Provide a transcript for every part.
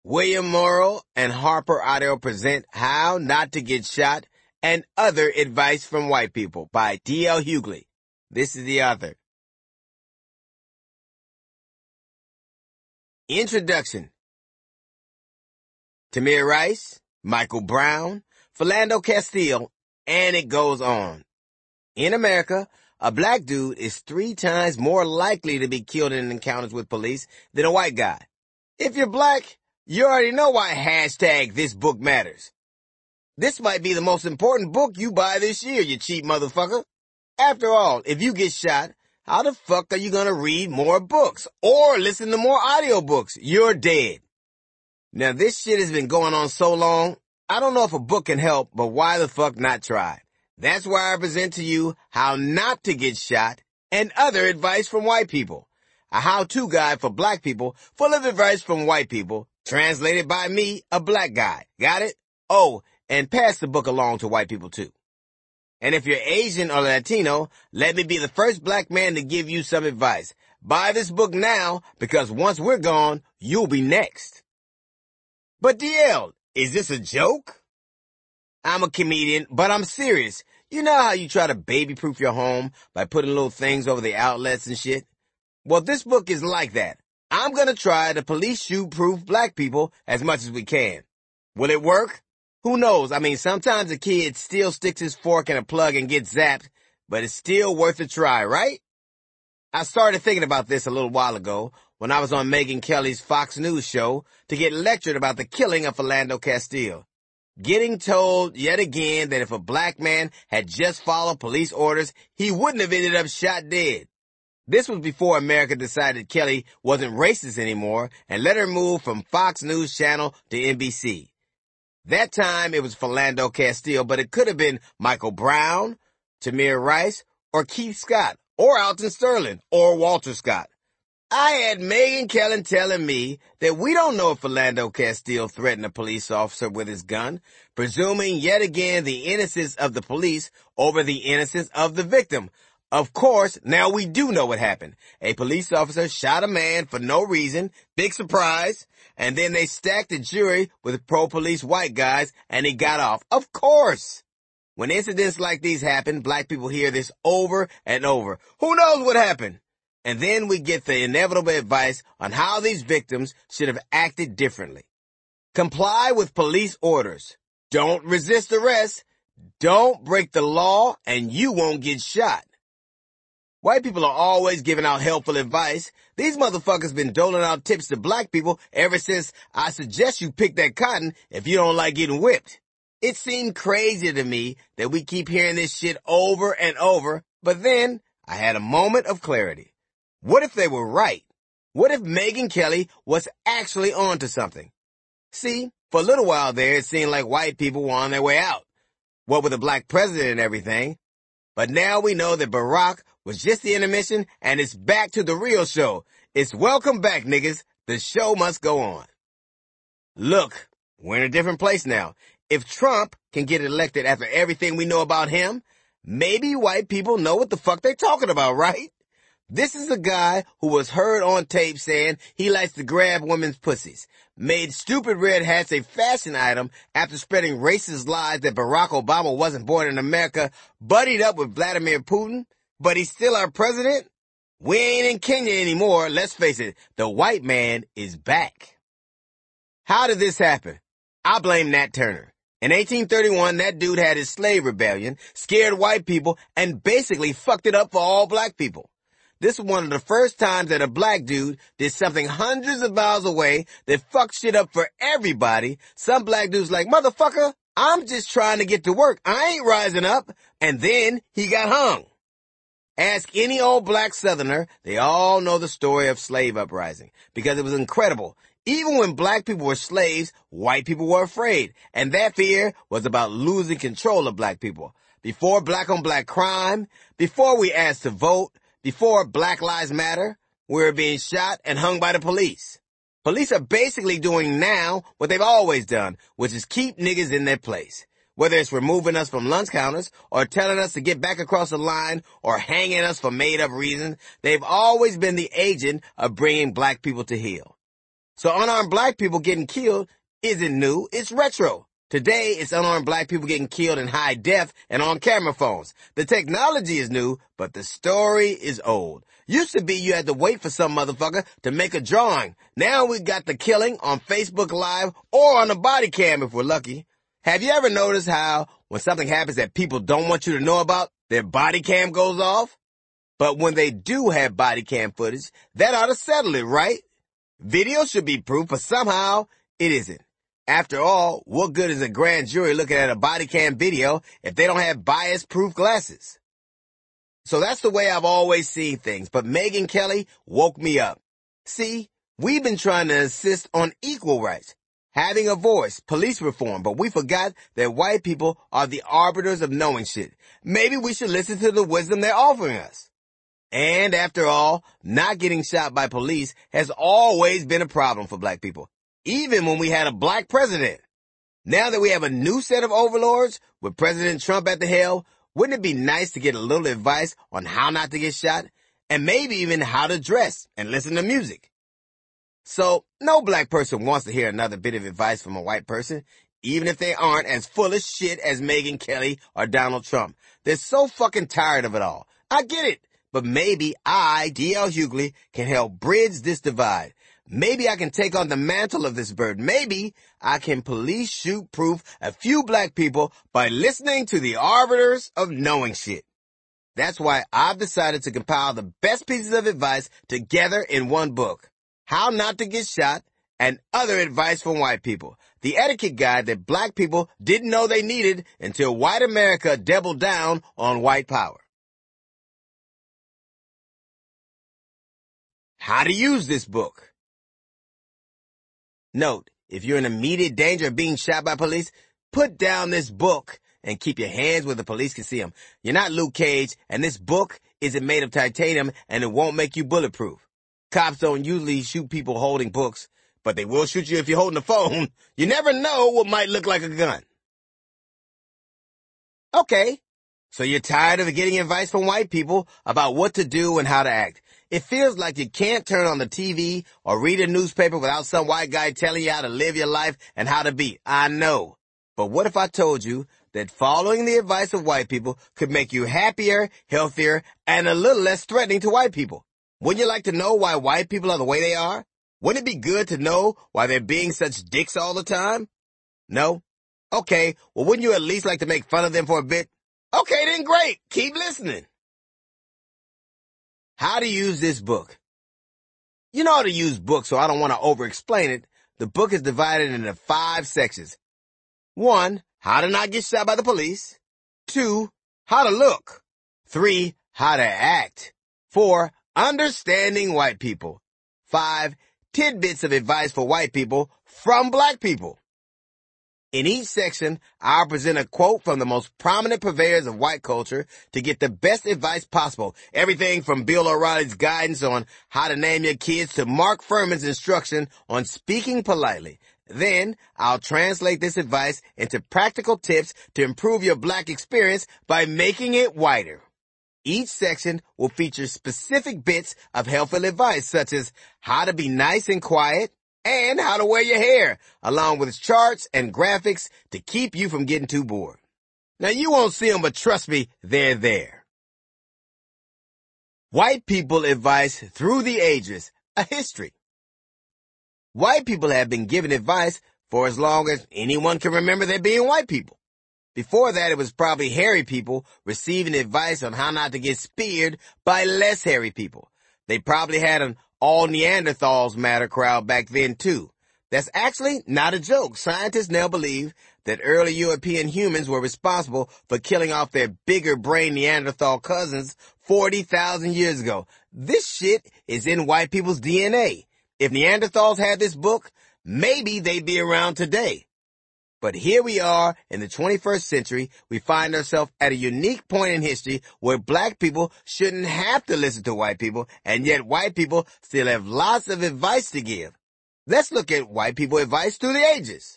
William Morrow and Harper Audio present How Not to Get Shot and Other Advice from White People by D.L. Hughley. This is the author. Introduction. Tamir Rice, Michael Brown, Philando Castile, and it goes on. In America, a black dude is 3 times more likely to be killed in encounters with police than a white guy. If you're black, you already know why hashtag this book matters. This might be the most important book you buy this year, you cheap motherfucker. After all, if you get shot, how the fuck are you gonna read more books or listen to more audiobooks? You're dead. Now this shit has been going on so long, I don't know if a book can help, but why the fuck not try? That's why I present to you How Not to Get Shot and Other Advice from White People. A how-to guide for black people full of advice from white people, translated by me, a black guy. Got it? Oh, and pass the book along to white people too. And if you're Asian or Latino, let me be the first black man to give you some advice. Buy this book now, because once we're gone, you'll be next. But DL, is this a joke? I'm a comedian, but I'm serious. You know how you try to baby-proof your home by putting little things over the outlets and shit? Well, this book is like that. I'm gonna try to police shoe-proof black people as much as we can. Will it work? Who knows? I mean, sometimes a kid still sticks his fork in a plug and gets zapped, but it's still worth a try, right? I started thinking about this a little while ago when I was on Megyn Kelly's Fox News show to get lectured about the killing of Philando Castile. Getting told yet again that if a black man had just followed police orders, he wouldn't have ended up shot dead. This was before America decided Kelly wasn't racist anymore and let her move from Fox News Channel to NBC. That time it was Philando Castile, but it could have been Michael Brown, Tamir Rice, or Keith Scott, or Alton Sterling, or Walter Scott. I had Megyn Kelly telling me that we don't know if Philando Castile threatened a police officer with his gun, presuming yet again the innocence of the police over the innocence of the victim. Of course, now we do know what happened. A police officer shot a man for no reason, big surprise, and then they stacked the jury with pro-police white guys and he got off. Of course! When incidents like these happen, black people hear this over and over. Who knows what happened? And then we get the inevitable advice on how these victims should have acted differently. Comply with police orders. Don't resist arrest. Don't break the law and you won't get shot. White people are always giving out helpful advice. These motherfuckers been doling out tips to black people ever since I suggest you pick that cotton if you don't like getting whipped. It seemed crazy to me that we keep hearing this shit over and over, but then I had a moment of clarity. What if they were right? What if Megyn Kelly was actually onto something? See, for a little while there, it seemed like white people were on their way out. What with the black president and everything. But now we know that Barack was just the intermission and it's back to the real show. It's welcome back, niggas. The show must go on. Look, we're in a different place now. If Trump can get elected after everything we know about him, maybe white people know what the fuck they're talking about, right? This is a guy who was heard on tape saying he likes to grab women's pussies, made stupid red hats a fashion item after spreading racist lies that Barack Obama wasn't born in America, buddied up with Vladimir Putin, but he's still our president? We ain't in Kenya anymore, let's face it, the white man is back. How did this happen? I blame Nat Turner. In 1831, that dude had his slave rebellion, scared white people, and basically fucked it up for all black people. This was one of the first times that a black dude did something hundreds of miles away that fucked shit up for everybody. Some black dudes like, motherfucker, I'm just trying to get to work. I ain't rising up. And then he got hung. Ask any old black southerner, they all know the story of slave uprising because it was incredible. Even when black people were slaves, white people were afraid. And that fear was about losing control of black people. Before black on black crime, before we asked to vote, before Black Lives Matter, we were being shot and hung by the police. Police are basically doing now what they've always done, which is keep niggas in their place. Whether it's removing us from lunch counters or telling us to get back across the line or hanging us for made-up reasons, they've always been the agent of bringing black people to heel. So unarmed black people getting killed isn't new, it's retro. Today, it's unarmed black people getting killed in high def and on camera phones. The technology is new, but the story is old. Used to be you had to wait for some motherfucker to make a drawing. Now we got the killing on Facebook Live or on the body cam if we're lucky. Have you ever noticed how when something happens that people don't want you to know about, their body cam goes off? But when they do have body cam footage, that ought to settle it, right? Video should be proof, but somehow it isn't. After all, what good is a grand jury looking at a body cam video if they don't have bias-proof glasses? So that's the way I've always seen things, but Megyn Kelly woke me up. See, we've been trying to insist on equal rights, having a voice, police reform, but we forgot that white people are the arbiters of knowing shit. Maybe we should listen to the wisdom they're offering us. And after all, not getting shot by police has always been a problem for black people, even when we had a black president. Now that we have a new set of overlords with President Trump at the helm, wouldn't it be nice to get a little advice on how not to get shot, and maybe even how to dress and listen to music? So, no black person wants to hear another bit of advice from a white person, even if they aren't as full of shit as Megyn Kelly or Donald Trump. They're so fucking tired of it all. I get it, but maybe I, D.L. Hughley, can help bridge this divide. Maybe I can take on the mantle of this bird. Maybe I can police shoot-proof a few black people by listening to the arbiters of knowing shit. That's why I've decided to compile the best pieces of advice together in one book. How Not to Get Shot and Other Advice from White People. The etiquette guide that black people didn't know they needed until white America doubled down on white power. How to use this book. Note, if you're in immediate danger of being shot by police, put down this book and keep your hands where the police can see them. You're not Luke Cage, and this book isn't made of titanium, and it won't make you bulletproof. Cops don't usually shoot people holding books, but they will shoot you if you're holding a phone. You never know what might look like a gun. Okay, so you're tired of getting advice from white people about what to do and how to act. It feels like you can't turn on the TV or read a newspaper without some white guy telling you how to live your life and how to be. I know. But what if I told you that following the advice of white people could make you happier, healthier, and a little less threatening to white people? Wouldn't you like to know why white people are the way they are? Wouldn't it be good to know why they're being such dicks all the time? No? Okay, well wouldn't you at least like to make fun of them for a bit? Okay then, great. Keep listening. How to use this book. You know how to use books, so I don't want to over-explain it. The book is divided into 5 sections. 1, how to not get shot by the police. 2, how to look. 3, how to act. 4, understanding white people. 5, tidbits of advice for white people from black people. In each section, I'll present a quote from the most prominent purveyors of white culture to get the best advice possible. Everything from Bill O'Reilly's guidance on how to name your kids to Mark Furman's instruction on speaking politely. Then, I'll translate this advice into practical tips to improve your black experience by making it whiter. Each section will feature specific bits of helpful advice, such as how to be nice and quiet, and how to wear your hair, along with charts and graphics to keep you from getting too bored. Now you won't see them, but trust me, they're there. White people advice through the ages, a history. White people have been given advice for as long as anyone can remember there being white people. Before that, it was probably hairy people receiving advice on how not to get speared by less hairy people. They probably had an all Neanderthals matter crowd back then too. That's actually not a joke. Scientists now believe that early European humans were responsible for killing off their bigger brain Neanderthal cousins 40,000 years ago. This shit is in white people's DNA. If Neanderthals had this book, maybe they'd be around today. But here we are in the 21st century. We find ourselves at a unique point in history where black people shouldn't have to listen to white people, and yet white people still have lots of advice to give. Let's look at white people advice through the ages.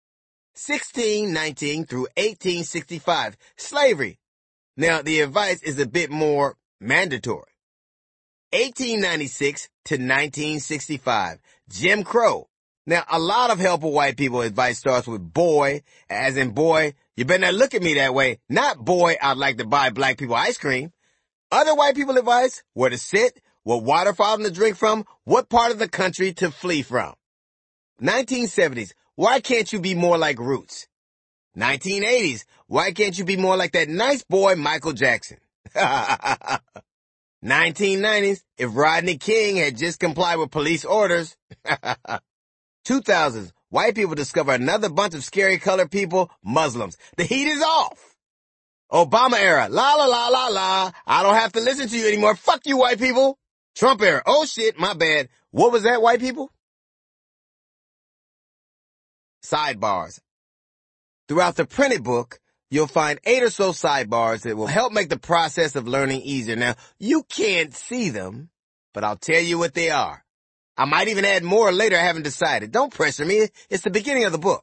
1619 through 1865, slavery. Now, the advice is a bit more mandatory. 1896 to 1965, Jim Crow. Now, a lot of helpful white people advice starts with boy, as in boy, you better not look at me that way. Not boy, I'd like to buy black people ice cream. Other white people advice where to sit, what water fountain to drink from, what part of the country to flee from. 1970s, why can't you be more like Roots? 1980s, why can't you be more like that nice boy Michael Jackson? 1990s, if Rodney King had just complied with police orders. 2000s, white people discover another bunch of scary colored people, Muslims. The heat is off. Obama era, la la la la la, I don't have to listen to you anymore. Fuck you, white people. Trump era, oh shit, my bad. What was that, white people? Sidebars. Throughout the printed book, you'll find 8 or so sidebars that will help make the process of learning easier. Now, you can't see them, but I'll tell you what they are. I might even add more later, I haven't decided. Don't pressure me, it's the beginning of the book.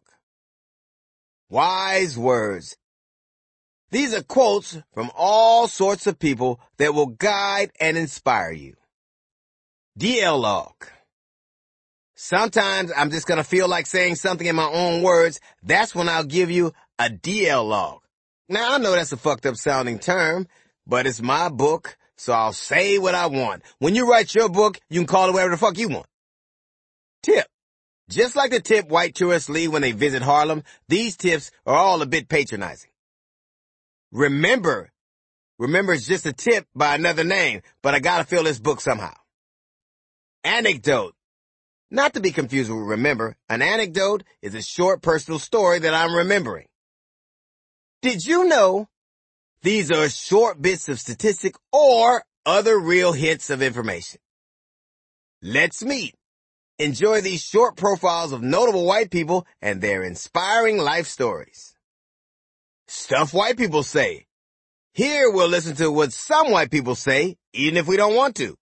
Wise words. These are quotes from all sorts of people that will guide and inspire you. DL log. Sometimes I'm just gonna feel like saying something in my own words. That's when I'll give you a DL log. Now I know that's a fucked up sounding term, but it's my book, so I'll say what I want. When you write your book, you can call it whatever the fuck you want. Tip. Just like the tip white tourists leave when they visit Harlem, these tips are all a bit patronizing. Remember is just a tip by another name, but I gotta fill this book somehow. Anecdote. Not to be confused with remember, an anecdote is a short personal story that I'm remembering. Did you know these are short bits of statistic or other real hints of information? Let's meet. Enjoy these short profiles of notable white people and their inspiring life stories. Stuff white people say. Here we'll listen to what some white people say, even if we don't want to.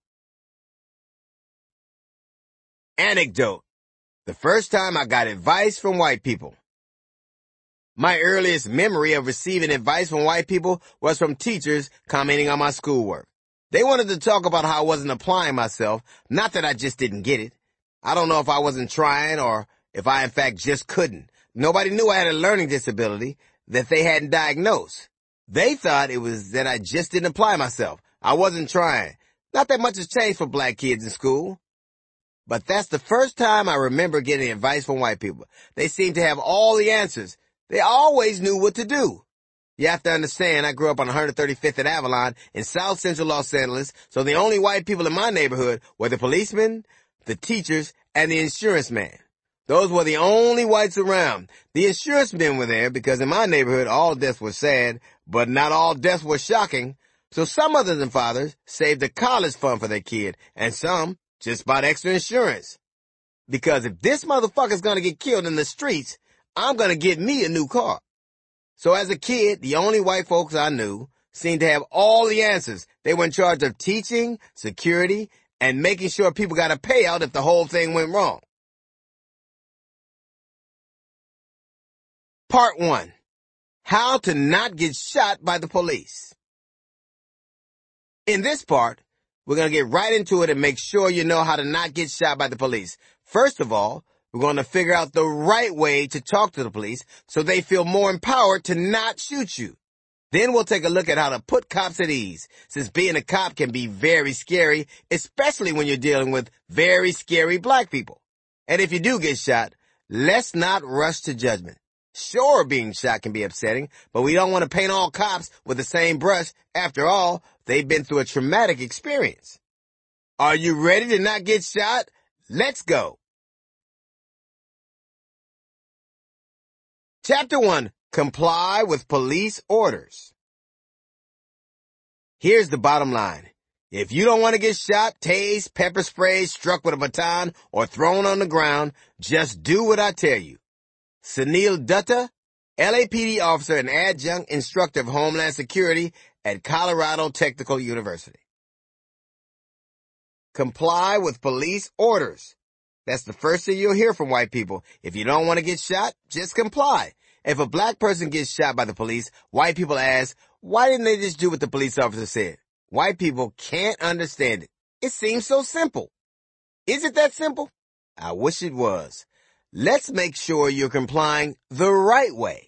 Anecdote. The first time I got advice from white people. My earliest memory of receiving advice from white people was from teachers commenting on my schoolwork. They wanted to talk about how I wasn't applying myself, not that I just didn't get it. I don't know if I wasn't trying or if I in fact just couldn't. Nobody knew I had a learning disability that they hadn't diagnosed. They thought it was that I just didn't apply myself. I wasn't trying. Not that much has changed for black kids in school. But that's the first time I remember getting advice from white people. They seemed to have all the answers. They always knew what to do. You have to understand, I grew up on 135th and Avalon in South Central Los Angeles, so the only white people in my neighborhood were the policemen, the teachers, and the insurance man. Those were the only whites around. The insurance men were there because in my neighborhood all deaths were sad, but not all deaths were shocking. So some mothers and fathers saved a college fund for their kid, and some just bought extra insurance. Because if this motherfucker's gonna get killed in the streets, I'm gonna get me a new car. So as a kid, the only white folks I knew seemed to have all the answers. They were in charge of teaching, security, and making sure people got a payout if the whole thing went wrong. Part 1. How to not get shot by the police. In this part, we're going to get right into it and make sure you know how to not get shot by the police. First of all, we're going to figure out the right way to talk to the police so they feel more empowered to not shoot you. Then we'll take a look at how to put cops at ease, since being a cop can be very scary, especially when you're dealing with very scary black people. And if you do get shot, let's not rush to judgment. Sure, being shot can be upsetting, but we don't want to paint all cops with the same brush. After all, they've been through a traumatic experience. Are you ready to not get shot? Let's go. Chapter 1. Comply with police orders. Here's the bottom line. If you don't want to get shot, tased, pepper sprayed, struck with a baton, or thrown on the ground, just do what I tell you. Sunil Dutta, LAPD officer and adjunct instructor of Homeland Security at Colorado Technical University. Comply with police orders. That's the first thing you'll hear from white people. If you don't want to get shot, just comply. If a black person gets shot by the police, white people ask, why didn't they just do what the police officer said? White people can't understand it. It seems so simple. Is it that simple? I wish it was. Let's make sure you're complying the right way.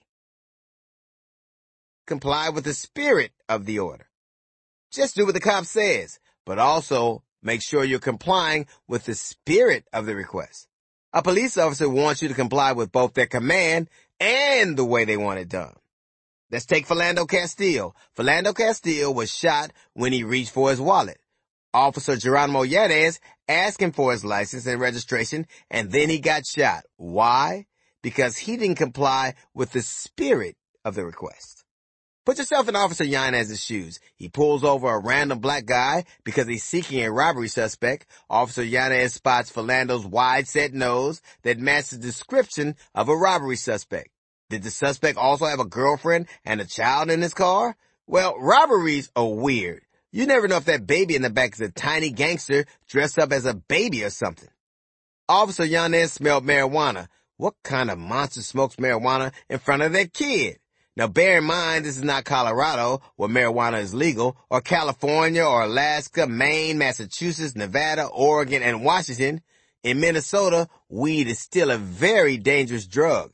Comply with the spirit of the order. Just do what the cop says, but also make sure you're complying with the spirit of the request. A police officer wants you to comply with both their command and the way they want it done. Let's take Philando Castile. Philando Castile was shot when he reached for his wallet. Officer Geronimo Yanez asked him for his license and registration, and then he got shot. Why? Because he didn't comply with the spirit of the request. Put yourself in Officer Yanez's shoes. He pulls over a random black guy because he's seeking a robbery suspect. Officer Yanez spots Philando's wide-set nose that matches the description of a robbery suspect. Did the suspect also have a girlfriend and a child in his car? Well, robberies are weird. You never know if that baby in the back is a tiny gangster dressed up as a baby or something. Officer Yanez smelled marijuana. What kind of monster smokes marijuana in front of their kid? Now bear in mind this is not Colorado where marijuana is legal, or California or Alaska, Maine, Massachusetts, Nevada, Oregon, and Washington. In Minnesota, weed is still a very dangerous drug.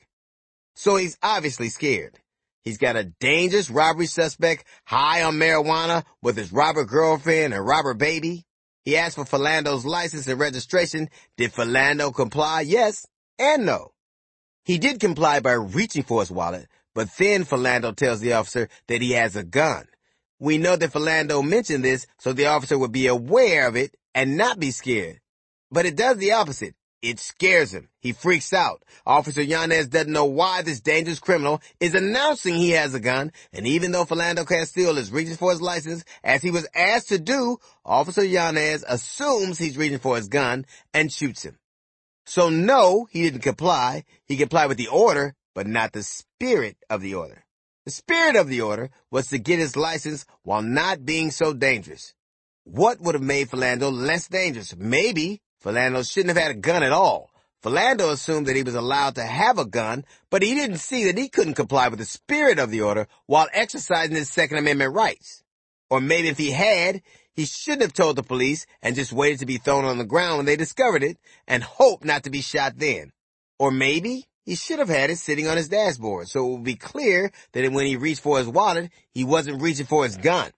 So he's obviously scared. He's got a dangerous robbery suspect high on marijuana with his robber girlfriend and robber baby. He asked for Philando's license and registration. Did Philando comply? Yes and no. He did comply by reaching for his wallet, but then Philando tells the officer that he has a gun. We know that Philando mentioned this so the officer would be aware of it and not be scared. But it does the opposite. It scares him. He freaks out. Officer Yanez doesn't know why this dangerous criminal is announcing he has a gun, and even though Philando Castile is reaching for his license, as he was asked to do, Officer Yanez assumes he's reaching for his gun and shoots him. So no, he didn't comply. He complied with the order, but not the spirit of the order. The spirit of the order was to get his license while not being so dangerous. What would have made Philando less dangerous? Maybe Philando shouldn't have had a gun at all. Philando assumed that he was allowed to have a gun, but he didn't see that he couldn't comply with the spirit of the order while exercising his Second Amendment rights. Or maybe if he had, he shouldn't have told the police and just waited to be thrown on the ground when they discovered it and hoped not to be shot then. Or maybe he should have had it sitting on his dashboard so it would be clear that when he reached for his wallet, he wasn't reaching for his gun.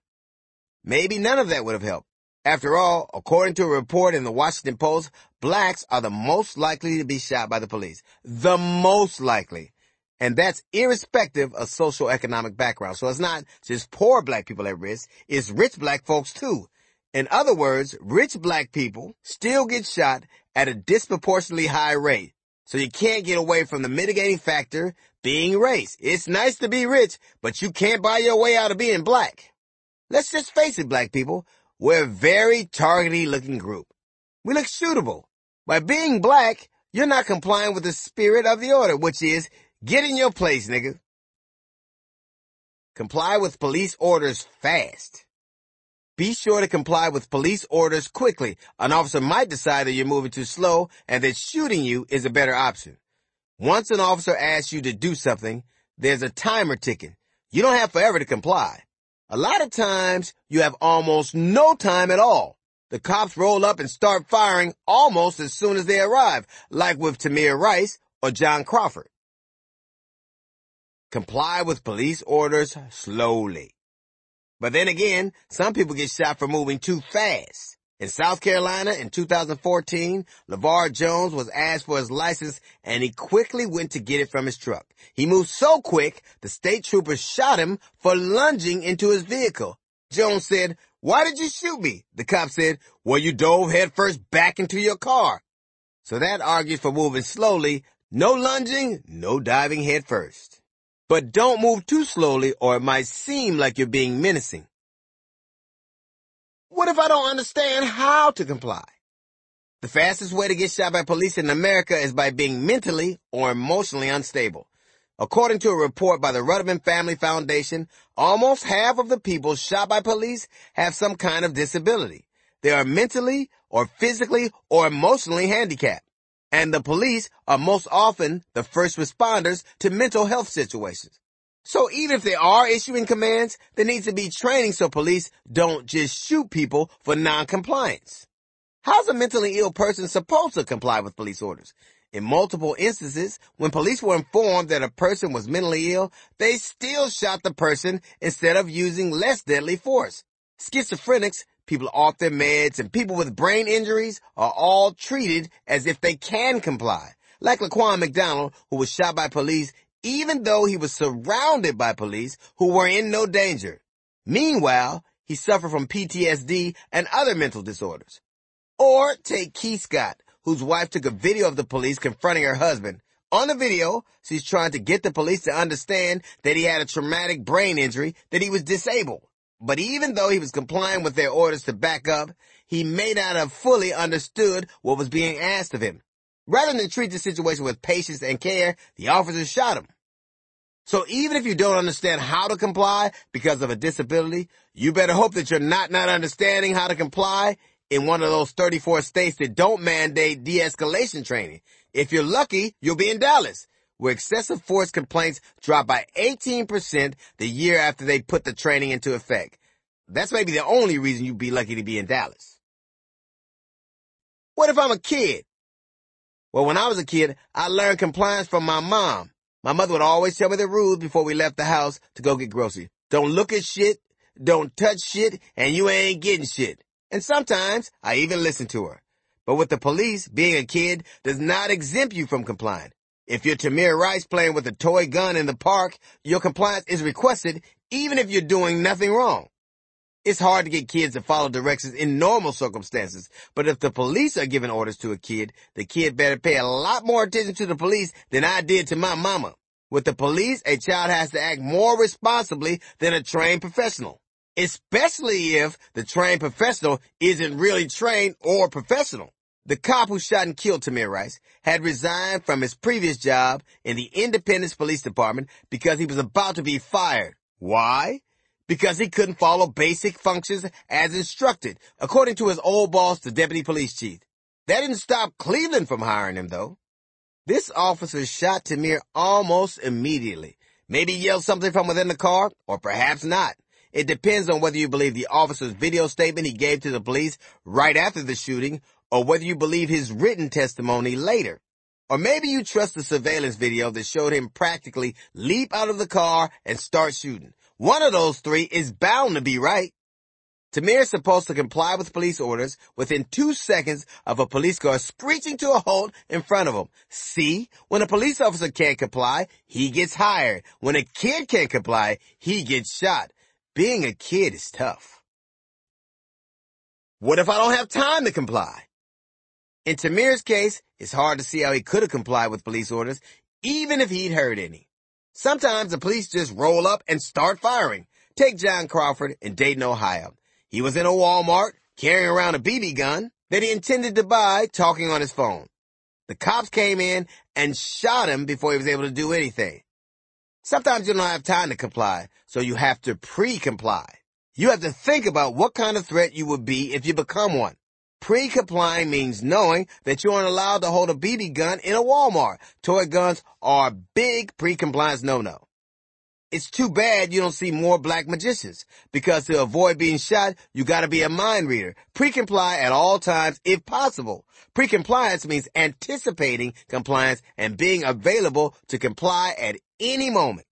Maybe none of that would have helped. After all, according to a report in the Washington Post, blacks are the most likely to be shot by the police. The most likely. And that's irrespective of socioeconomic background. So it's not just poor black people at risk, it's rich black folks too. In other words, rich black people still get shot at a disproportionately high rate. So you can't get away from the mitigating factor being race. It's nice to be rich, but you can't buy your way out of being black. Let's just face it, black people. We're a very targety looking group. We look shootable. By being black, you're not complying with the spirit of the order, which is, get in your place, nigga. Comply with police orders fast. Be sure to comply with police orders quickly. An officer might decide that you're moving too slow and that shooting you is a better option. Once an officer asks you to do something, there's a timer ticking. You don't have forever to comply. A lot of times, you have almost no time at all. The cops roll up and start firing almost as soon as they arrive, like with Tamir Rice or John Crawford. Comply with police orders slowly. But then again, some people get shot for moving too fast. In South Carolina in 2014, LeVar Jones was asked for his license and he quickly went to get it from his truck. He moved so quick, the state troopers shot him for lunging into his vehicle. Jones said, "Why did you shoot me?" The cop said, "Well, you dove headfirst back into your car." So that argues for moving slowly. No lunging, no diving headfirst. But don't move too slowly or it might seem like you're being menacing. What if I don't understand how to comply? The fastest way to get shot by police in America is by being mentally or emotionally unstable. According to a report by the Rudderman Family Foundation, almost half of the people shot by police have some kind of disability. They are mentally or physically or emotionally handicapped. And the police are most often the first responders to mental health situations. So even if they are issuing commands, there needs to be training so police don't just shoot people for non-compliance. How's a mentally ill person supposed to comply with police orders? In multiple instances, when police were informed that a person was mentally ill, they still shot the person instead of using less deadly force. Schizophrenics, people off their meds, and people with brain injuries are all treated as if they can comply. Like Laquan McDonald, who was shot by police even though he was surrounded by police who were in no danger. Meanwhile, he suffered from PTSD and other mental disorders. Or take Keith Scott, whose wife took a video of the police confronting her husband. On the video, she's trying to get the police to understand that he had a traumatic brain injury, that he was disabled. But even though he was complying with their orders to back up, he may not have fully understood what was being asked of him. Rather than treat the situation with patience and care, the officers shot him. So even if you don't understand how to comply because of a disability, you better hope that you're not understanding how to comply in one of those 34 states that don't mandate de-escalation training. If you're lucky, you'll be in Dallas, where excessive force complaints dropped by 18% the year after they put the training into effect. That's maybe the only reason you'd be lucky to be in Dallas. What if I'm a kid? Well, when I was a kid, I learned compliance from my mom. My mother would always tell me the rules before we left the house to go get groceries. Don't look at shit, don't touch shit, and you ain't getting shit. And sometimes I even listened to her. But with the police, being a kid does not exempt you from complying. If you're Tamir Rice playing with a toy gun in the park, your compliance is requested even if you're doing nothing wrong. It's hard to get kids to follow directions in normal circumstances, but if the police are giving orders to a kid, the kid better pay a lot more attention to the police than I did to my mama. With the police, a child has to act more responsibly than a trained professional, especially if the trained professional isn't really trained or professional. The cop who shot and killed Tamir Rice had resigned from his previous job in the Independence Police Department because he was about to be fired. Why? Because he couldn't follow basic functions as instructed, according to his old boss, the deputy police chief. That didn't stop Cleveland from hiring him, though. This officer shot Tamir almost immediately. Maybe yelled something from within the car, or perhaps not. It depends on whether you believe the officer's video statement he gave to the police right after the shooting, or whether you believe his written testimony later. Or maybe you trust the surveillance video that showed him practically leap out of the car and start shooting. One of those three is bound to be right. Tamir is supposed to comply with police orders within 2 seconds of a police car screeching to a halt in front of him. See, when a police officer can't comply, he gets hired. When a kid can't comply, he gets shot. Being a kid is tough. What if I don't have time to comply? In Tamir's case, it's hard to see how he could have complied with police orders, even if he'd heard any. Sometimes the police just roll up and start firing. Take John Crawford in Dayton, Ohio. He was in a Walmart carrying around a BB gun that he intended to buy, talking on his phone. The cops came in and shot him before he was able to do anything. Sometimes you don't have time to comply, so you have to pre-comply. You have to think about what kind of threat you would be if you become one. Pre-complying means knowing that you aren't allowed to hold a BB gun in a Walmart. Toy guns are a big pre-compliance no-no. It's too bad you don't see more black magicians, because to avoid being shot, you gotta be a mind reader. Pre-comply at all times if possible. Pre-compliance means anticipating compliance and being available to comply at any moment.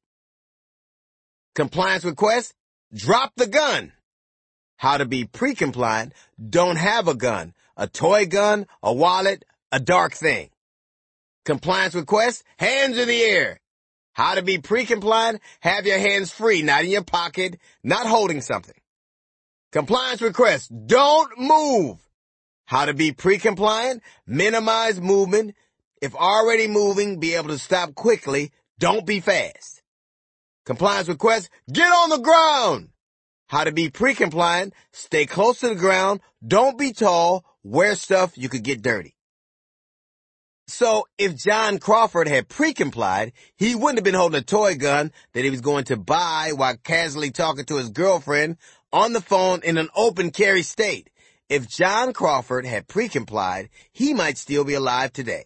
Compliance request: drop the gun. How to be pre-compliant: don't have a gun, a toy gun, a wallet, a dark thing. Compliance request: hands in the air. How to be pre-compliant: have your hands free, not in your pocket, not holding something. Compliance request: don't move. How to be pre-compliant: minimize movement. If already moving, be able to stop quickly. Don't be fast. Compliance request: get on the ground. How to be pre-compliant: stay close to the ground, don't be tall, wear stuff you could get dirty. So, if John Crawford had pre-complied, he wouldn't have been holding a toy gun that he was going to buy while casually talking to his girlfriend on the phone in an open carry state. If John Crawford had pre-complied, he might still be alive today.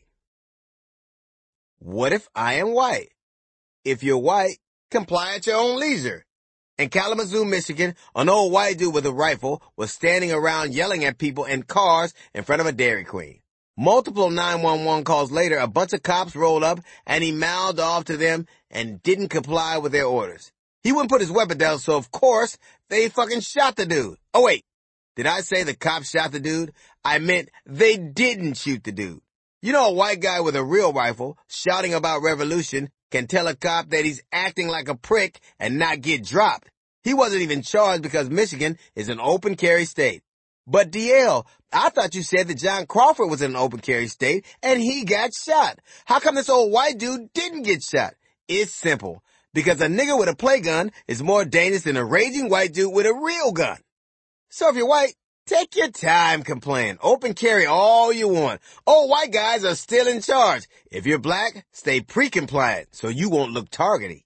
What if I am white? If you're white, comply at your own leisure. In Kalamazoo, Michigan, an old white dude with a rifle was standing around yelling at people in cars in front of a Dairy Queen. Multiple 911 calls later, a bunch of cops rolled up and he mouthed off to them and didn't comply with their orders. He wouldn't put his weapon down, so of course, they fucking shot the dude. Oh wait, did I say the cops shot the dude? I meant they didn't shoot the dude. You know, a white guy with a real rifle shouting about revolution can tell a cop that he's acting like a prick and not get dropped. He wasn't even charged because Michigan is an open carry state. But DL, I thought you said that John Crawford was in an open carry state and he got shot. How come this old white dude didn't get shot? It's simple. Because a nigga with a play gun is more dangerous than a raging white dude with a real gun. So if you're white, take your time complaining. Open carry all you want. Old white guys are still in charge. If you're black, stay pre-compliant so you won't look targety.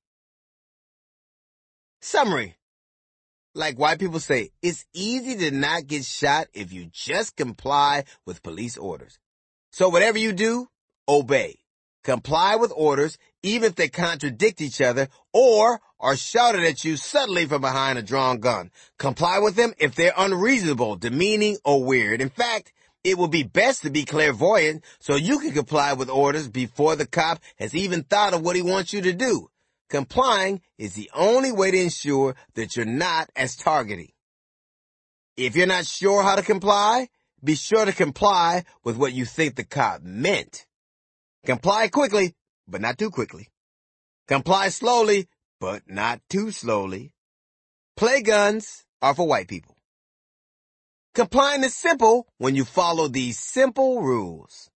Summary. Like white people say, it's easy to not get shot if you just comply with police orders. So whatever you do, obey. Comply with orders, even if they contradict each other or are shouted at you suddenly from behind a drawn gun. Comply with them if they're unreasonable, demeaning, or weird. In fact, it will be best to be clairvoyant so you can comply with orders before the cop has even thought of what he wants you to do. Complying is the only way to ensure that you're not as targety. If you're not sure how to comply, be sure to comply with what you think the cop meant. Comply quickly, but not too quickly. Comply slowly, but not too slowly. Play guns are for white people. Complying is simple when you follow these simple rules.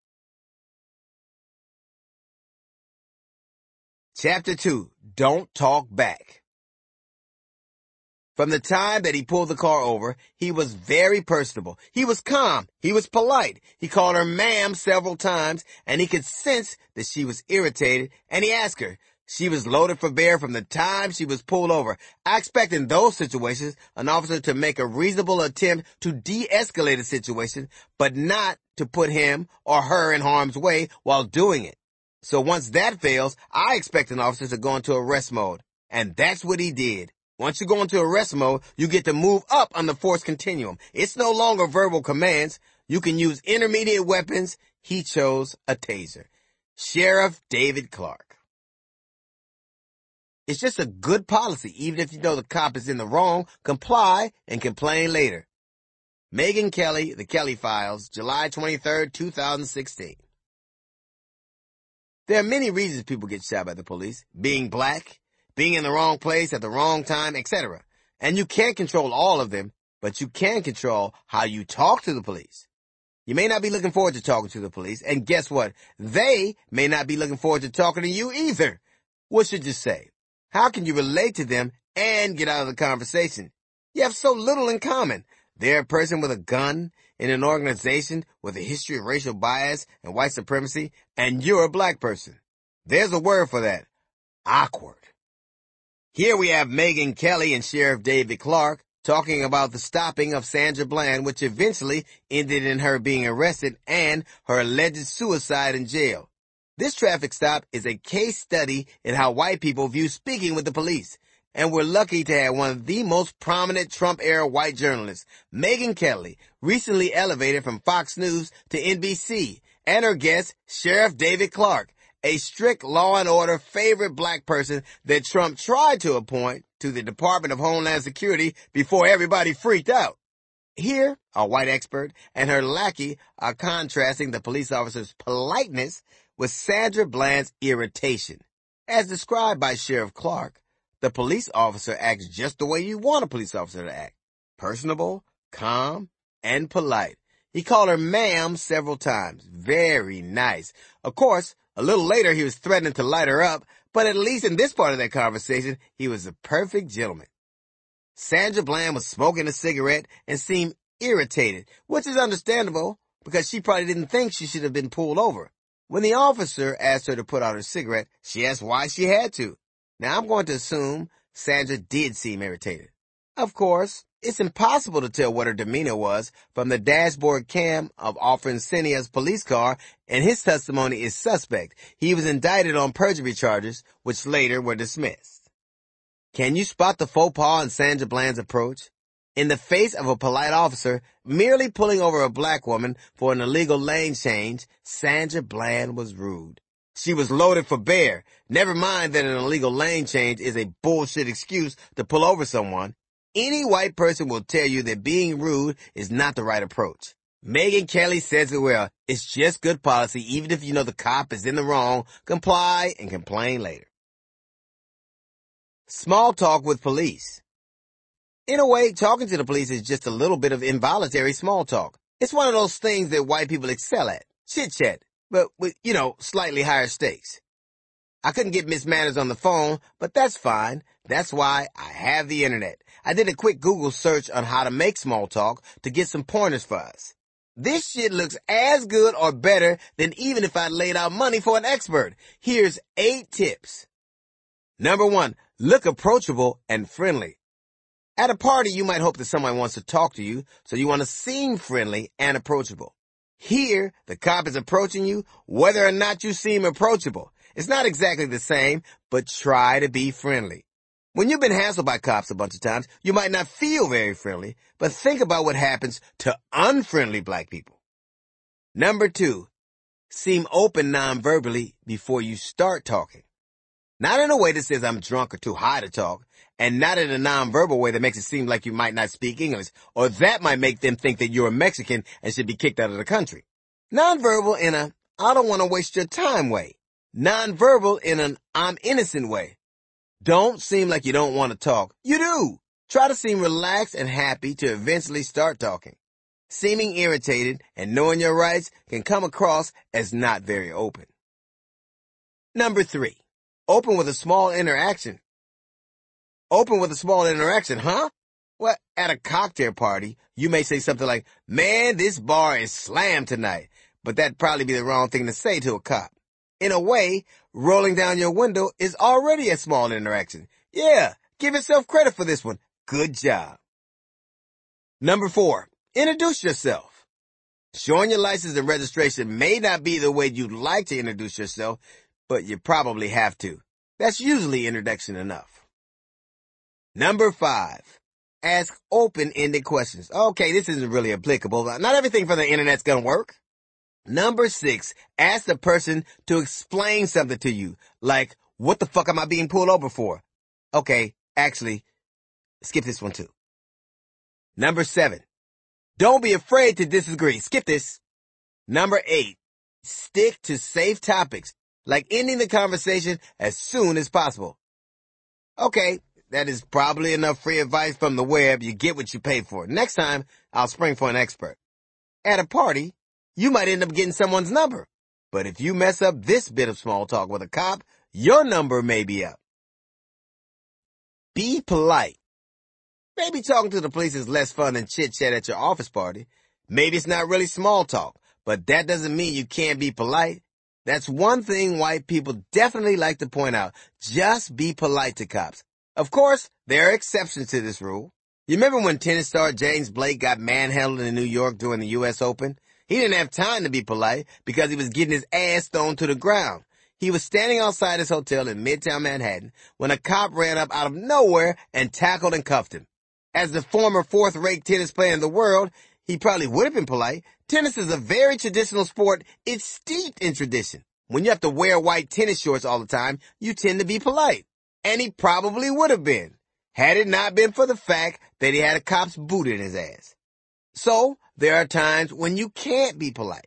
Chapter 2. Don't talk back. From the time that he pulled the car over, he was very personable. He was calm. He was polite. He called her ma'am several times, and he could sense that she was irritated, and he asked her. She was loaded for bear from the time she was pulled over. I expect in those situations an officer to make a reasonable attempt to de-escalate a situation, but not to put him or her in harm's way while doing it. So once that fails, I expect an officer to go into arrest mode. And that's what he did. Once you go into arrest mode, you get to move up on the force continuum. It's no longer verbal commands. You can use intermediate weapons. He chose a taser. Sheriff David Clarke. It's just a good policy. Even if you know the cop is in the wrong, comply and complain later. Megyn Kelly, The Kelly Files, July 23, 2016. There are many reasons people get shot by the police. Being black, being in the wrong place at the wrong time, etc. And you can't control all of them, but you can control how you talk to the police. You may not be looking forward to talking to the police, and guess what? They may not be looking forward to talking to you either. What should you say? How can you relate to them and get out of the conversation? You have so little in common. They're a person with a gun in an organization with a history of racial bias and white supremacy, and you're a black person. There's a word for that. Awkward. Here we have Megyn Kelly and Sheriff David Clarke talking about the stopping of Sandra Bland, which eventually ended in her being arrested and her alleged suicide in jail. This traffic stop is a case study in how white people view speaking with the police. And we're lucky to have one of the most prominent Trump-era white journalists, Megyn Kelly, recently elevated from Fox News to NBC, and her guest, Sheriff David Clarke, a strict law and order favorite black person that Trump tried to appoint to the Department of Homeland Security before everybody freaked out. Here, a white expert and her lackey are contrasting the police officer's politeness with Sandra Bland's irritation. As described by Sheriff Clarke, the police officer acts just the way you want a police officer to act. Personable, calm, and polite. He called her ma'am several times. Very nice. Of course, a little later he was threatening to light her up, but at least in this part of that conversation, he was a perfect gentleman. Sandra Bland was smoking a cigarette and seemed irritated, which is understandable because she probably didn't think she should have been pulled over. When the officer asked her to put out her cigarette, she asked why she had to. Now, I'm going to assume Sandra did seem irritated. Of course, it's impossible to tell what her demeanor was from the dashboard cam of Officer Encinia's police car, and his testimony is suspect. He was indicted on perjury charges, which later were dismissed. Can you spot the faux pas in Sandra Bland's approach? In the face of a polite officer merely pulling over a black woman for an illegal lane change, Sandra Bland was rude. She was loaded for bear. Never mind that an illegal lane change is a bullshit excuse to pull over someone. Any white person will tell you that being rude is not the right approach. Megyn Kelly says it well. It's just good policy. Even if you know the cop is in the wrong, comply and complain later. Small talk with police. In a way, talking to the police is just a little bit of involuntary small talk. It's one of those things that white people excel at. Chit-chat, but with, slightly higher stakes. I couldn't get Miss Manners on the phone, but that's fine. That's why I have the internet. I did a quick Google search on how to make small talk to get some pointers for us. This shit looks as good or better than even if I laid out money for an expert. Here's 8 tips. Number 1, look approachable and friendly. At a party, you might hope that someone wants to talk to you, so you want to seem friendly and approachable. Here, the cop is approaching you, whether or not you seem approachable. It's not exactly the same, but try to be friendly. When you've been hassled by cops a bunch of times, you might not feel very friendly, but think about what happens to unfriendly black people. Number 2, seem open non-verbally before you start talking. Not in a way that says I'm drunk or too high to talk, and not in a non-verbal way that makes it seem like you might not speak English, or that might make them think that you're a Mexican and should be kicked out of the country. Non-verbal in a I don't want to waste your time way. Non-verbal in an I'm innocent way. Don't seem like you don't want to talk. You do. Try to seem relaxed and happy to eventually start talking. Seeming irritated and knowing your rights can come across as not very open. Number 3, open with a small interaction. Open with a small interaction, huh? Well, at a cocktail party, you may say something like, man, this bar is slammed tonight. But that'd probably be the wrong thing to say to a cop. In a way, rolling down your window is already a small interaction. Yeah, give yourself credit for this one. Good job. Number 4, introduce yourself. Showing your license and registration may not be the way you'd like to introduce yourself, but you probably have to. That's usually introduction enough. Number 5, ask open-ended questions. Okay, this isn't really applicable. Not everything from the internet's gonna work. Number 6, ask the person to explain something to you, like, what the fuck am I being pulled over for? Okay, actually, skip this one too. Number 7, don't be afraid to disagree. Skip this. Number 8, stick to safe topics, like ending the conversation as soon as possible. Okay, that is probably enough free advice from the web. You get what you pay for. Next time, I'll spring for an expert. At a party, you might end up getting someone's number. But if you mess up this bit of small talk with a cop, your number may be up. Be polite. Maybe talking to the police is less fun than chit-chat at your office party. Maybe it's not really small talk, but that doesn't mean you can't be polite. That's one thing white people definitely like to point out. Just be polite to cops. Of course, there are exceptions to this rule. You remember when tennis star James Blake got manhandled in New York during the U.S. Open? He didn't have time to be polite because he was getting his ass thrown to the ground. He was standing outside his hotel in Midtown Manhattan when a cop ran up out of nowhere and tackled and cuffed him. As the former 4th-rate tennis player in the world, he probably would have been polite. Tennis is a very traditional sport. It's steeped in tradition. When you have to wear white tennis shorts all the time, you tend to be polite. And he probably would have been, had it not been for the fact that he had a cop's boot in his ass. So, there are times when you can't be polite.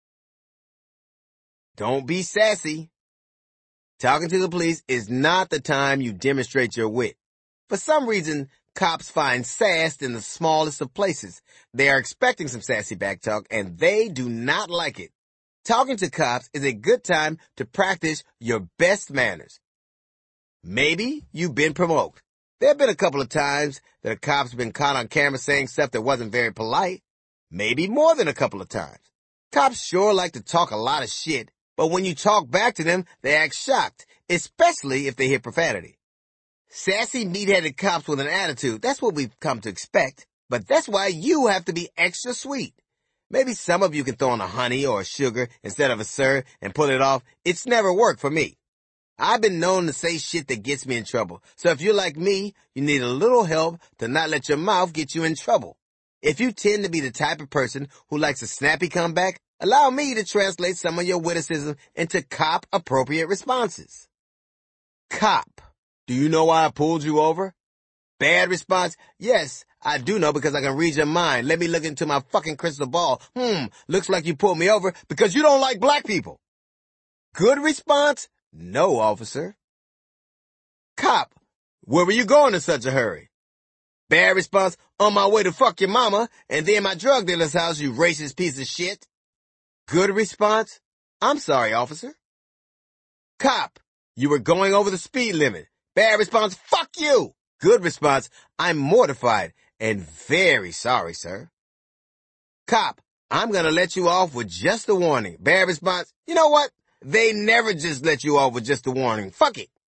Don't be sassy. Talking to the police is not the time you demonstrate your wit. For some reason, cops find sass in the smallest of places. They are expecting some sassy backtalk, and they do not like it. Talking to cops is a good time to practice your best manners. Maybe you've been provoked. There have been a couple of times that a cop's been caught on camera saying stuff that wasn't very polite. Maybe more than a couple of times. Cops sure like to talk a lot of shit, but when you talk back to them, they act shocked, especially if they hear profanity. Sassy, meat-headed cops with an attitude, that's what we've come to expect, but that's why you have to be extra sweet. Maybe some of you can throw in a honey or a sugar instead of a sir and pull it off. It's never worked for me. I've been known to say shit that gets me in trouble. So if you're like me, you need a little help to not let your mouth get you in trouble. If you tend to be the type of person who likes a snappy comeback, allow me to translate some of your witticism into cop-appropriate responses. Cop, do you know why I pulled you over? Bad response, yes, I do know because I can read your mind. Let me look into my fucking crystal ball. Looks like you pulled me over because you don't like black people. Good response, no, officer. Cop, where were you going in such a hurry? Bad response, on my way to fuck your mama and then my drug dealer's house, you racist piece of shit. Good response, I'm sorry, officer. Cop, you were going over the speed limit. Bad response, fuck you. Good response, I'm mortified and very sorry, sir. Cop, I'm gonna let you off with just a warning. Bad response, you know what? They never just let you off with just a warning. Fuck it.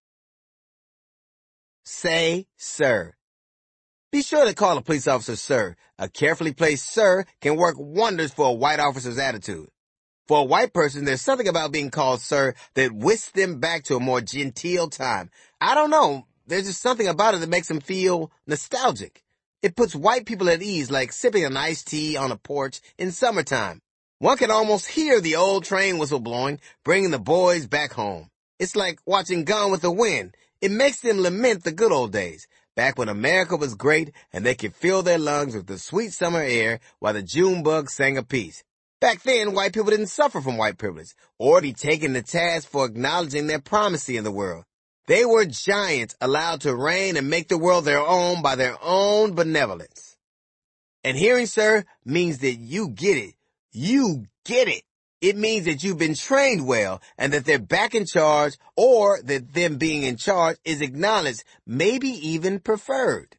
Say, sir. Be sure to call a police officer sir. A carefully placed sir can work wonders for a white officer's attitude. For a white person, there's something about being called sir that whisks them back to a more genteel time. I don't know. There's just something about it that makes them feel nostalgic. It puts white people at ease, like sipping an iced tea on a porch in summertime. One can almost hear the old train whistle blowing, bringing the boys back home. It's like watching Gone with the Wind. It makes them lament the good old days, back when America was great and they could fill their lungs with the sweet summer air while the June bug sang a piece. Back then, white people didn't suffer from white privilege or be taken to task for acknowledging their primacy in the world. They were giants allowed to reign and make the world their own by their own benevolence. And hearing, sir, means that you get it. You get it. It means that you've been trained well and that they're back in charge or that them being in charge is acknowledged, maybe even preferred.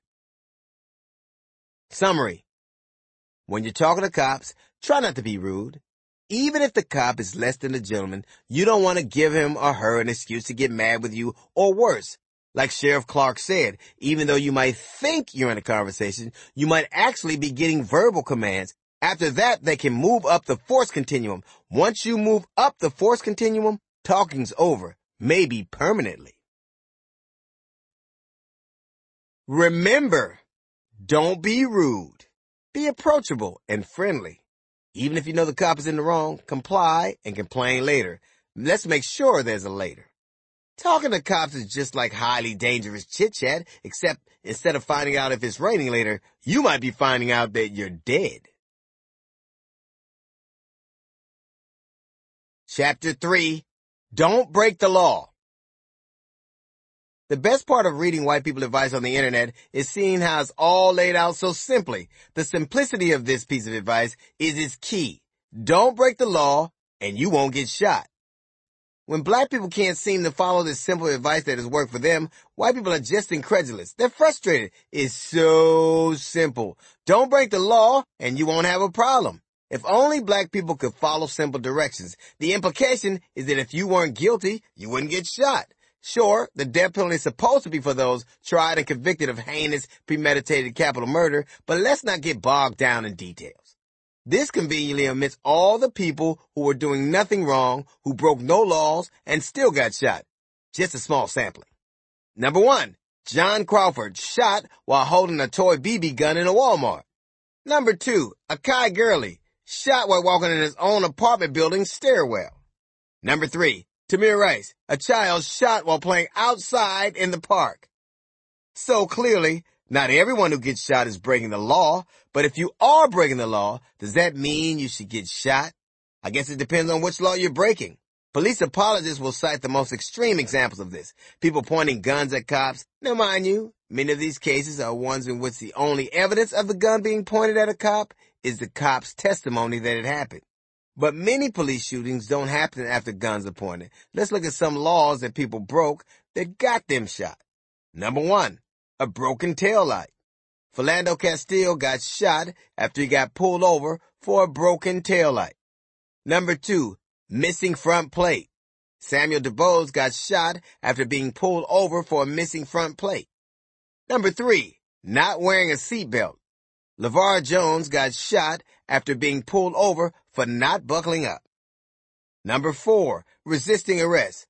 Summary. When you're talking to cops, try not to be rude. Even if the cop is less than a gentleman, you don't want to give him or her an excuse to get mad with you, or worse. Like Sheriff Clark said, even though you might think you're in a conversation, you might actually be getting verbal commands. After that, they can move up the force continuum. Once you move up the force continuum, talking's over, maybe permanently. Remember, don't be rude. Be approachable and friendly. Even if you know the cop is in the wrong, comply and complain later. Let's make sure there's a later. Talking to cops is just like highly dangerous chit-chat, except instead of finding out if it's raining later, you might be finding out that you're dead. Chapter 3, Don't Break the Law. The best part of reading white people advice on the internet is seeing how it's all laid out so simply. The simplicity of this piece of advice is its key. Don't break the law and you won't get shot. When black people can't seem to follow this simple advice that has worked for them, white people are just incredulous. They're frustrated. It's so simple. Don't break the law and you won't have a problem. If only black people could follow simple directions. The implication is that if you weren't guilty, you wouldn't get shot. Sure, the death penalty is supposed to be for those tried and convicted of heinous, premeditated capital murder, but let's not get bogged down in details. This conveniently omits all the people who were doing nothing wrong, who broke no laws, and still got shot. Just a small sampling. Number 1, John Crawford, shot while holding a toy BB gun in a Walmart. Number 2, Akai Gurley, shot while walking in his own apartment building's stairwell. Number 3, Tamir Rice, a child shot while playing outside in the park. So clearly, not everyone who gets shot is breaking the law, but if you are breaking the law, does that mean you should get shot? I guess it depends on which law you're breaking. Police apologists will cite the most extreme examples of this. People pointing guns at cops. Now mind you, many of these cases are ones in which the only evidence of the gun being pointed at a cop is the cop's testimony that it happened. But many police shootings don't happen after guns are pointed. Let's look at some laws that people broke that got them shot. Number 1, a broken taillight. Philando Castile got shot after he got pulled over for a broken taillight. Number 2, missing front plate. Samuel DuBose got shot after being pulled over for a missing front plate. Number 3, not wearing a seatbelt. LeVar Jones got shot after being pulled over for not buckling up. Number 4, resisting arrest.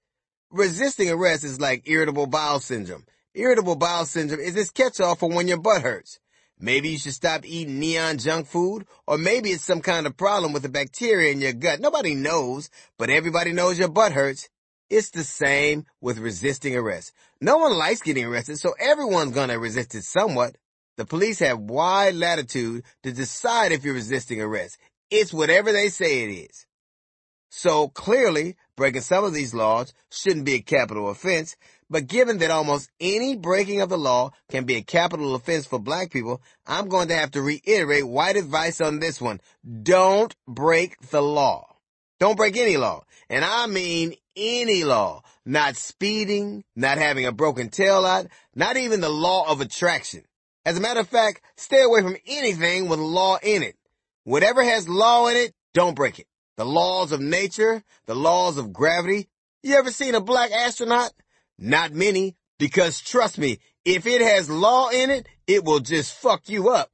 Resisting arrest is like irritable bowel syndrome. Irritable bowel syndrome is this catch-all for when your butt hurts. Maybe you should stop eating neon junk food, or maybe it's some kind of problem with the bacteria in your gut. Nobody knows, but everybody knows your butt hurts. It's the same with resisting arrest. No one likes getting arrested, so everyone's gonna resist it somewhat. The police have wide latitude to decide if you're resisting arrest. It's whatever they say it is. So clearly, breaking some of these laws shouldn't be a capital offense, but given that almost any breaking of the law can be a capital offense for black people, I'm going to have to reiterate white advice on this one. Don't break the law. Don't break any law. And I mean any law. Not speeding, not having a broken taillight, not even the law of attraction. As a matter of fact, stay away from anything with law in it. Whatever has law in it, don't break it. The laws of nature, the laws of gravity. You ever seen a black astronaut? Not many, because trust me, if it has law in it, it will just fuck you up.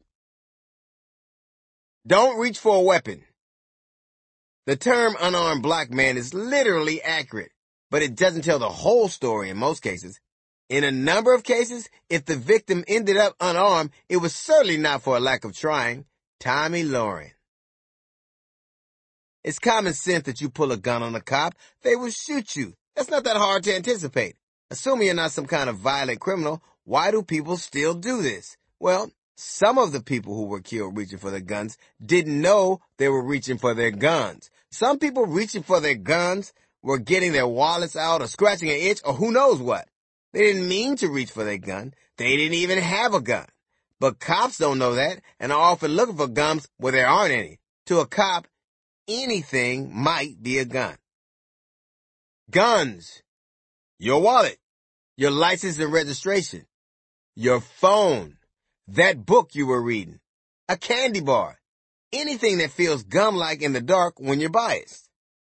Don't reach for a weapon. The term unarmed black man is literally accurate, but it doesn't tell the whole story in most cases. In a number of cases, if the victim ended up unarmed, it was certainly not for a lack of trying. Tommy Lauren. It's common sense that you pull a gun on a cop, they will shoot you. That's not that hard to anticipate. Assuming you're not some kind of violent criminal, why do people still do this? Well, some of the people who were killed reaching for their guns didn't know they were reaching for their guns. Some people reaching for their guns were getting their wallets out or scratching an itch or who knows what. They didn't mean to reach for their gun. They didn't even have a gun. But cops don't know that and are often looking for guns where there aren't any. To a cop, anything might be a gun. Guns. Your wallet. Your license and registration. Your phone. That book you were reading. A candy bar. Anything that feels gum-like in the dark when you're biased.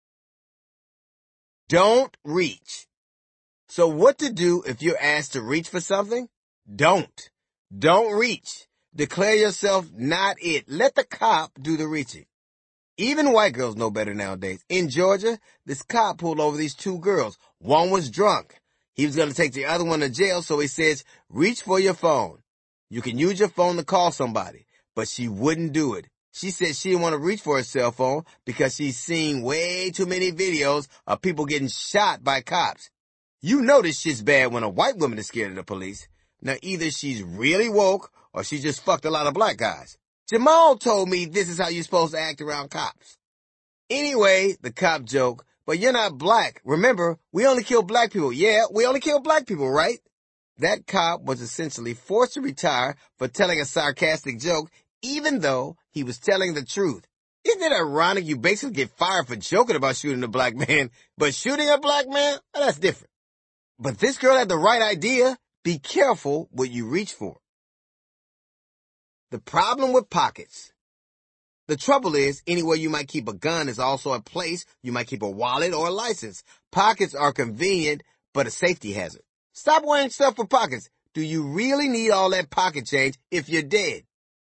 Don't reach. So what to do if you're asked to reach for something? Don't. Don't reach. Declare yourself not it. Let the cop do the reaching. Even white girls know better nowadays. In Georgia, this cop pulled over these two girls. One was drunk. He was going to take the other one to jail, so he says, reach for your phone. You can use your phone to call somebody. But she wouldn't do it. She said she didn't want to reach for her cell phone because she's seen way too many videos of people getting shot by cops. You know this shit's bad when a white woman is scared of the police. Now either she's really woke or she just fucked a lot of black guys. Jamal told me this is how you're supposed to act around cops. Anyway, the cop joke, but you're not black. Remember, we only kill black people. Yeah, we only kill black people, right? That cop was essentially forced to retire for telling a sarcastic joke, even though he was telling the truth. Isn't it ironic you basically get fired for joking about shooting a black man, but shooting a black man? That's different. But this girl had the right idea. Be careful what you reach for. The problem with pockets. The trouble is, anywhere you might keep a gun is also a place you might keep a wallet or a license. Pockets are convenient, but a safety hazard. Stop wearing stuff for pockets. Do you really need all that pocket change if you're dead?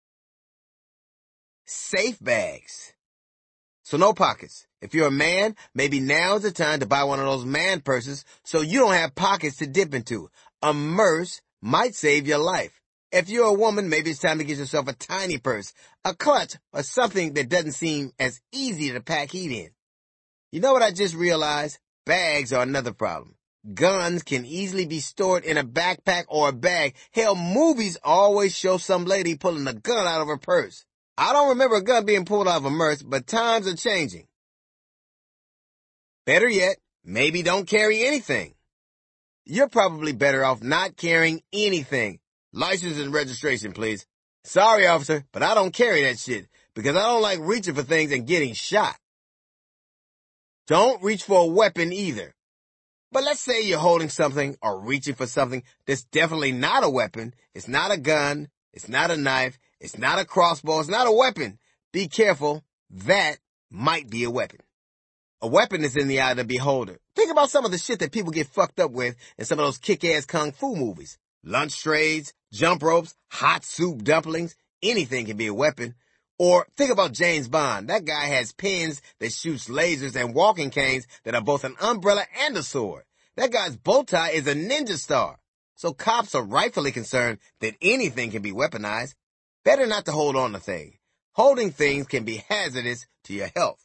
Safe bags. So no pockets. If you're a man, maybe now's the time to buy one of those man purses so you don't have pockets to dip into. A purse might save your life. If you're a woman, maybe it's time to get yourself a tiny purse, a clutch, or something that doesn't seem as easy to pack heat in. You know what I just realized? Bags are another problem. Guns can easily be stored in a backpack or a bag. Hell, movies always show some lady pulling a gun out of her purse. I don't remember a gun being pulled out of a purse, but times are changing. Better yet, maybe don't carry anything. You're probably better off not carrying anything. License and registration, please. Sorry, officer, but I don't carry that shit because I don't like reaching for things and getting shot. Don't reach for a weapon either. But let's say you're holding something or reaching for something that's definitely not a weapon. It's not a gun. It's not a knife. It's not a crossbow. It's not a weapon. Be careful. That might be a weapon. A weapon is in the eye of the beholder. Think about some of the shit that people get fucked up with in some of those kick-ass kung fu movies. Lunch trays, jump ropes, hot soup dumplings. Anything can be a weapon. Or think about James Bond. That guy has pens that shoots lasers and walking canes that are both an umbrella and a sword. That guy's bow tie is a ninja star. So cops are rightfully concerned that anything can be weaponized. Better not to hold on to things. Holding things can be hazardous to your health.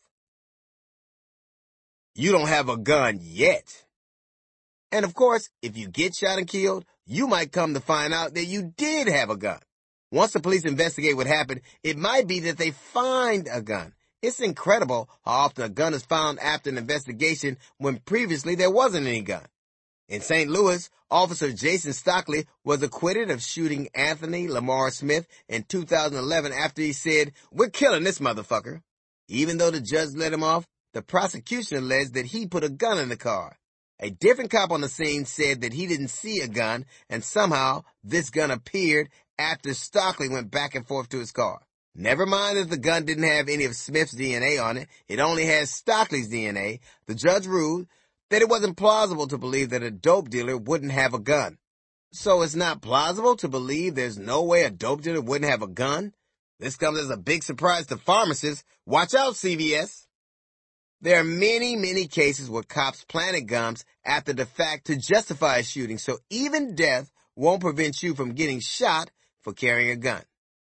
You don't have a gun yet. And of course, if you get shot and killed, you might come to find out that you did have a gun. Once the police investigate what happened, it might be that they find a gun. It's incredible how often a gun is found after an investigation when previously there wasn't any gun. In St. Louis, Officer Jason Stockley was acquitted of shooting Anthony Lamar Smith in 2011 after he said, "We're killing this motherfucker." Even though the judge let him off, the prosecution alleged that he put a gun in the car. A different cop on the scene said that he didn't see a gun, and somehow this gun appeared after Stockley went back and forth to his car. Never mind that the gun didn't have any of Smith's DNA on it, it only has Stockley's DNA. The judge ruled that it wasn't plausible to believe that a dope dealer wouldn't have a gun. So it's not plausible to believe there's no way a dope dealer wouldn't have a gun? This comes as a big surprise to pharmacists. Watch out, CVS. There are many, many cases where cops planted guns after the fact to justify a shooting, so even death won't prevent you from getting shot for carrying a gun.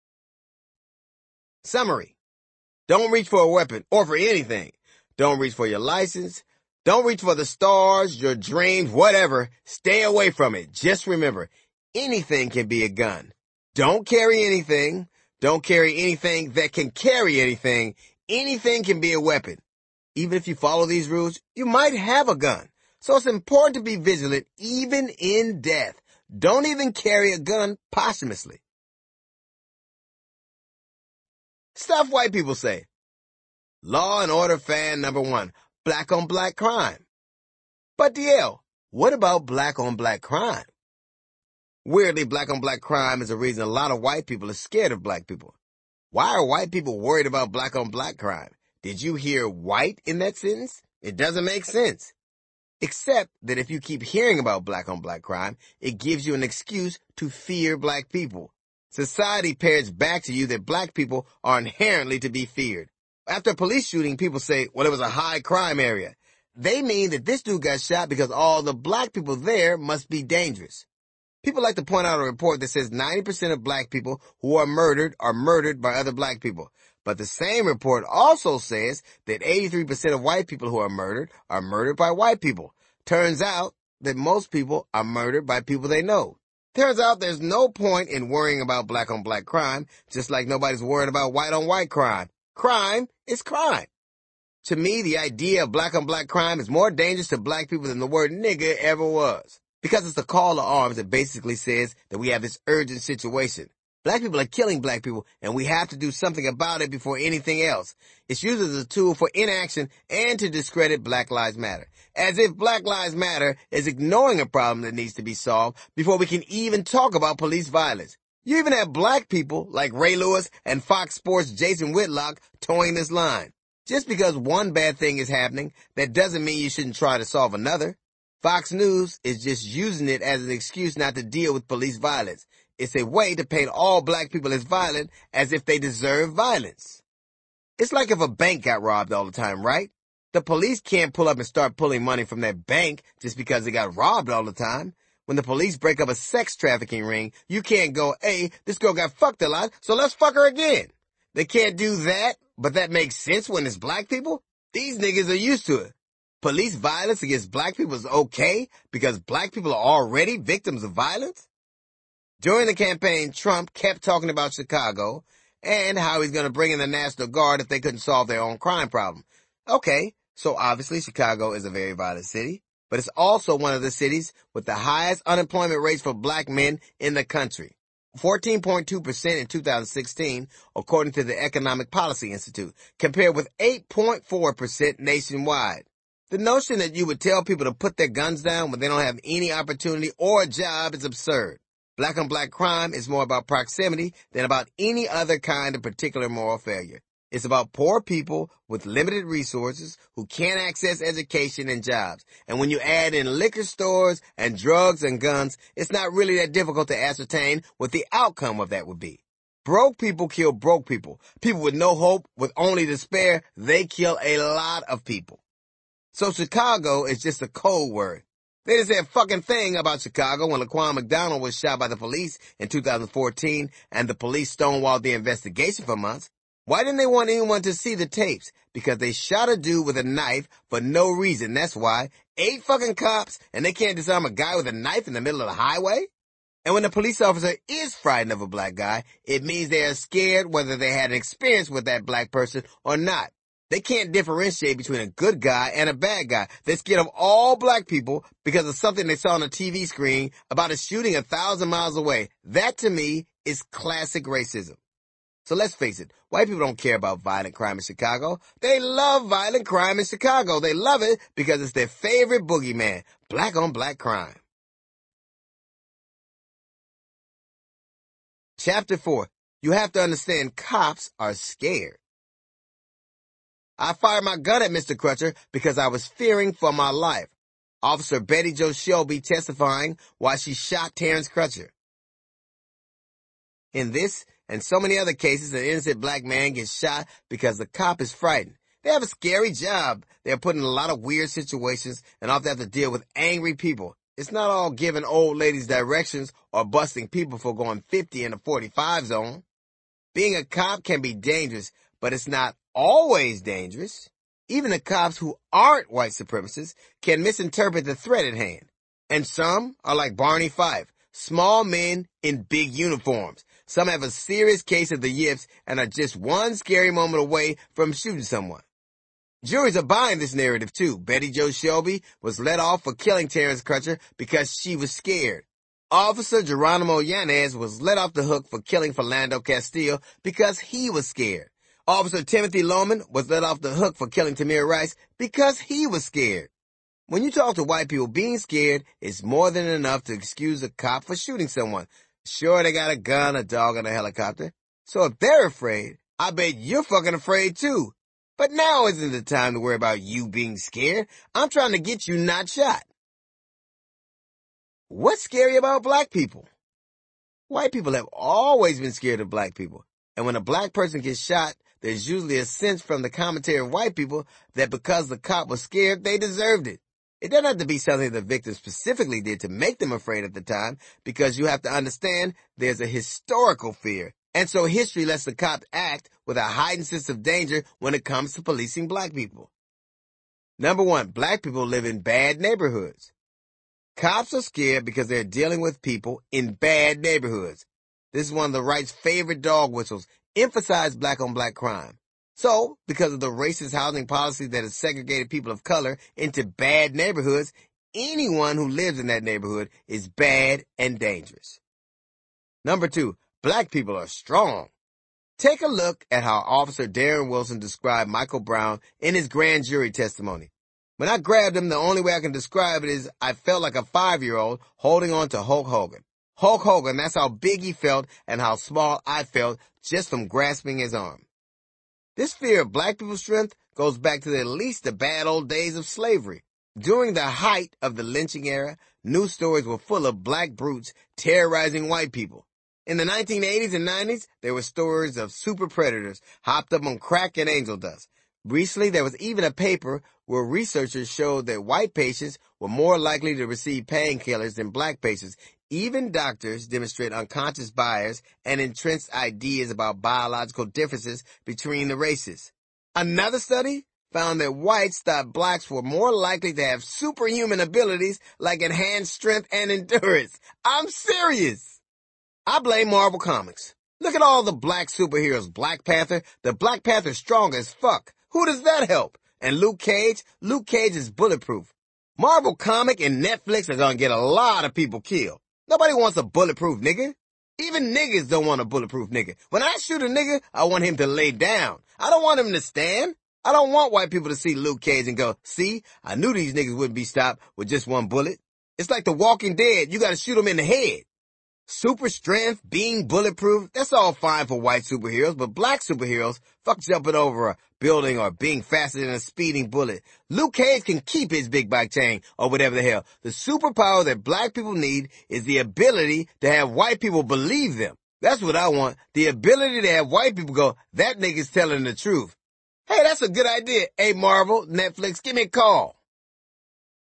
Summary. Don't reach for a weapon or for anything. Don't reach for your license. Don't reach for the stars, your dreams, whatever. Stay away from it. Just remember, anything can be a gun. Don't carry anything. Don't carry anything that can carry anything. Anything can be a weapon. Even if you follow these rules, you might have a gun. So it's important to be vigilant even in death. Don't even carry a gun posthumously. Stuff white people say. Law and Order fan number 1. Black on black crime. But DL, what about black on black crime? Weirdly, black on black crime is a reason a lot of white people are scared of black people. Why are white people worried about black on black crime? Did you hear white in that sentence? It doesn't make sense. Except that if you keep hearing about black on black crime, it gives you an excuse to fear black people. Society parrots back to you that black people are inherently to be feared. After a police shooting, people say, well, it was a high crime area. They mean that this dude got shot because all the black people there must be dangerous. People like to point out a report that says 90% of black people who are murdered by other black people. But the same report also says that 83% of white people who are murdered by white people. Turns out that most people are murdered by people they know. Turns out there's no point in worrying about black on black crime, just like nobody's worried about white on white crime. Crime is crime. To me, the idea of black on black crime is more dangerous to black people than the word nigger ever was. Because it's a call to arms that basically says that we have this urgent situation. Black people are killing black people, and we have to do something about it before anything else. It's used as a tool for inaction and to discredit Black Lives Matter. As if Black Lives Matter is ignoring a problem that needs to be solved before we can even talk about police violence. You even have black people like Ray Lewis and Fox Sports' Jason Whitlock towing this line. Just because one bad thing is happening, that doesn't mean you shouldn't try to solve another. Fox News is just using it as an excuse not to deal with police violence. It's a way to paint all black people as violent as if they deserve violence. It's like if a bank got robbed all the time, right? The police can't pull up and start pulling money from that bank just because they got robbed all the time. When the police break up a sex trafficking ring, you can't go, hey, this girl got fucked a lot, so let's fuck her again. They can't do that, but that makes sense when it's black people. These niggas are used to it. Police violence against black people is okay because black people are already victims of violence? During the campaign, Trump kept talking about Chicago and how he's going to bring in the National Guard if they couldn't solve their own crime problem. Okay, so obviously Chicago is a very violent city, but it's also one of the cities with the highest unemployment rates for black men in the country. 14.2% in 2016, according to the Economic Policy Institute, compared with 8.4% nationwide. The notion that you would tell people to put their guns down when they don't have any opportunity or a job is absurd. Black on black crime is more about proximity than about any other kind of particular moral failure. It's about poor people with limited resources who can't access education and jobs. And when you add in liquor stores and drugs and guns, it's not really that difficult to ascertain what the outcome of that would be. Broke people kill broke people. People with no hope, with only despair, they kill a lot of people. So Chicago is just a code word. They didn't say a fucking thing about Chicago when Laquan McDonald was shot by the police in 2014 and the police stonewalled the investigation for months. Why didn't they want anyone to see the tapes? Because they shot a dude with a knife for no reason. That's why. 8 fucking cops and they can't disarm a guy with a knife in the middle of the highway? And when a police officer is frightened of a black guy, it means they are scared whether they had an experience with that black person or not. They can't differentiate between a good guy and a bad guy. They're scared of all black people because of something they saw on a TV screen about a shooting 1,000 miles away. That, to me, is classic racism. So let's face it, white people don't care about violent crime in Chicago. They love violent crime in Chicago. They love it because it's their favorite boogeyman, black on black crime. Chapter 4. You have to understand cops are scared. I fired my gun at Mr. Crutcher because I was fearing for my life. Officer Betty Jo Shelby testifying why she shot Terrence Crutcher. In this and so many other cases, an innocent black man gets shot because the cop is frightened. They have a scary job. They're put in a lot of weird situations and often have to deal with angry people. It's not all giving old ladies directions or busting people for going 50 in the 45 zone. Being a cop can be dangerous, but it's not always dangerous. Even the cops who aren't white supremacists can misinterpret the threat at hand. And some are like Barney Fife, small men in big uniforms. Some have a serious case of the yips and are just one scary moment away from shooting someone. Juries are buying this narrative too. Betty Jo Shelby was let off for killing Terrence Crutcher because she was scared. Officer Geronimo Yanez was let off the hook for killing Philando Castile because he was scared. Officer Timothy Loman was let off the hook for killing Tamir Rice because he was scared. When you talk to white people, being scared is more than enough to excuse a cop for shooting someone. Sure, they got a gun, a dog, and a helicopter. So if they're afraid, I bet you're fucking afraid too. But now isn't the time to worry about you being scared. I'm trying to get you not shot. What's scary about black people? White people have always been scared of black people. And when a black person gets shot, there's usually a sense from the commentary of white people that because the cop was scared, they deserved it. It doesn't have to be something the victim specifically did to make them afraid at the time, because you have to understand there's a historical fear. And so history lets the cop act with a heightened sense of danger when it comes to policing black people. Number 1, black people live in bad neighborhoods. Cops are scared because they're dealing with people in bad neighborhoods. This is one of the right's favorite dog whistles, emphasize black on black crime. So, because of the racist housing policy that has segregated people of color into bad neighborhoods, anyone who lives in that neighborhood is bad and dangerous. Number 2, black people are strong. Take a look at how Officer Darren Wilson described Michael Brown in his grand jury testimony. When I grabbed him, the only way I can describe it is I felt like a 5-year-old holding on to Hulk Hogan. Hulk Hogan, that's how big he felt and how small I felt just from grasping his arm. This fear of black people's strength goes back to at least the bad old days of slavery. During the height of the lynching era, news stories were full of black brutes terrorizing white people. In the 1980s and 90s, there were stories of super predators hopped up on crack and angel dust. Recently, there was even a paper where researchers showed that white patients were more likely to receive painkillers than black patients. Even doctors demonstrate unconscious bias and entrenched ideas about biological differences between the races. Another study found that whites thought blacks were more likely to have superhuman abilities like enhanced strength and endurance. I'm serious! I blame Marvel Comics. Look at all the black superheroes. Black Panther, the Black Panther's strong as fuck. Who does that help? And Luke Cage is bulletproof. Marvel Comic and Netflix are gonna get a lot of people killed. Nobody wants a bulletproof nigga. Even niggas don't want a bulletproof nigga. When I shoot a nigga, I want him to lay down. I don't want him to stand. I don't want white people to see Luke Cage and go, see, I knew these niggas wouldn't be stopped with just one bullet. It's like The Walking Dead. You gotta shoot them in the head. Super strength, being bulletproof, that's all fine for white superheroes, but black superheroes, fuck jumping over a building or being faster than a speeding bullet. Luke Cage can keep his big bike chain or whatever the hell. The superpower that black people need is the ability to have white people believe them. That's what I want. The ability to have white people go, that nigga's telling the truth. Hey, that's a good idea. Hey, Marvel, Netflix, give me a call.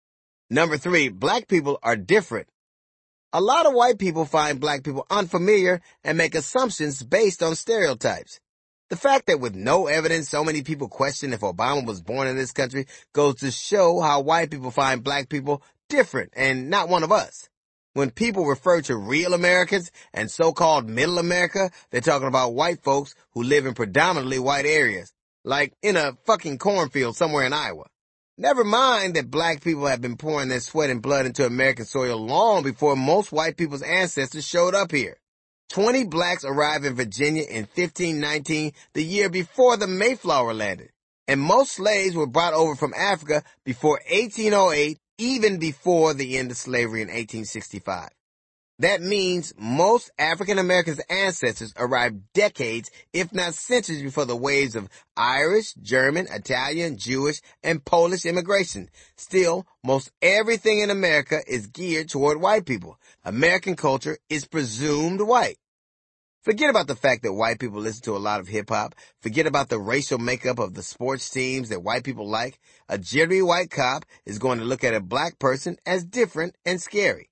Number 3, black people are different. A lot of white people find black people unfamiliar and make assumptions based on stereotypes. The fact that with no evidence so many people question if Obama was born in this country goes to show how white people find black people different and not one of us. When people refer to real Americans and so-called middle America, they're talking about white folks who live in predominantly white areas, like in a fucking cornfield somewhere in Iowa. Never mind that black people have been pouring their sweat and blood into American soil long before most white people's ancestors showed up here. 20 blacks arrived in Virginia in 1519, the year before the Mayflower landed. And most slaves were brought over from Africa before 1808, even before the end of slavery in 1865. That means most African Americans' ancestors arrived decades, if not centuries, before the waves of Irish, German, Italian, Jewish, and Polish immigration. Still, most everything in America is geared toward white people. American culture is presumed white. Forget about the fact that white people listen to a lot of hip-hop. Forget about the racial makeup of the sports teams that white people like. A jittery white cop is going to look at a black person as different and scary.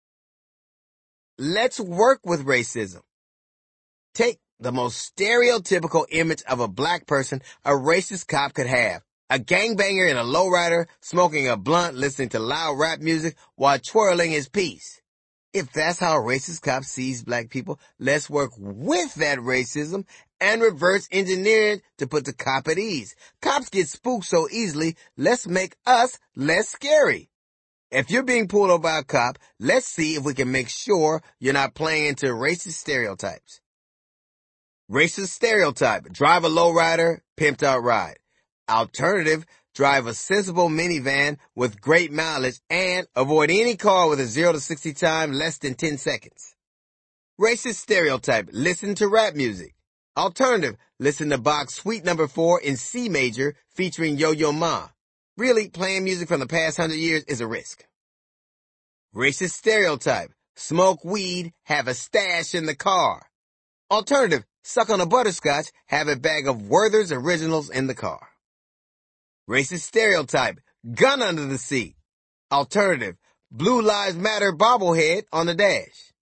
Let's work with racism. Take the most stereotypical image of a black person a racist cop could have. A gangbanger in a lowrider, smoking a blunt, listening to loud rap music while twirling his piece. If that's how a racist cop sees black people, let's work with that racism and reverse engineer it to put the cop at ease. Cops get spooked so easily, let's make us less scary. If you're being pulled over by a cop, let's see if we can make sure you're not playing into racist stereotypes. Racist stereotype: drive a lowrider, pimped out ride. Alternative: drive a sensible minivan with great mileage and avoid any car with a 0 to 60 time less than 10 seconds. Racist stereotype: listen to rap music. Alternative: listen to Bach's Suite No. 4 in C major featuring Yo-Yo Ma. Really, playing music from the past 100 years is a risk. Racist stereotype: smoke weed, have a stash in the car. Alternative: suck on a butterscotch, have a bag of Werther's Originals in the car. Racist stereotype: gun under the seat. Alternative: Blue Lives Matter bobblehead on the dash.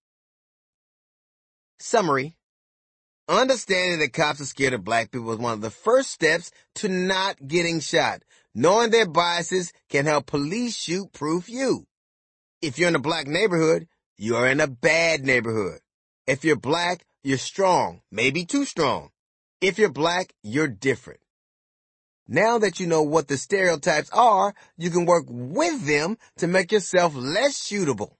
Summary: understanding that cops are scared of black people is one of the first steps to not getting shot. Knowing their biases can help police shoot-proof you. If you're in a black neighborhood, you are in a bad neighborhood. If you're black, you're strong, maybe too strong. If you're black, you're different. Now that you know what the stereotypes are, you can work with them to make yourself less shootable.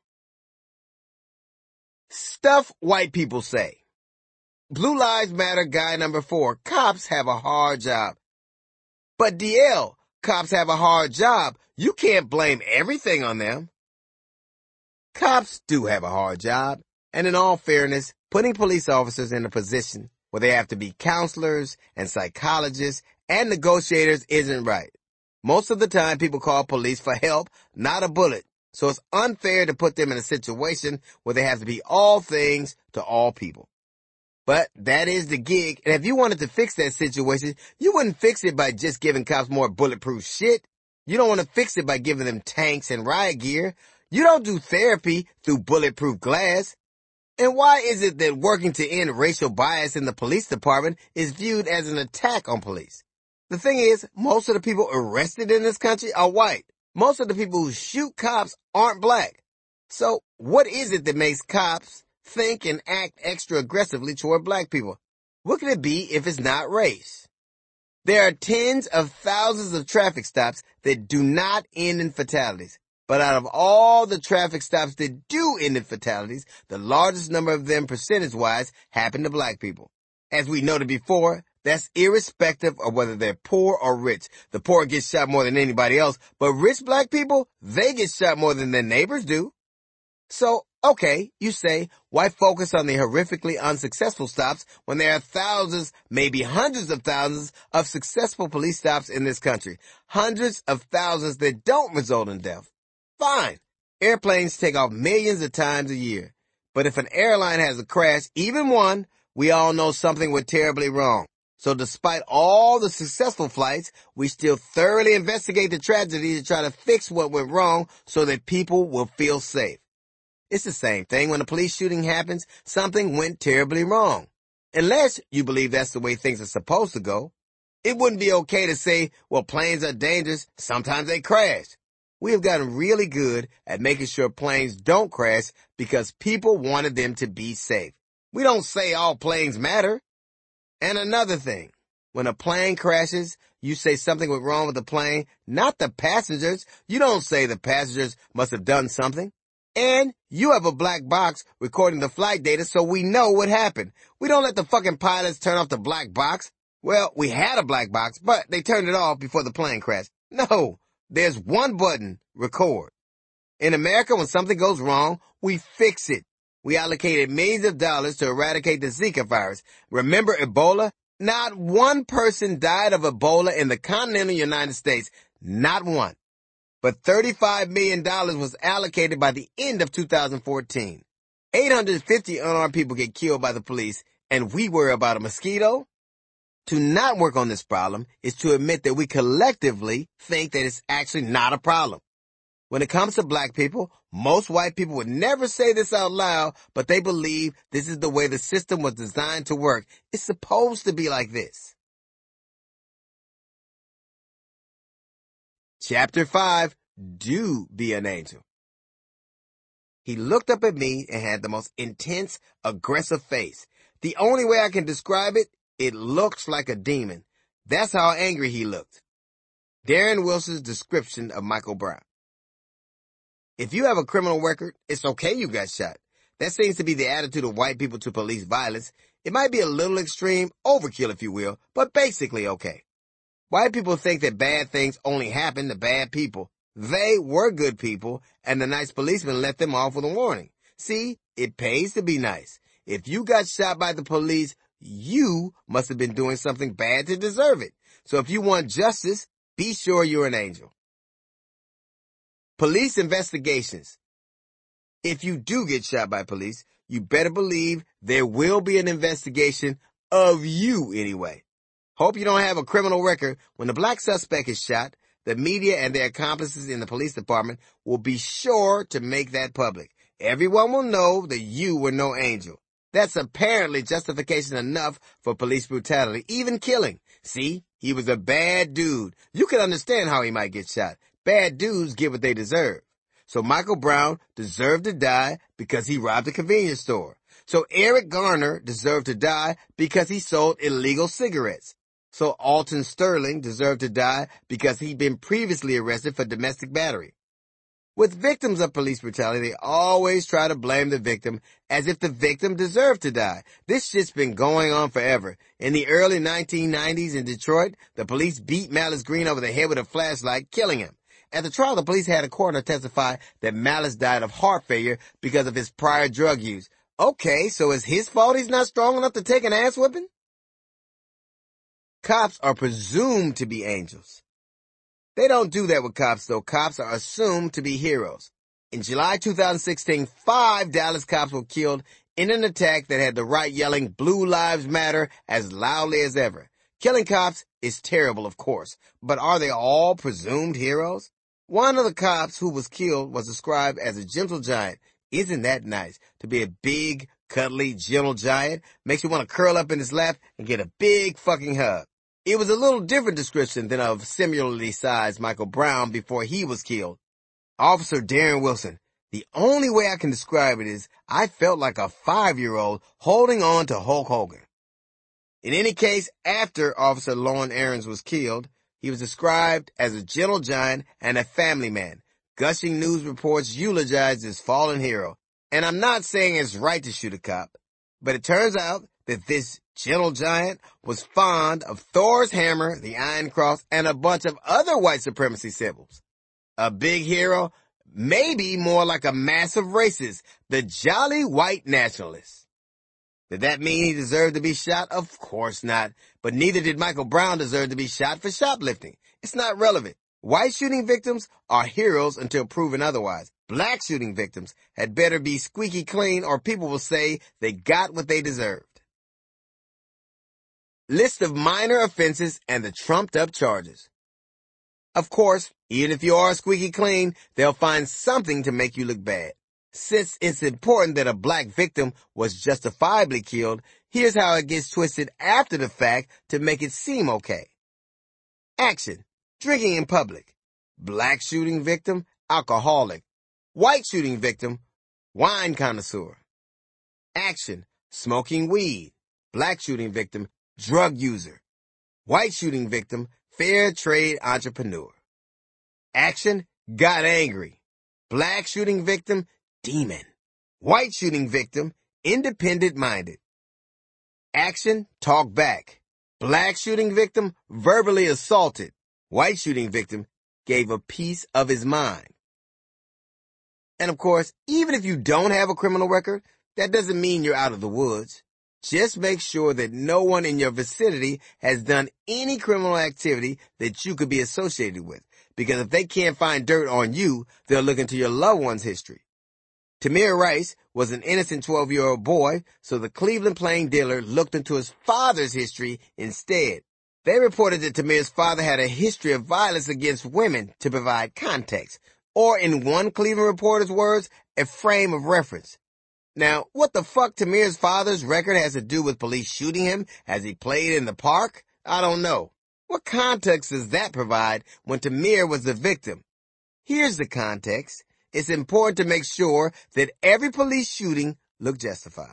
Stuff white people say. Blue Lives Matter guy number 4, cops have a hard job. But DL, cops have a hard job. You can't blame everything on them. Cops do have a hard job, and in all fairness, putting police officers in a position where they have to be counselors and psychologists and negotiators isn't right. Most of the time, people call police for help, not a bullet, so it's unfair to put them in a situation where they have to be all things to all people. But that is the gig, and if you wanted to fix that situation, you wouldn't fix it by just giving cops more bulletproof shit. You don't want to fix it by giving them tanks and riot gear. You don't do therapy through bulletproof glass. And why is it that working to end racial bias in the police department is viewed as an attack on police? The thing is, most of the people arrested in this country are white. Most of the people who shoot cops aren't black. So what is it that makes cops think and act extra aggressively toward black people? What could it be if it's not race? There are tens of thousands of traffic stops that do not end in fatalities. But out of all the traffic stops that do end in fatalities, the largest number of them percentage-wise happen to black people. As we noted before, that's irrespective of whether they're poor or rich. The poor get shot more than anybody else, but rich black people, they get shot more than their neighbors do. So, okay, you say, why focus on the horrifically unsuccessful stops when there are thousands, maybe hundreds of thousands of successful police stops in this country? Hundreds of thousands that don't result in death. Fine. Airplanes take off millions of times a year. But if an airline has a crash, even one, we all know something went terribly wrong. So despite all the successful flights, we still thoroughly investigate the tragedy to try to fix what went wrong so that people will feel safe. It's the same thing when a police shooting happens, something went terribly wrong. Unless you believe that's the way things are supposed to go. It wouldn't be okay to say, well, planes are dangerous, sometimes they crash. We have gotten really good at making sure planes don't crash because people wanted them to be safe. We don't say all planes matter. And another thing, when a plane crashes, you say something went wrong with the plane, not the passengers. You don't say the passengers must have done something. And you have a black box recording the flight data so we know what happened. We don't let the fucking pilots turn off the black box. Well, we had a black box, but they turned it off before the plane crashed. No, there's one button, record. In America, when something goes wrong, we fix it. We allocated millions of dollars to eradicate the Zika virus. Remember Ebola? Not one person died of Ebola in the continental United States. Not one. But $35 million was allocated by the end of 2014. 850 unarmed people get killed by the police, and we worry about a mosquito? To not work on this problem is to admit that we collectively think that it's actually not a problem. When it comes to black people, most white people would never say this out loud, but they believe this is the way the system was designed to work. It's supposed to be like this. Chapter 5, Do Be an Angel. He looked up at me and had the most intense, aggressive face. The only way I can describe it, it looks like a demon. That's how angry he looked. Darren Wilson's description of Michael Brown. If you have a criminal record, it's okay you got shot. That seems to be the attitude of white people to police violence. It might be a little extreme, overkill if you will, but basically okay. White people think that bad things only happen to bad people. They were good people, and the nice policeman let them off with a warning. See, it pays to be nice. If you got shot by the police, you must have been doing something bad to deserve it. So if you want justice, be sure you're an angel. Police investigations. If you do get shot by police, you better believe there will be an investigation of you anyway. Hope you don't have a criminal record. When the black suspect is shot, the media and their accomplices in the police department will be sure to make that public. Everyone will know that you were no angel. That's apparently justification enough for police brutality, even killing. See, he was a bad dude. You can understand how he might get shot. Bad dudes get what they deserve. So Michael Brown deserved to die because he robbed a convenience store. So Eric Garner deserved to die because he sold illegal cigarettes. So Alton Sterling deserved to die because he'd been previously arrested for domestic battery. With victims of police brutality, they always try to blame the victim as if the victim deserved to die. This shit's been going on forever. In the early 1990s in Detroit, the police beat Malice Green over the head with a flashlight, killing him. At the trial, the police had a coroner testify that Malice died of heart failure because of his prior drug use. Okay, so it's his fault he's not strong enough to take an ass whipping? Cops are presumed to be angels. They don't do that with cops, though. Cops are assumed to be heroes. In July 2016, 5 Dallas cops were killed in an attack that had the right yelling "Blue Lives Matter" as loudly as ever. Killing cops is terrible, of course, but are they all presumed heroes? One of the cops who was killed was described as a gentle giant. Isn't that nice? To be a big, cuddly, gentle giant makes you want to curl up in his lap and get a big fucking hug. It was a little different description than of similarly sized Michael Brown before he was killed. Officer Darren Wilson. The only way I can describe it is I felt like a 5-year-old holding on to Hulk Hogan. In any case, after Officer Lorne Aarons was killed, he was described as a gentle giant and a family man. Gushing news reports eulogized his fallen hero. And I'm not saying it's right to shoot a cop, but it turns out that this gentle giant was fond of Thor's hammer, the Iron Cross, and a bunch of other white supremacy symbols. A big hero? Maybe more like a massive racist, the jolly white nationalist. Did that mean he deserved to be shot? Of course not. But neither did Michael Brown deserve to be shot for shoplifting. It's not relevant. White shooting victims are heroes until proven otherwise. Black shooting victims had better be squeaky clean or people will say they got what they deserved. List of minor offenses and the trumped-up charges. Of course, even if you are squeaky clean, they'll find something to make you look bad. Since it's important that a black victim was justifiably killed, here's how it gets twisted after the fact to make it seem okay. Action: drinking in public. Black shooting victim, alcoholic. White shooting victim, wine connoisseur. Action: smoking weed. Black shooting victim, drug user. White shooting victim, fair trade entrepreneur. Action: got angry. Black shooting victim, demon. White shooting victim, independent-minded. Action: talk back. Black shooting victim, verbally assaulted. White shooting victim, gave a piece of his mind. And of course, even if you don't have a criminal record, that doesn't mean you're out of the woods. Just make sure that no one in your vicinity has done any criminal activity that you could be associated with, because if they can't find dirt on you, they'll look into your loved one's history. Tamir Rice was an innocent 12-year-old boy, so the Cleveland Plain Dealer looked into his father's history instead. They reported that Tamir's father had a history of violence against women to provide context, or in one Cleveland reporter's words, a frame of reference. Now, what the fuck Tamir's father's record has to do with police shooting him as he played in the park? I don't know. What context does that provide when Tamir was the victim? Here's the context. It's important to make sure that every police shooting looked justified.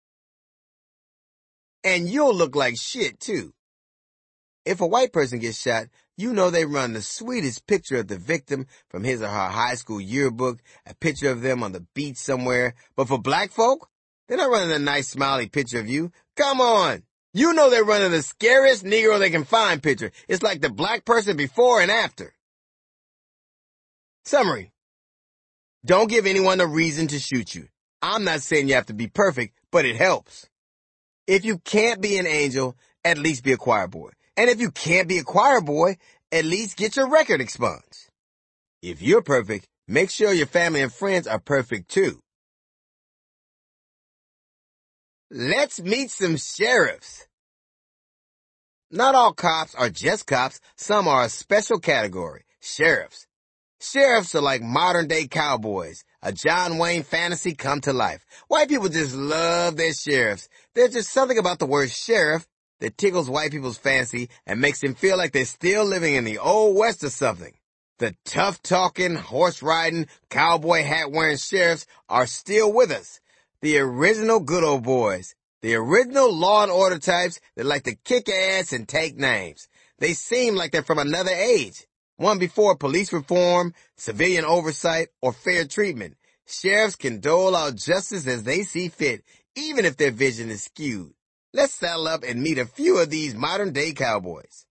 And you'll look like shit, too. If a white person gets shot, you know they run the sweetest picture of the victim from his or her high school yearbook, a picture of them on the beach somewhere. But for black folk, they're not running a nice smiley picture of you. Come on! You know they're running the scariest Negro they can find picture. It's like the black person before and after. Summary. Don't give anyone a reason to shoot you. I'm not saying you have to be perfect, but it helps. If you can't be an angel, at least be a choir boy. And if you can't be a choir boy, at least get your record expunged. If you're perfect, make sure your family and friends are perfect too. Let's meet some sheriffs. Not all cops are just cops. Some are a special category, sheriffs. Sheriffs are like modern-day cowboys, a John Wayne fantasy come to life. White people just love their sheriffs. There's just something about the word sheriff that tickles white people's fancy and makes them feel like they're still living in the Old West or something. The tough-talking, horse-riding, cowboy hat-wearing sheriffs are still with us. The original good old boys. The original law and order types that like to kick ass and take names. They seem like they're from another age. One before police reform, civilian oversight, or fair treatment. Sheriffs can dole out justice as they see fit, even if their vision is skewed. Let's saddle up and meet a few of these modern-day cowboys.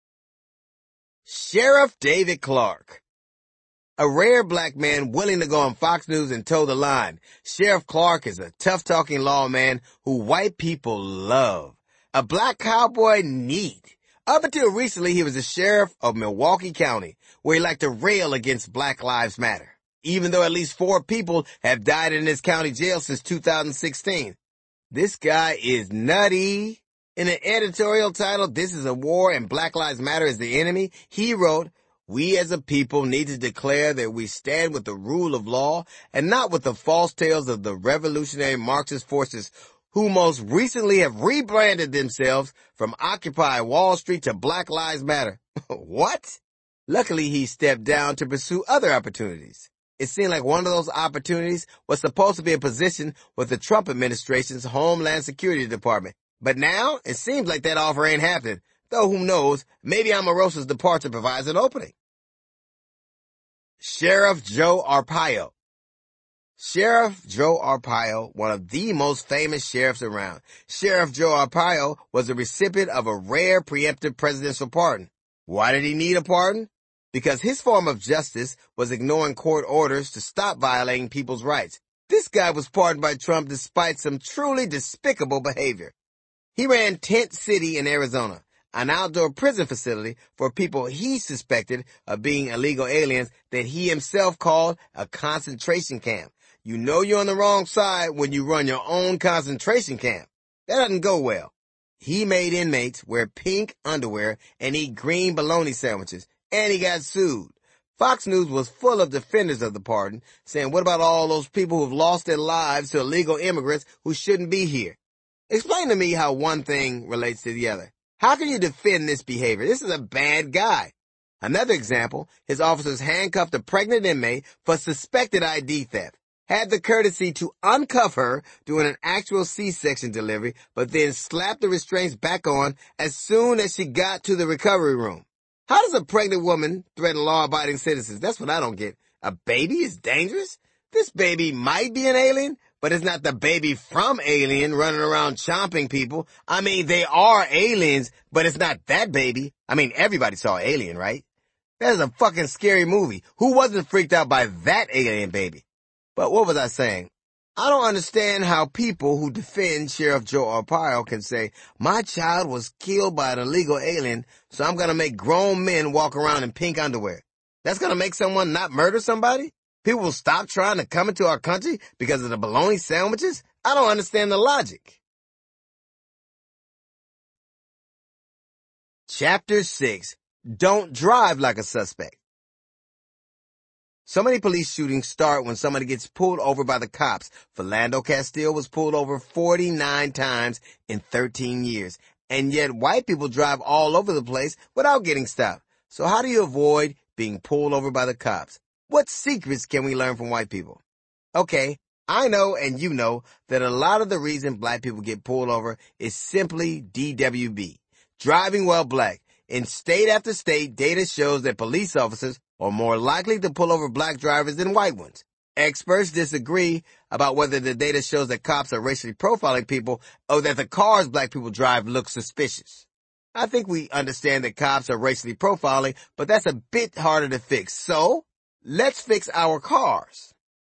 Sheriff David Clarke. A rare black man willing to go on Fox News and toe the line. Sheriff Clarke is a tough-talking lawman who white people love. A black cowboy neat. Up until recently, he was the sheriff of Milwaukee County, where he liked to rail against Black Lives Matter, even though at least 4 people have died in his county jail since 2016. This guy is nutty. In an editorial titled, "This is a War and Black Lives Matter is the Enemy," he wrote, "We as a people need to declare that we stand with the rule of law and not with the false tales of the revolutionary Marxist forces who most recently have rebranded themselves from Occupy Wall Street to Black Lives Matter." What? Luckily, he stepped down to pursue other opportunities. It seemed like one of those opportunities was supposed to be a position with the Trump administration's Homeland Security Department. But now, it seems like that offer ain't happening. Though who knows, maybe Omarosa's departure provides an opening. Sheriff Joe Arpaio. Sheriff Joe Arpaio, one of the most famous sheriffs around. Sheriff Joe Arpaio was the recipient of a rare preemptive presidential pardon. Why did he need a pardon? Because his form of justice was ignoring court orders to stop violating people's rights. This guy was pardoned by Trump despite some truly despicable behavior. He ran Tent City in Arizona, an outdoor prison facility for people he suspected of being illegal aliens that he himself called a concentration camp. You know you're on the wrong side when you run your own concentration camp. That doesn't go well. He made inmates wear pink underwear and eat green bologna sandwiches, and he got sued. Fox News was full of defenders of the pardon, saying, what about all those people who've lost their lives to illegal immigrants who shouldn't be here? Explain to me how one thing relates to the other. How can you defend this behavior? This is a bad guy. Another example, his officers handcuffed a pregnant inmate for suspected ID theft, had the courtesy to uncuff her during an actual C-section delivery, but then slapped the restraints back on as soon as she got to the recovery room. How does a pregnant woman threaten law-abiding citizens? That's what I don't get. A baby is dangerous? This baby might be an alien, but it's not the baby from Alien running around chomping people. I mean, they are aliens, but it's not that baby. I mean, everybody saw Alien, right? That is a fucking scary movie. Who wasn't freaked out by that alien baby? But what was I saying? I don't understand how people who defend Sheriff Joe Arpaio can say, my child was killed by an illegal alien, so I'm gonna make grown men walk around in pink underwear. That's gonna make someone not murder somebody? People will stop trying to come into our country because of the bologna sandwiches? I don't understand the logic. Chapter 6. Don't drive like a suspect. So many police shootings start when somebody gets pulled over by the cops. Philando Castile was pulled over 49 times in 13 years. And yet white people drive all over the place without getting stopped. So how do you avoid being pulled over by the cops? What secrets can we learn from white people? Okay, I know and you know that a lot of the reason black people get pulled over is simply DWB, driving while black. In state after state, data shows that police officers are more likely to pull over black drivers than white ones. Experts disagree about whether the data shows that cops are racially profiling people or that the cars black people drive look suspicious. I think we understand that cops are racially profiling, but that's a bit harder to fix. So, let's fix our cars.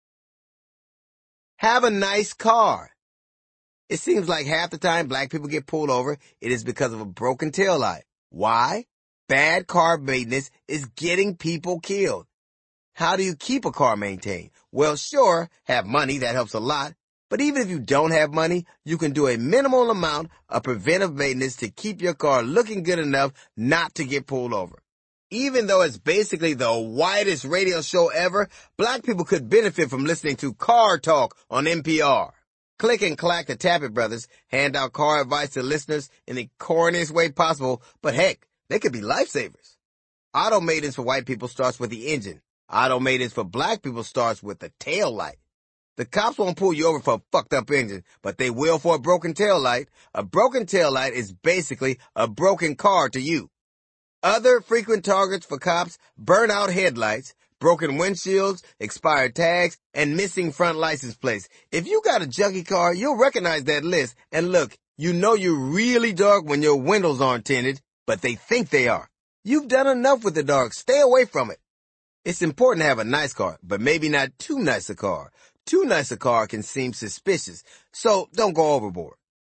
Have a nice car. It seems like half the time black people get pulled over, it is because of a broken taillight. Why? Bad car maintenance is getting people killed. How do you keep a car maintained? Well, sure, have money, that helps a lot. But even if you don't have money, you can do a minimal amount of preventive maintenance to keep your car looking good enough not to get pulled over. Even though it's basically the whitest radio show ever, black people could benefit from listening to Car Talk on NPR. Click and Clack, the Tappet Brothers, hand out car advice to listeners in the corniest way possible, but heck, they could be lifesavers. Auto maintenance for white people starts with the engine. Auto maintenance for black people starts with the tail light. The cops won't pull you over for a fucked up engine, but they will for a broken tail light. A broken tail light is basically a broken car to you. Other frequent targets for cops: burnout headlights, broken windshields, expired tags, and missing front license plates. If you got a junky car, you'll recognize that list. And look, you know you're really dark when your windows aren't tinted, but they think they are. You've done enough with the dark. Stay away from it. It's important to have a nice car, but maybe not too nice a car. Too nice a car can seem suspicious, so don't go overboard.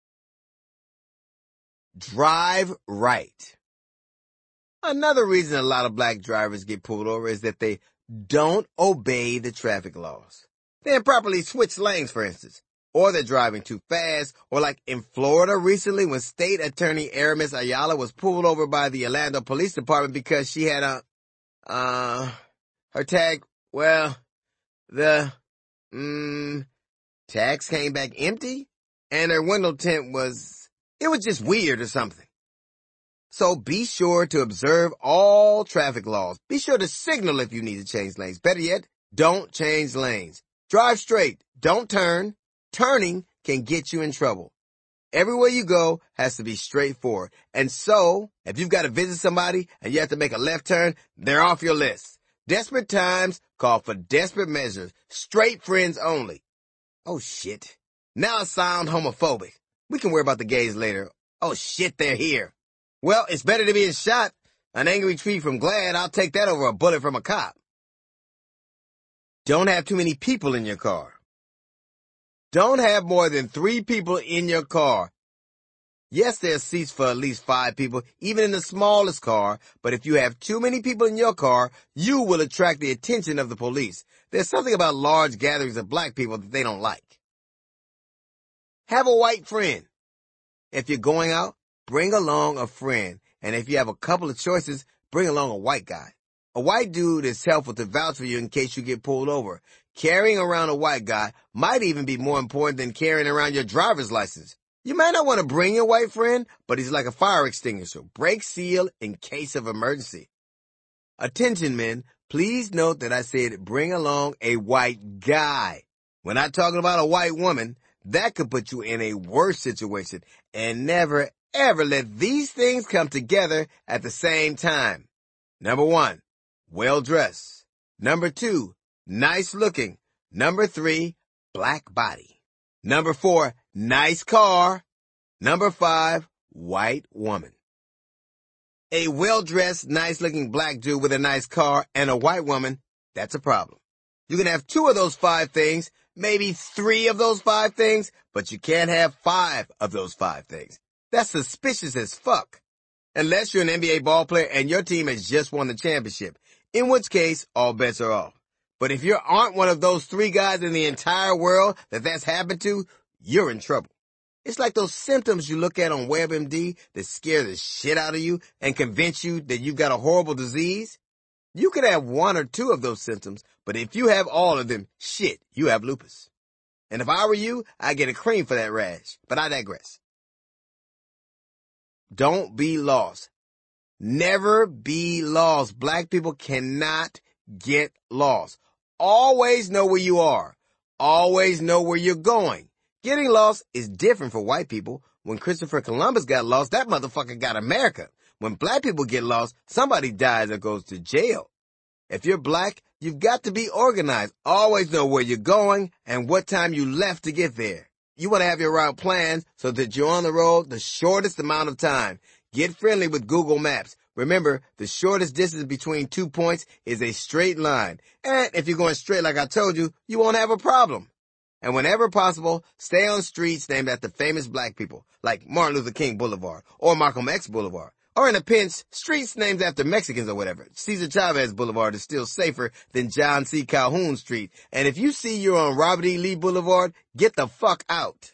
Drive right. Another reason a lot of black drivers get pulled over is that they don't obey the traffic laws. They improperly switch lanes, for instance. Or they're driving too fast, or like in Florida recently when State Attorney Aramis Ayala was pulled over by the Orlando Police Department because she had her tag, well, the, tags came back empty, and her window tint it was just weird or something. So be sure to observe all traffic laws. Be sure to signal if you need to change lanes. Better yet, don't change lanes. Drive straight. Don't turn. Turning can get you in trouble. Everywhere you go has to be straightforward. And so, if you've got to visit somebody and you have to make a left turn, they're off your list. Desperate times call for desperate measures. Straight friends only. Oh shit. Now I sound homophobic. We can worry about the gays later. Oh shit, they're here. Well, it's better to be shot. An angry tree from Glad, I'll take that over a bullet from a cop. Don't have too many people in your car. Don't have more than 3 people in your car. Yes, there's seats for at least 5 people, even in the smallest car, but if you have too many people in your car, you will attract the attention of the police. There's something about large gatherings of black people that they don't like. Have a white friend. If you're going out, bring along a friend. And if you have a couple of choices, bring along a white guy. A white dude is helpful to vouch for you in case you get pulled over. Carrying around a white guy might even be more important than carrying around your driver's license. You may not want to bring your white friend, but he's like a fire extinguisher. Break seal in case of emergency. Attention, men. Please note that I said bring along a white guy. We're not talking about a white woman. That could put you in a worse situation. And never, ever let these things come together at the same time. Number 1, well-dressed. Number 2, nice-looking. Number 3, black body. Number 4, nice car. Number 5, white woman. A well-dressed, nice-looking black dude with a nice car and a white woman, that's a problem. You can have 2 of those 5 things, maybe 3 of those 5 things, but you can't have 5 of those 5 things. That's suspicious as fuck. Unless you're an NBA ball player and your team has just won the championship, in which case, all bets are off. But if you aren't one of those 3 guys in the entire world that's happened to, you're in trouble. It's like those symptoms you look at on WebMD that scare the shit out of you and convince you that you've got a horrible disease. You could have 1 or 2 of those symptoms, but if you have all of them, shit, you have lupus. And if I were you, I'd get a cream for that rash. But I digress. Don't be lost. Never be lost. Black people cannot get lost. Always know where you are. Always know where you're going. Getting lost is different for white people. When Christopher Columbus got lost, that motherfucker got America. When black people get lost, somebody dies or goes to jail. If you're black, you've got to be organized. Always know where you're going and what time you left to get there. You want to have your route planned so that you're on the road the shortest amount of time. Get friendly with Google Maps. Remember, the shortest distance between 2 points is a straight line. And if you're going straight like I told you, you won't have a problem. And whenever possible, stay on streets named after famous black people, like Martin Luther King Boulevard or Malcolm X Boulevard. Or in a pinch, streets named after Mexicans or whatever. Cesar Chavez Boulevard is still safer than John C. Calhoun Street. And if you see you're on Robert E. Lee Boulevard, get the fuck out.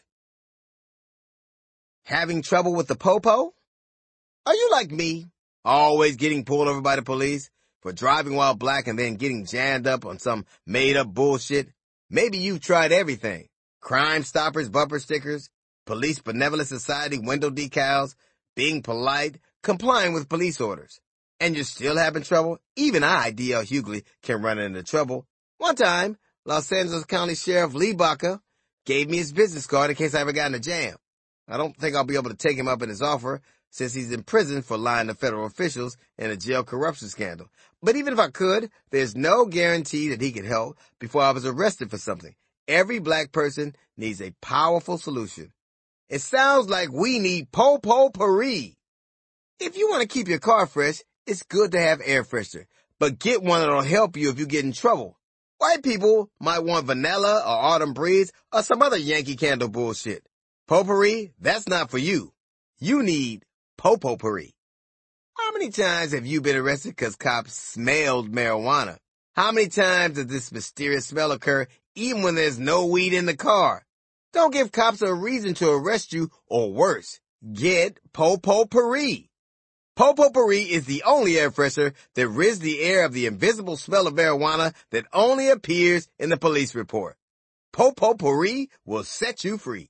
Having trouble with the popo? Are you like me? Always getting pulled over by the police for driving while black and then getting jammed up on some made-up bullshit? Maybe you've tried everything. Crime Stoppers bumper stickers, Police Benevolent Society window decals, being polite, complying with police orders. And you're still having trouble? Even I, D.L. Hughley, can run into trouble. One time, Los Angeles County Sheriff Lee Baca gave me his business card in case I ever got in a jam. I don't think I'll be able to take him up in his offer since he's in prison for lying to federal officials in a jail corruption scandal. But even if I could, there's no guarantee that he could help before I was arrested for something. Every black person needs a powerful solution. It sounds like we need potpourri. If you want to keep your car fresh, it's good to have air freshener, but get one that'll help you if you get in trouble. White people might want vanilla or autumn breeze or some other Yankee Candle bullshit. Potpourri, that's not for you. You need potpourri. How many times have you been arrested because cops smelled marijuana? How many times does this mysterious smell occur even when there's no weed in the car? Don't give cops a reason to arrest you, or worse, get potpourri. Potpourri is the only air freshener that rids the air of the invisible smell of marijuana that only appears in the police report. Potpourri will set you free.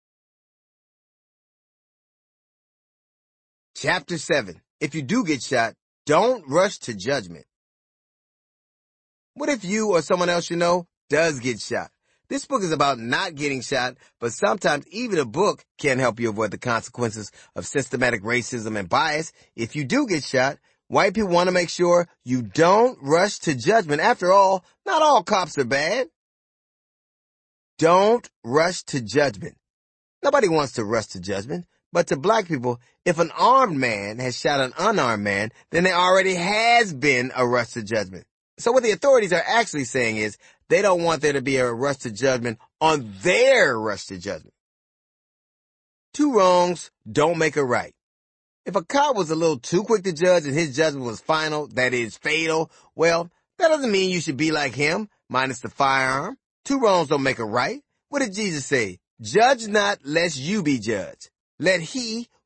Chapter 7. If you do get shot, don't rush to judgment. What if you or someone else you know does get shot? This book is about not getting shot, but sometimes even a book can help you avoid the consequences of systematic racism and bias. If you do get shot, white people want to make sure you don't rush to judgment. After all, not all cops are bad. Don't rush to judgment. Nobody wants to rush to judgment. But to black people, if an armed man has shot an unarmed man, then there already has been a rush to judgment. So what the authorities are actually saying is they don't want there to be a rush to judgment on their rush to judgment. 2 wrongs don't make a right. If a cop was a little too quick to judge and his judgment was final, that is fatal, well, that doesn't mean you should be like him, minus the firearm. 2 wrongs don't make a right. What did Jesus say? Judge not lest you be judged. Let he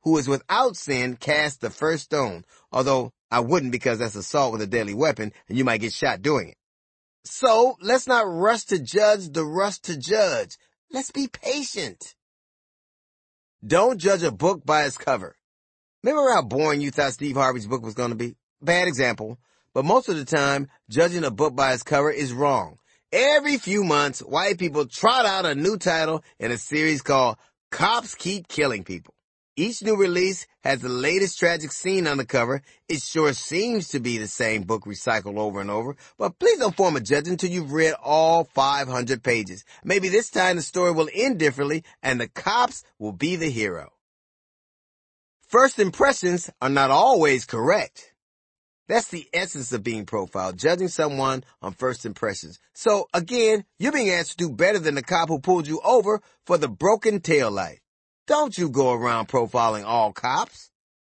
who is without sin cast the first stone, although I wouldn't because that's assault with a deadly weapon and you might get shot doing it. So let's not rush to judge the rush to judge. Let's be patient. Don't judge a book by its cover. Remember how boring you thought Steve Harvey's book was going to be? Bad example, but most of the time, judging a book by its cover is wrong. Every few months, white people trot out a new title in a series called Cops Keep Killing People. Each new release has the latest tragic scene on the cover. It sure seems to be the same book recycled over and over, but please don't form a judgment until you've read all 500 pages. Maybe this time the story will end differently and the cops will be the hero. First impressions are not always correct. That's the essence of being profiled, judging someone on first impressions. So, again, you're being asked to do better than the cop who pulled you over for the broken taillight. Don't you go around profiling all cops.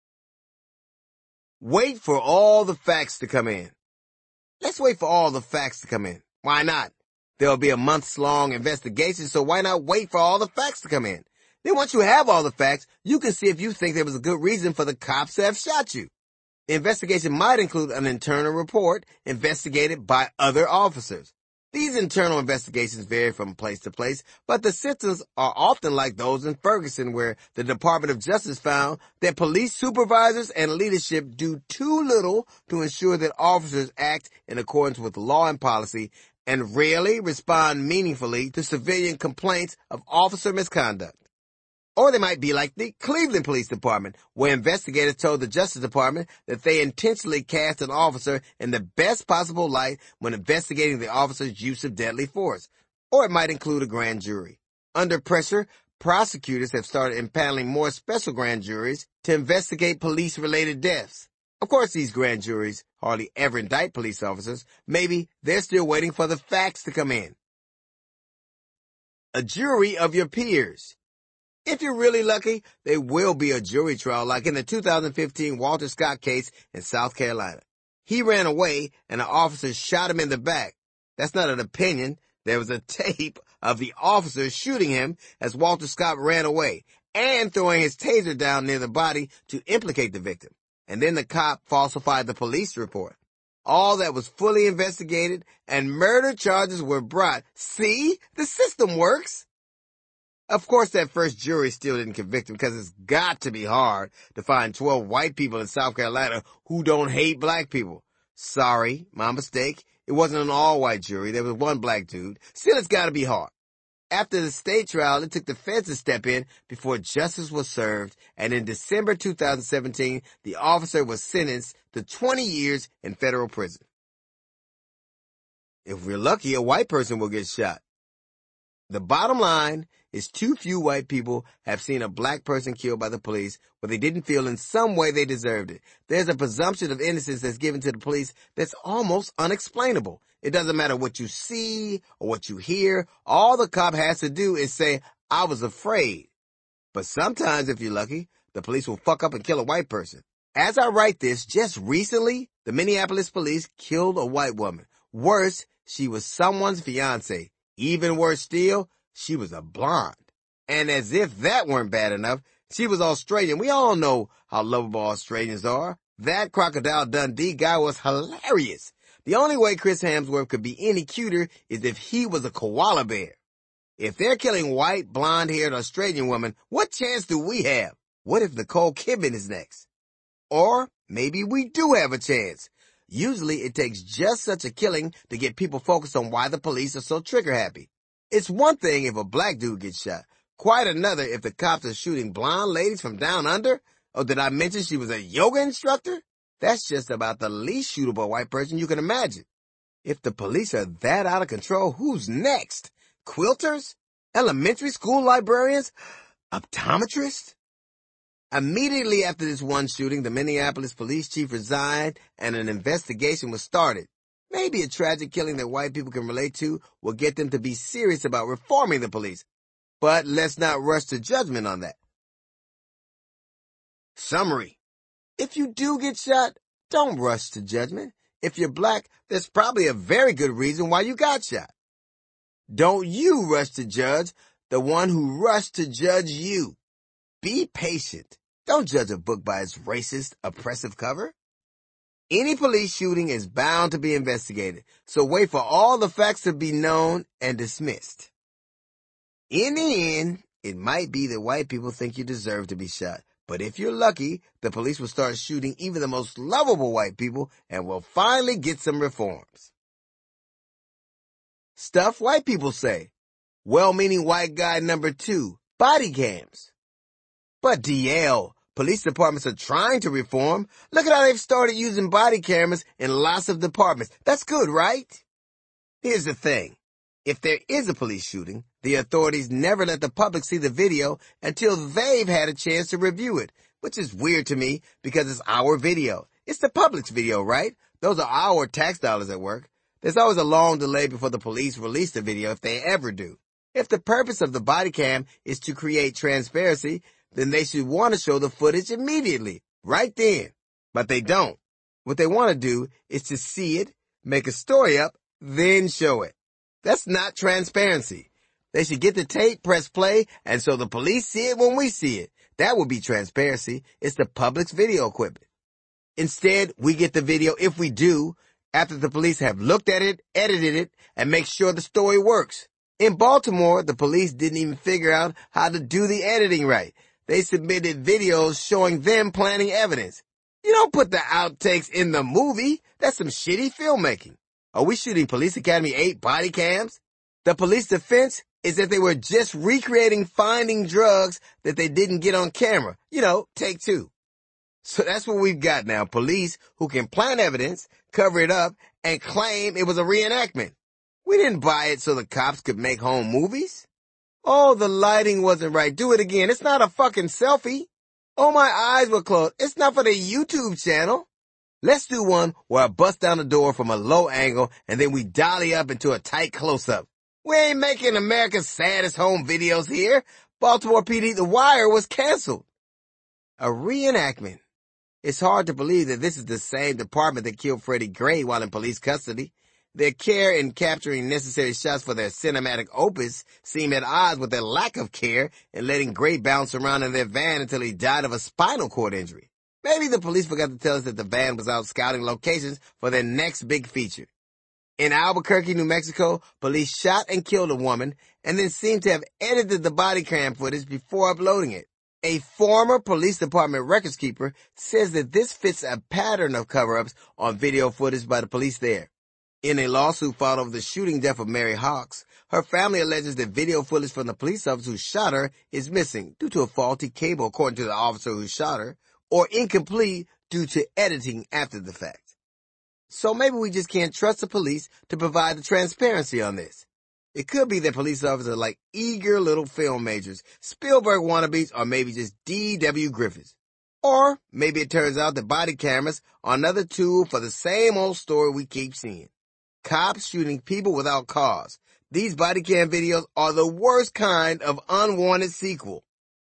Wait for all the facts to come in. Let's wait for all the facts to come in. Why not? There'll be a months-long investigation, so why not wait for all the facts to come in? Then once you have all the facts, you can see if you think there was a good reason for the cops to have shot you. The investigation might include an internal report investigated by other officers. These internal investigations vary from place to place, but the systems are often like those in Ferguson, where the Department of Justice found that police supervisors and leadership do too little to ensure that officers act in accordance with law and policy and rarely respond meaningfully to civilian complaints of officer misconduct. Or they might be like the Cleveland Police Department, where investigators told the Justice Department that they intentionally cast an officer in the best possible light when investigating the officer's use of deadly force. Or it might include a grand jury. Under pressure, prosecutors have started impaneling more special grand juries to investigate police-related deaths. Of course, these grand juries hardly ever indict police officers. Maybe they're still waiting for the facts to come in. A jury of your peers. If you're really lucky, there will be a jury trial like in the 2015 Walter Scott case in South Carolina. He ran away and an officer shot him in the back. That's not an opinion. There was a tape of the officer shooting him as Walter Scott ran away and throwing his taser down near the body to implicate the victim. And then the cop falsified the police report. All that was fully investigated and murder charges were brought. See? The system works. Of course, that first jury still didn't convict him because it's got to be hard to find 12 white people in South Carolina who don't hate black people. Sorry, my mistake. It wasn't an all-white jury. There was one black dude. Still, it's got to be hard. After the state trial, it took the feds to step in before justice was served, and in December 2017, the officer was sentenced to 20 years in federal prison. If we're lucky, a white person will get shot. The bottom line is too few white people have seen a black person killed by the police where they didn't feel in some way they deserved it. There's a presumption of innocence that's given to the police that's almost unexplainable. It doesn't matter what you see or what you hear. All the cop has to do is say, I was afraid. But sometimes, if you're lucky, the police will fuck up and kill a white person. As I write this, just recently, the Minneapolis police killed a white woman. Worse, she was someone's fiance. Even worse still, she was a blonde. And as if that weren't bad enough, she was Australian. We all know how lovable Australians are. That Crocodile Dundee guy was hilarious. The only way Chris Hemsworth could be any cuter is if he was a koala bear. If they're killing white, blonde-haired Australian women, what chance do we have? What if Nicole Kidman is next? Or maybe we do have a chance. Usually it takes just such a killing to get people focused on why the police are so trigger-happy. It's one thing if a black dude gets shot. Quite another if the cops are shooting blonde ladies from down under. Or did I mention she was a yoga instructor? That's just about the least shootable white person you can imagine. If the police are that out of control, who's next? Quilters? Elementary school librarians? Optometrists? Immediately after this one shooting, the Minneapolis police chief resigned and an investigation was started. Maybe a tragic killing that white people can relate to will get them to be serious about reforming the police. But let's not rush to judgment on that. Summary. If you do get shot, don't rush to judgment. If you're black, there's probably a very good reason why you got shot. Don't you rush to judge the one who rushed to judge you. Be patient. Don't judge a book by its racist, oppressive cover. Any police shooting is bound to be investigated, so wait for all the facts to be known and dismissed. In the end, it might be that white people think you deserve to be shot, but if you're lucky, the police will start shooting even the most lovable white people and will finally get some reforms. Stuff white people say. Well-meaning white guy number 2, body cams. But DL, police departments are trying to reform. Look at how they've started using body cameras in lots of departments. That's good, right? Here's the thing. If there is a police shooting, the authorities never let the public see the video until they've had a chance to review it, which is weird to me because it's our video. It's the public's video, right? Those are our tax dollars at work. There's always a long delay before the police release the video if they ever do. If the purpose of the body cam is to create transparency, then they should want to show the footage immediately, right then. But they don't. What they want to do is to see it, make a story up, then show it. That's not transparency. They should get the tape, press play, and so the police see it when we see it. That would be transparency. It's the public's video equipment. Instead, we get the video, if we do, after the police have looked at it, edited it, and make sure the story works. In Baltimore, the police didn't even figure out how to do the editing right. They submitted videos showing them planting evidence. You don't put the outtakes in the movie. That's some shitty filmmaking. Are we shooting Police Academy 8 body cams? The police defense is that they were just recreating finding drugs that they didn't get on camera. Take 2. So that's what we've got now. Police who can plant evidence, cover it up, and claim it was a reenactment. We didn't buy it so the cops could make home movies. Oh, the lighting wasn't right. Do it again. It's not a fucking selfie. Oh, my eyes were closed. It's not for the YouTube channel. Let's do one where I bust down the door from a low angle and then we dolly up into a tight close-up. We ain't making America's saddest home videos here. Baltimore PD The Wire was canceled. A reenactment. It's hard to believe that this is the same department that killed Freddie Gray while in police custody. Their care in capturing necessary shots for their cinematic opus seem at odds with their lack of care in letting Gray bounce around in their van until he died of a spinal cord injury. Maybe the police forgot to tell us that the van was out scouting locations for their next big feature. In Albuquerque, New Mexico, police shot and killed a woman and then seemed to have edited the body cam footage before uploading it. A former police department records keeper says that this fits a pattern of cover-ups on video footage by the police there. In a lawsuit filed over the shooting death of Mary Hawks, her family alleges that video footage from the police officer who shot her is missing due to a faulty cable according to the officer who shot her, or incomplete due to editing after the fact. So maybe we just can't trust the police to provide the transparency on this. It could be that police officers are like eager little film majors, Spielberg wannabes, or maybe just D.W. Griffiths. Or maybe it turns out that body cameras are another tool for the same old story we keep seeing. Cops shooting people without cause. These body cam videos are the worst kind of unwanted sequel.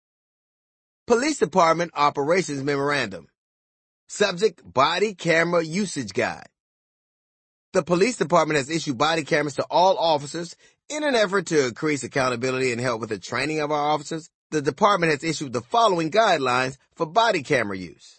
Police Department Operations Memorandum. Subject: Body Camera Usage Guide. The police department has issued body cameras to all officers in an effort to increase accountability and help with the training of our officers. The department has issued the following guidelines for body camera use.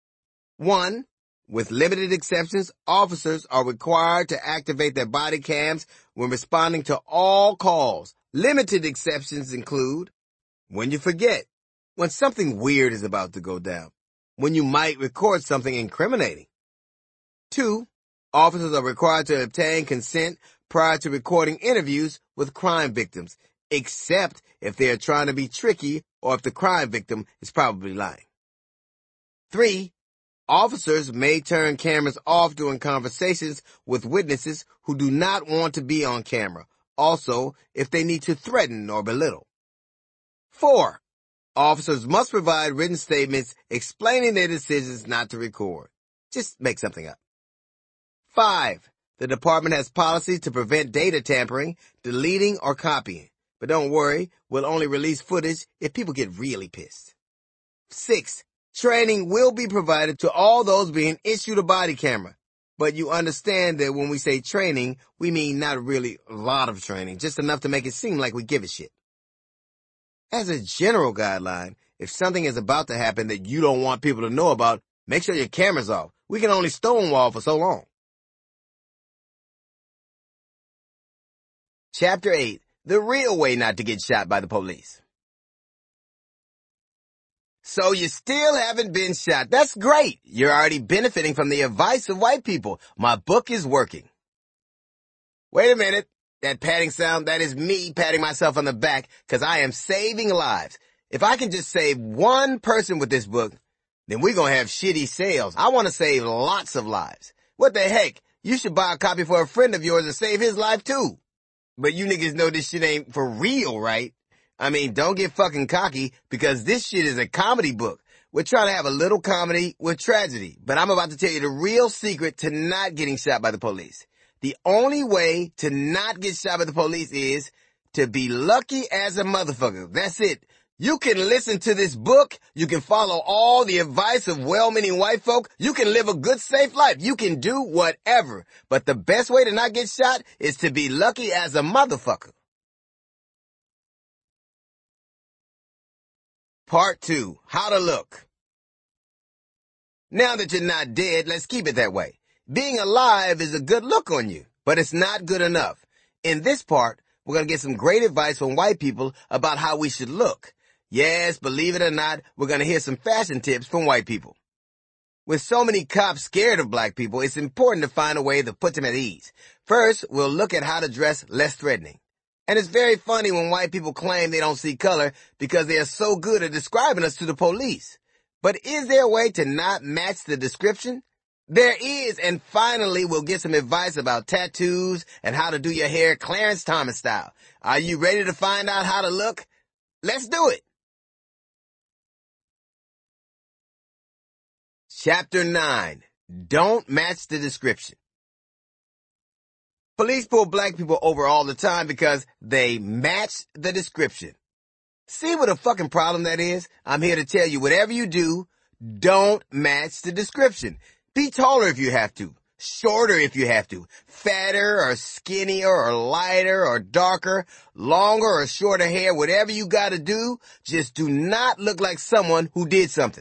1. With limited exceptions, officers are required to activate their body cams when responding to all calls. Limited exceptions include when you forget, when something weird is about to go down, when you might record something incriminating. 2. Officers are required to obtain consent prior to recording interviews with crime victims, except if they are trying to be tricky or if the crime victim is probably lying. 3. Officers may turn cameras off during conversations with witnesses who do not want to be on camera, also if they need to threaten or belittle. 4. Officers must provide written statements explaining their decisions not to record. Just make something up. 5. The department has policies to prevent data tampering, deleting, or copying. But don't worry, we'll only release footage if people get really pissed. 6. Training will be provided to all those being issued a body camera. But you understand that when we say training, we mean not really a lot of training, just enough to make it seem like we give a shit. As a general guideline, If something is about to happen that you don't want people to know about, make sure your camera's off. We can only stonewall for so long. Chapter 8, The Real Way Not to Get Shot by the Police. So you still haven't been shot. That's great. You're already benefiting from the advice of white people. My book is working. Wait a minute. That patting sound, that is me patting myself on the back because I am saving lives. If I can just save one person with this book, then we're going to have shitty sales. I want to save lots of lives. What the heck? You should buy a copy for a friend of yours and save his life too. But you niggas know this shit ain't for real, right? I mean, don't get fucking cocky because this shit is a comedy book. We're trying to have a little comedy with tragedy. But I'm about to tell you the real secret to not getting shot by the police. The only way to not get shot by the police is to be lucky as a motherfucker. That's it. You can listen to this book. You can follow all the advice of well-meaning white folk. You can live a good, safe life. You can do whatever. But the best way to not get shot is to be lucky as a motherfucker. Part 2. How to look. Now that you're not dead, let's keep it that way. Being alive is a good look on you, but it's not good enough. In this part, we're going to get some great advice from white people about how we should look. Yes, believe it or not, we're going to hear some fashion tips from white people. With so many cops scared of black people, it's important to find a way to put them at ease. First, we'll look at how to dress less threatening. And it's very funny when white people claim they don't see color because they are so good at describing us to the police. But is there a way to not match the description? There is, and finally we'll get some advice about tattoos and how to do your hair Clarence Thomas style. Are you ready to find out how to look? Let's do it! Chapter 9. Don't match the description. Police pull black people over all the time because they match the description. See what a fucking problem that is? I'm here to tell you, whatever you do, don't match the description. Be taller if you have to, shorter if you have to, fatter or skinnier or lighter or darker, longer or shorter hair, whatever you gotta do, just do not look like someone who did something.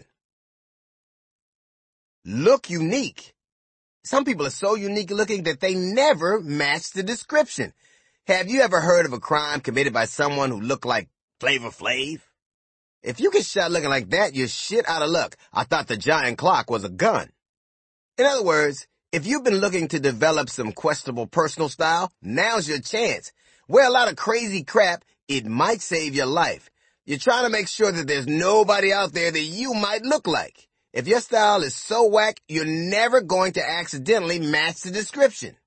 Look unique. Some people are so unique looking that they never match the description. Have you ever heard of a crime committed by someone who looked like Flavor Flav? If you get shot looking like that, you're shit out of luck. I thought the giant clock was a gun. In other words, if you've been looking to develop some questionable personal style, now's your chance. Wear a lot of crazy crap, it might save your life. You're trying to make sure that there's nobody out there that you might look like. If your style is so whack, you're never going to accidentally match the description.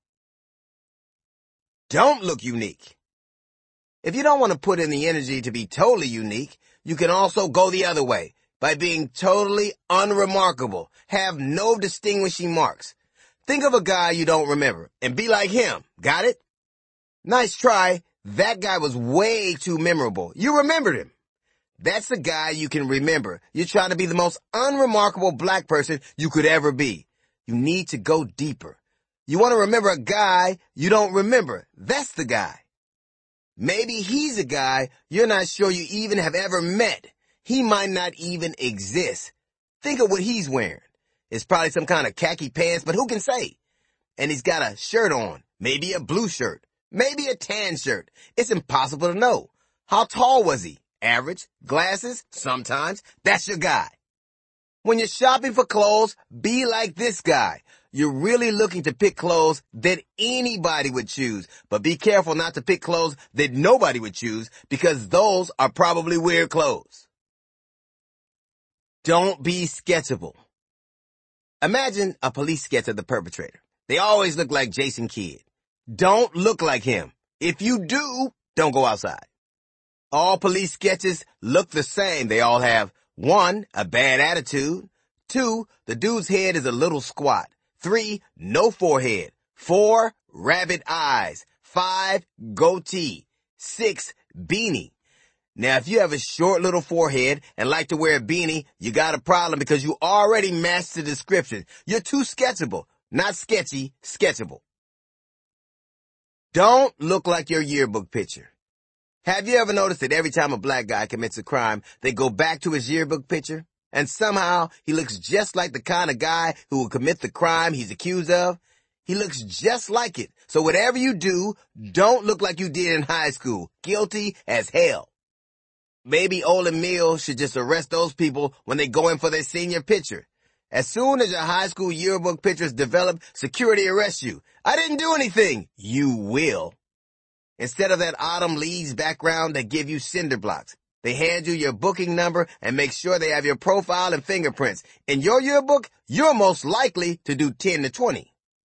Don't look unique. If you don't want to put in the energy to be totally unique, you can also go the other way by being totally unremarkable. Have no distinguishing marks. Think of a guy you don't remember and be like him. Got it? Nice try. That guy was way too memorable. You remembered him. That's the guy you can remember. You're trying to be the most unremarkable black person you could ever be. You need to go deeper. You want to remember a guy you don't remember. That's the guy. Maybe he's a guy you're not sure you even have ever met. He might not even exist. Think of what he's wearing. It's probably some kind of khaki pants, but who can say? And he's got a shirt on, maybe a blue shirt, maybe a tan shirt. It's impossible to know. How tall was he? Average? Glasses? Sometimes. That's your guy. When you're shopping for clothes, be like this guy. You're really looking to pick clothes that anybody would choose, but be careful not to pick clothes that nobody would choose because those are probably weird clothes. Don't be sketchable. Imagine a police sketch of the perpetrator. They always look like Jason Kidd. Don't look like him. If you do, don't go outside. All police sketches look the same. They all have 1, a bad attitude. 2, the dude's head is a little squat. 3, no forehead. 4, rabbit eyes. 5, goatee. 6, beanie. Now, if you have a short little forehead and like to wear a beanie, you got a problem because you already matched the description. You're too sketchable. Not sketchy, sketchable. Don't look like your yearbook picture. Have you ever noticed that every time a black guy commits a crime, they go back to his yearbook picture? And somehow he looks just like the kind of guy who will commit the crime he's accused of? He looks just like it. So whatever you do, don't look like you did in high school. Guilty as hell. Maybe Olin Mills should just arrest those people when they go in for their senior picture. As soon as your high school yearbook pictures develop, security arrests you. I didn't do anything. You will. Instead of that Autumn Leaves background, they give you cinder blocks. They hand you your booking number and make sure they have your profile and fingerprints. In your yearbook, you're most likely to do 10 to 20.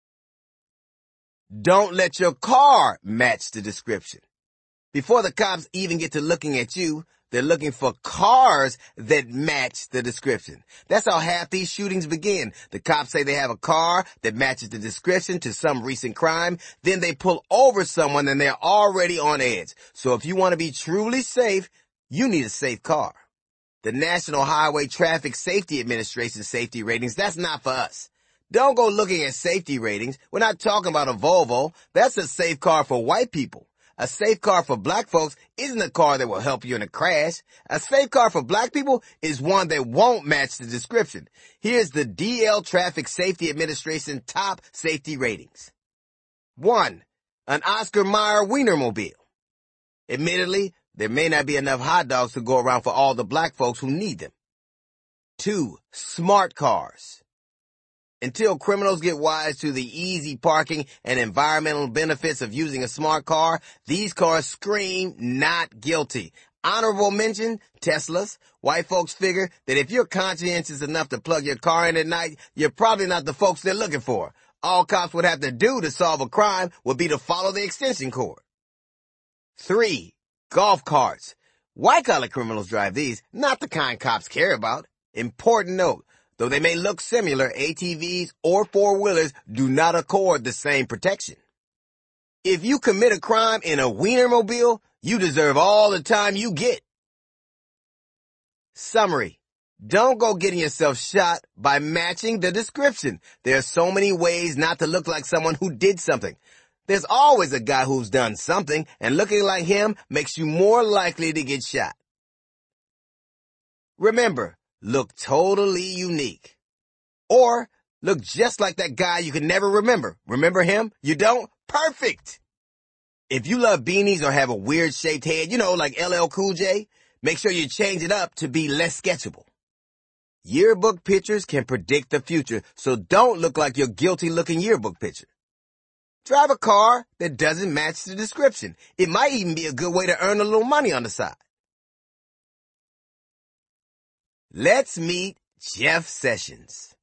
Don't let your car match the description. Before the cops even get to looking at you, they're looking for cars that match the description. That's how half these shootings begin. The cops say they have a car that matches the description to some recent crime. Then they pull over someone and they're already on edge. So if you want to be truly safe, you need a safe car. The National Highway Traffic Safety Administration safety ratings, that's not for us. Don't go looking at safety ratings. We're not talking about a Volvo. That's a safe car for white people. A safe car for black folks isn't a car that will help you in a crash. A safe car for black people is one that won't match the description. Here's the DL Traffic Safety Administration top safety ratings. 1. An Oscar Mayer Wienermobile. Admittedly, there may not be enough hot dogs to go around for all the black folks who need them. 2. Smart cars. Until criminals get wise to the easy parking and environmental benefits of using a smart car, these cars scream not guilty. Honorable mention, Teslas. White folks figure that if you're conscientious enough to plug your car in at night, you're probably not the folks they're looking for. All cops would have to do to solve a crime would be to follow the extension cord. 3. Golf carts. White-collar criminals drive these, not the kind cops care about. Important note. Though they may look similar, ATVs or four-wheelers do not accord the same protection. If you commit a crime in a Wienermobile, you deserve all the time you get. Summary. Don't go getting yourself shot by matching the description. There are so many ways not to look like someone who did something. There's always a guy who's done something, and looking like him makes you more likely to get shot. Remember, look totally unique. Or look just like that guy you can never remember. Remember him? You don't? Perfect! If you love beanies or have a weird shaped head, like LL Cool J, make sure you change it up to be less sketchable. Yearbook pictures can predict the future, so don't look like your guilty looking yearbook picture. Drive a car that doesn't match the description. It might even be a good way to earn a little money on the side. Let's meet Jeff Sessions.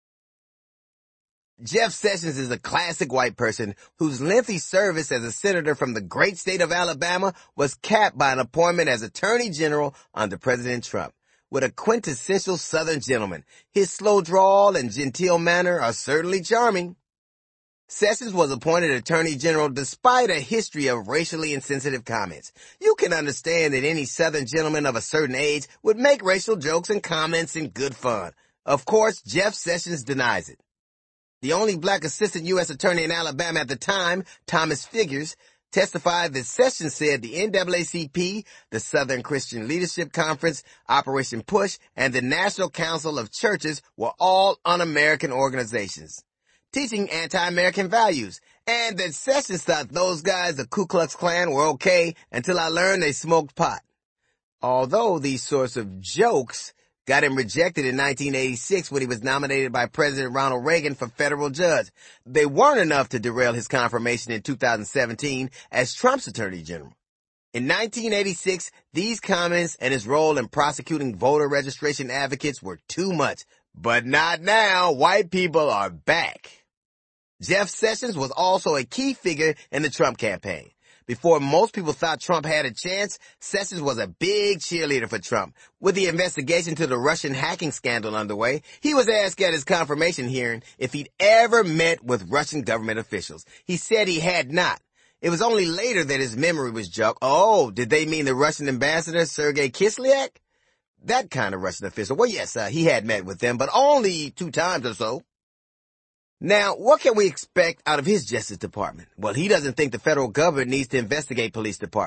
Jeff Sessions is a classic white person whose lengthy service as a senator from the great state of Alabama was capped by an appointment as Attorney General under President Trump. With a quintessential Southern gentleman, his slow drawl and genteel manner are certainly charming. Sessions was appointed Attorney General despite a history of racially insensitive comments. You can understand that any Southern gentleman of a certain age would make racial jokes and comments in good fun. Of course, Jeff Sessions denies it. The only black assistant U.S. attorney in Alabama at the time, Thomas Figures, testified that Sessions said the NAACP, the Southern Christian Leadership Conference, Operation Push, and the National Council of Churches were all un-American organizations, teaching anti-American values, and that Sessions thought those guys, the Ku Klux Klan, were okay until I learned they smoked pot. Although these sorts of jokes got him rejected in 1986 when he was nominated by President Ronald Reagan for federal judge, they weren't enough to derail his confirmation in 2017 as Trump's Attorney General. In 1986, these comments and his role in prosecuting voter registration advocates were too much. But not now. White people are back. Jeff Sessions was also a key figure in the Trump campaign. Before most people thought Trump had a chance, Sessions was a big cheerleader for Trump. With the investigation to the Russian hacking scandal underway, he was asked at his confirmation hearing if he'd ever met with Russian government officials. He said he had not. It was only later that his memory was jogged. Oh, did they mean the Russian ambassador, Sergei Kislyak? That kind of Russian official. Well, yes, he had met with them, but only 2 times or so. Now, what can we expect out of his Justice Department? Well, he doesn't think the federal government needs to investigate police departments.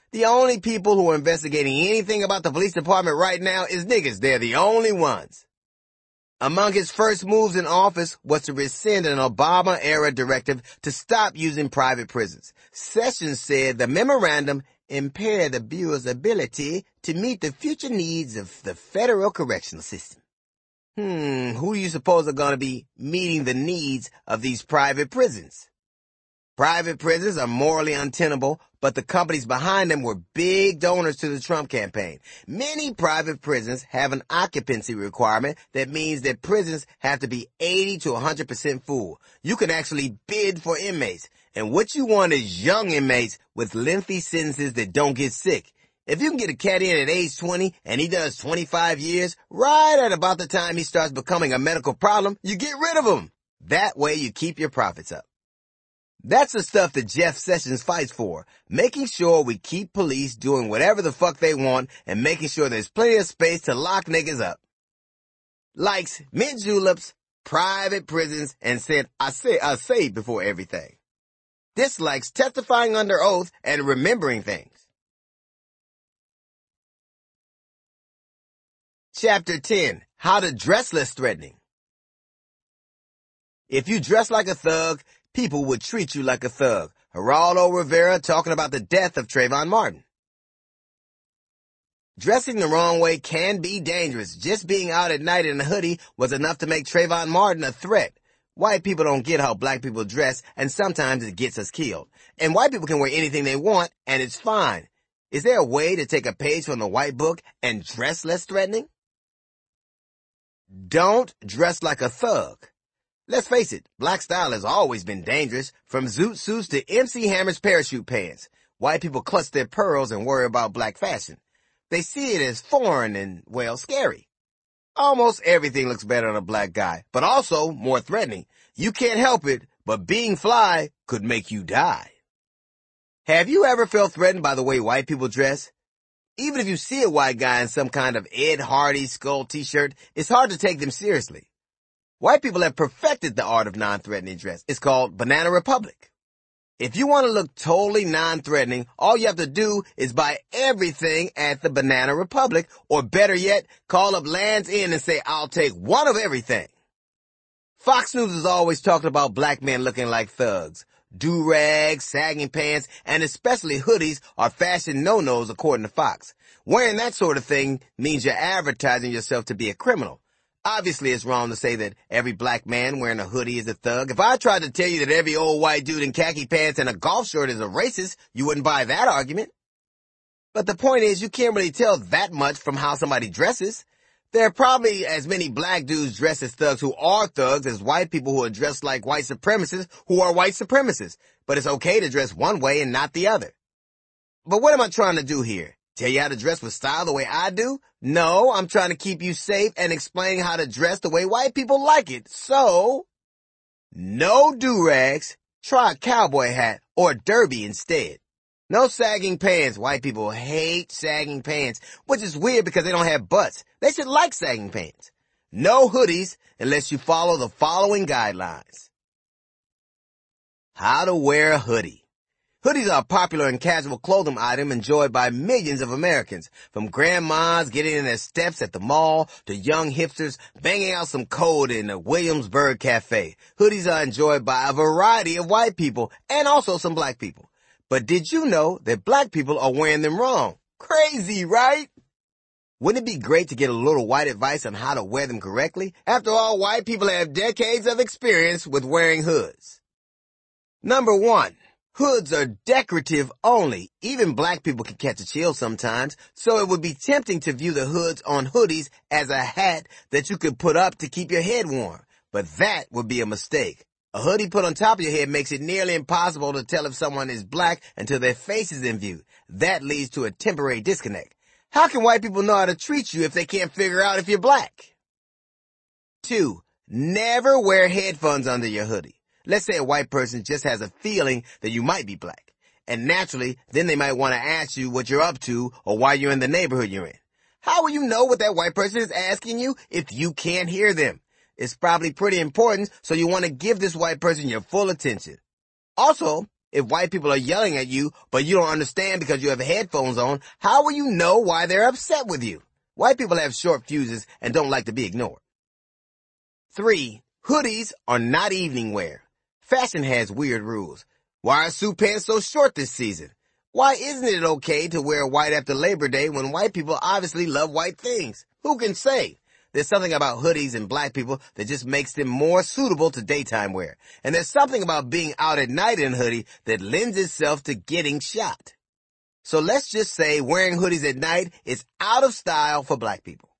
The only people who are investigating anything about the police department right now is niggas. They're the only ones. Among his first moves in office was to rescind an Obama-era directive to stop using private prisons. Sessions said the memorandum impaired the Bureau's ability to meet the future needs of the federal correctional system. Who do you suppose are going to be meeting the needs of these private prisons? Private prisons are morally untenable, but the companies behind them were big donors to the Trump campaign. Many private prisons have an occupancy requirement that means that prisons have to be 80 to 100% full. You can actually bid for inmates, and what you want is young inmates with lengthy sentences that don't get sick. If you can get a cat in at age 20 and he does 25 years, right at about the time he starts becoming a medical problem, you get rid of him. That way you keep your profits up. That's the stuff that Jeff Sessions fights for, making sure we keep police doing whatever the fuck they want and making sure there's plenty of space to lock niggas up. Likes mint juleps, private prisons, and said, I say before everything. Dislikes testifying under oath and remembering things. Chapter 10. How to Dress Less Threatening. If you dress like a thug, people would treat you like a thug. Geraldo Rivera talking about the death of Trayvon Martin. Dressing the wrong way can be dangerous. Just being out at night in a hoodie was enough to make Trayvon Martin a threat. White people don't get how black people dress, and sometimes it gets us killed. And white people can wear anything they want, and it's fine. Is there a way to take a page from the white book and dress less threatening? Don't dress like a thug. Let's face it, black style has always been dangerous, from zoot suits to MC Hammer's parachute pants. White people clutch their pearls and worry about black fashion. They see it as foreign and, well, scary. Almost everything looks better on a black guy, but also more threatening. You can't help it, but being fly could make you die. Have you ever felt threatened by the way white people dress? Even if you see a white guy in some kind of Ed Hardy skull t-shirt, it's hard to take them seriously. White people have perfected the art of non-threatening dress. It's called Banana Republic. If you want to look totally non-threatening, all you have to do is buy everything at the Banana Republic, or better yet, call up Land's End and say, I'll take one of everything. Fox News is always talking about black men looking like thugs. Do-rags, sagging pants, and especially hoodies are fashion no-nos according to Fox. Wearing that sort of thing means you're advertising yourself to be a criminal. Obviously, it's wrong to say that every black man wearing a hoodie is a thug. If I tried to tell you that every old white dude in khaki pants and a golf shirt is a racist, you wouldn't buy that argument. But the point is, you can't really tell that much from how somebody dresses. There are probably as many black dudes dressed as thugs who are thugs as white people who are dressed like white supremacists who are white supremacists. But it's okay to dress one way and not the other. But what am I trying to do here? Tell you how to dress with style the way I do? No, I'm trying to keep you safe and explaining how to dress the way white people like it. So, no do-rags, try a cowboy hat or a derby instead. No sagging pants. White people hate sagging pants, which is weird because they don't have butts. They should like sagging pants. No hoodies unless you follow the following guidelines. How to wear a hoodie. Hoodies are a popular and casual clothing item enjoyed by millions of Americans, from grandmas getting in their steps at the mall to young hipsters banging out some code in a Williamsburg cafe. Hoodies are enjoyed by a variety of white people and also some black people. But did you know that black people are wearing them wrong? Crazy, right? Wouldn't it be great to get a little white advice on how to wear them correctly? After all, white people have decades of experience with wearing hoods. Number 1. Hoods are decorative only. Even black people can catch a chill sometimes, so it would be tempting to view the hoods on hoodies as a hat that you could put up to keep your head warm. But that would be a mistake. A hoodie put on top of your head makes it nearly impossible to tell if someone is black until their face is in view. That leads to a temporary disconnect. How can white people know how to treat you if they can't figure out if you're black? 2. Never wear headphones under your hoodie. Let's say a white person just has a feeling that you might be black. And naturally, then they might want to ask you what you're up to or why you're in the neighborhood you're in. How will you know what that white person is asking you if you can't hear them? It's probably pretty important, so you want to give this white person your full attention. Also, If white people are yelling at you, but you don't understand because you have headphones on, how will you know why they're upset with you? White people have short fuses and don't like to be ignored. 3. Hoodies are not evening wear. Fashion has weird rules. Why are suit pants so short this season? Why isn't it okay to wear white after Labor Day when white people obviously love white things? Who can say? There's something about hoodies and black people that just makes them more suitable to daytime wear. And there's something about being out at night in a hoodie that lends itself to getting shot. So let's just say wearing hoodies at night is out of style for black people.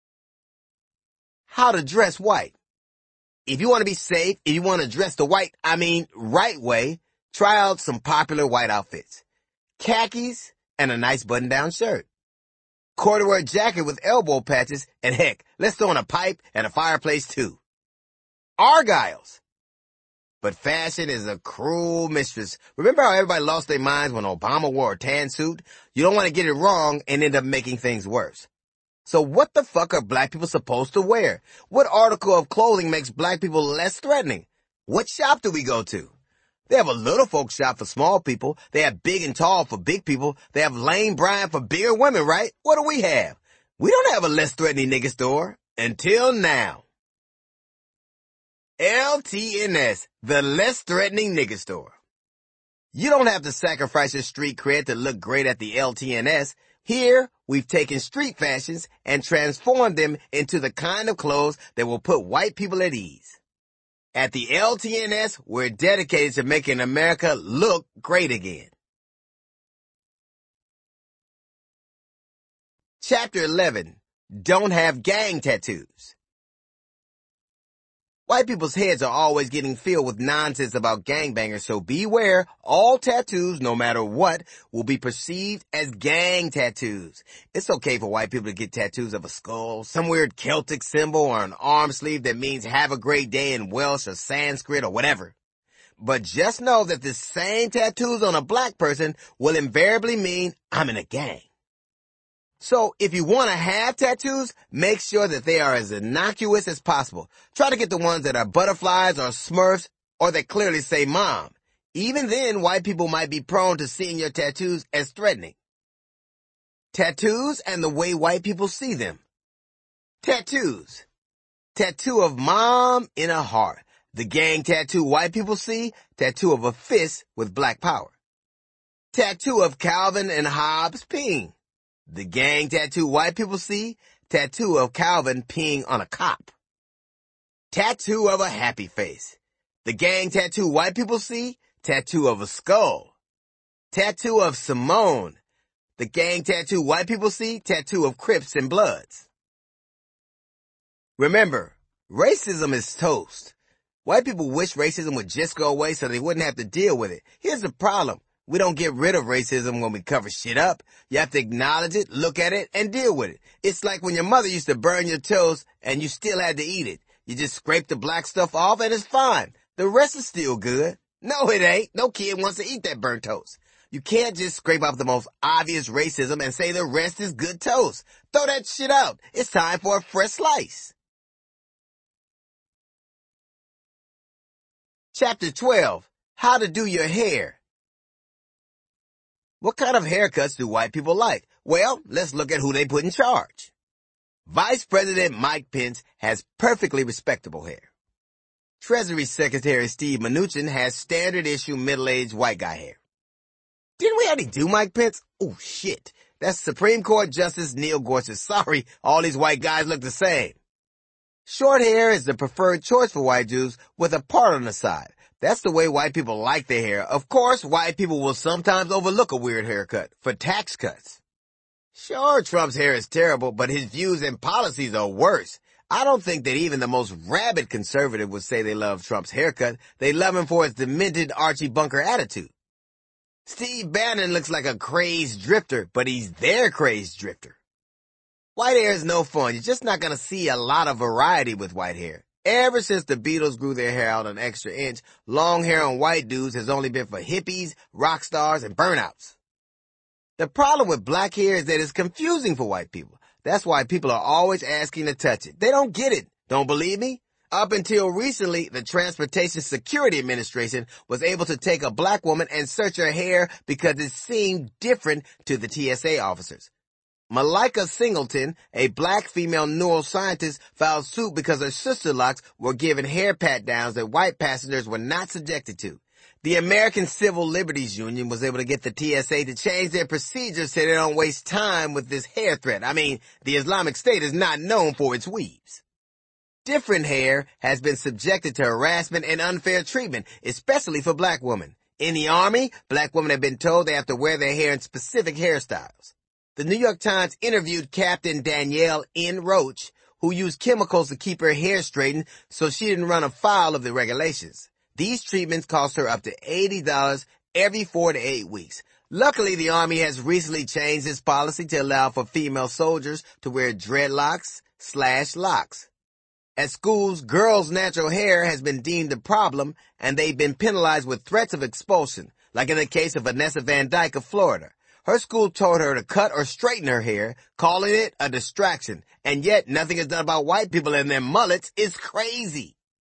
How to dress white. If you want to be safe, if you want to dress the right way, try out some popular white outfits. Khakis and a nice button-down shirt. Corduroy jacket with elbow patches, and heck, let's throw in a pipe and a fireplace too. Argyles. But fashion is a cruel mistress. Remember how everybody lost their minds when Obama wore a tan suit? You don't want to get it wrong and end up making things worse. So what the fuck are black people supposed to wear? What article of clothing makes black people less threatening? What shop do we go to? They have a little folk shop for small people. They have big and tall for big people. They have Lane Bryant for bigger women, right? What do we have? We don't have a less threatening nigga store. Until now. LTNS, the less threatening nigga store. You don't have to sacrifice your street cred to look great at the LTNS. Here, we've taken street fashions and transformed them into the kind of clothes that will put white people at ease. At the LTNS, we're dedicated to making America look great again. Chapter 11. Don't have gang tattoos. White people's heads are always getting filled with nonsense about gangbangers, so beware, all tattoos, no matter what, will be perceived as gang tattoos. It's okay for white people to get tattoos of a skull, some weird Celtic symbol, or an arm sleeve that means have a great day in Welsh or Sanskrit or whatever. But just know that the same tattoos on a black person will invariably mean I'm in a gang. So if you want to have tattoos, make sure that they are as innocuous as possible. Try to get the ones that are butterflies or Smurfs or that clearly say mom. Even then, white people might be prone to seeing your tattoos as threatening. Tattoos and the way white people see them. Tattoos. Tattoo of mom in a heart. The gang tattoo white people see, tattoo of a fist with black power. Tattoo of Calvin and Hobbes peeing. The gang tattoo white people see, tattoo of Calvin peeing on a cop. Tattoo of a happy face. The gang tattoo white people see, tattoo of a skull. Tattoo of Simone. The gang tattoo white people see, tattoo of Crips and Bloods. Remember, racism is toast. White people wish racism would just go away so they wouldn't have to deal with it. Here's the problem. We don't get rid of racism when we cover shit up. You have to acknowledge it, look at it, and deal with it. It's like when your mother used to burn your toast and you still had to eat it. You just scrape the black stuff off and it's fine. The rest is still good. No, it ain't. No kid wants to eat that burnt toast. You can't just scrape off the most obvious racism and say the rest is good toast. Throw that shit out. It's time for a fresh slice. Chapter 12. How to do your hair. What kind of haircuts do white people like? Well, let's look at who they put in charge. Vice President Mike Pence has perfectly respectable hair. Treasury Secretary Steve Mnuchin has standard issue middle-aged white guy hair. Didn't we already do Mike Pence? Oh shit. That's Supreme Court Justice Neil Gorsuch. Sorry, all these white guys look the same. Short hair is the preferred choice for white Jews with a part on the side. That's the way white people like their hair. Of course, white people will sometimes overlook a weird haircut for tax cuts. Sure, Trump's hair is terrible, but his views and policies are worse. I don't think that even the most rabid conservative would say they love Trump's haircut. They love him for his demented Archie Bunker attitude. Steve Bannon looks like a crazed drifter, but he's their crazed drifter. White hair is no fun. You're just not going to see a lot of variety with white hair. Ever since the Beatles grew their hair out an extra inch, long hair on white dudes has only been for hippies, rock stars, and burnouts. The problem with black hair is that it's confusing for white people. That's why people are always asking to touch it. They don't get it. Don't believe me? Up until recently, the Transportation Security Administration was able to take a black woman and search her hair because it seemed different to the TSA officers. Malika Singleton, a black female neuroscientist, filed suit because her sister locks were given hair pat-downs that white passengers were not subjected to. The American Civil Liberties Union was able to get the TSA to change their procedures so they don't waste time with this hair threat. I mean, the Islamic State is not known for its weaves. Different hair has been subjected to harassment and unfair treatment, especially for black women. In the Army, black women have been told they have to wear their hair in specific hairstyles. The New York Times interviewed Captain Danielle N. Roach, who used chemicals to keep her hair straightened so she didn't run afoul of the regulations. These treatments cost her up to $80 every 4 to 8 weeks. Luckily, the Army has recently changed its policy to allow for female soldiers to wear dreadlocks/locks. At schools, girls' natural hair has been deemed a problem, and they've been penalized with threats of expulsion, like in the case of Vanessa Van Dyke of Florida. Her school told her to cut or straighten her hair, calling it a distraction, and yet nothing is done about white people and their mullets. Is crazy.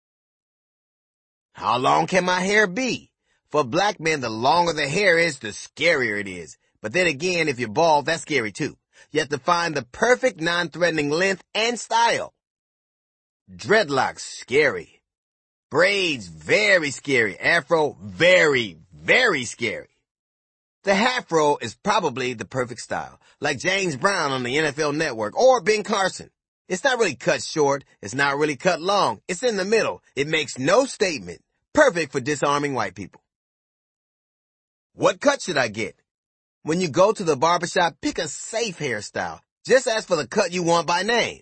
How long can my hair be? For black men, the longer the hair is, the scarier it is. But then again, if you're bald, that's scary too. You have to find the perfect non-threatening length and style. Dreadlocks, scary. Braids, very scary. Afro, very, very scary. The half-row is probably the perfect style, like James Brown on the NFL Network or Ben Carson. It's not really cut short, it's not really cut long, it's in the middle. It makes no statement. Perfect for disarming white people. What cut should I get? When you go to the barbershop, pick a safe hairstyle. Just ask for the cut you want by name.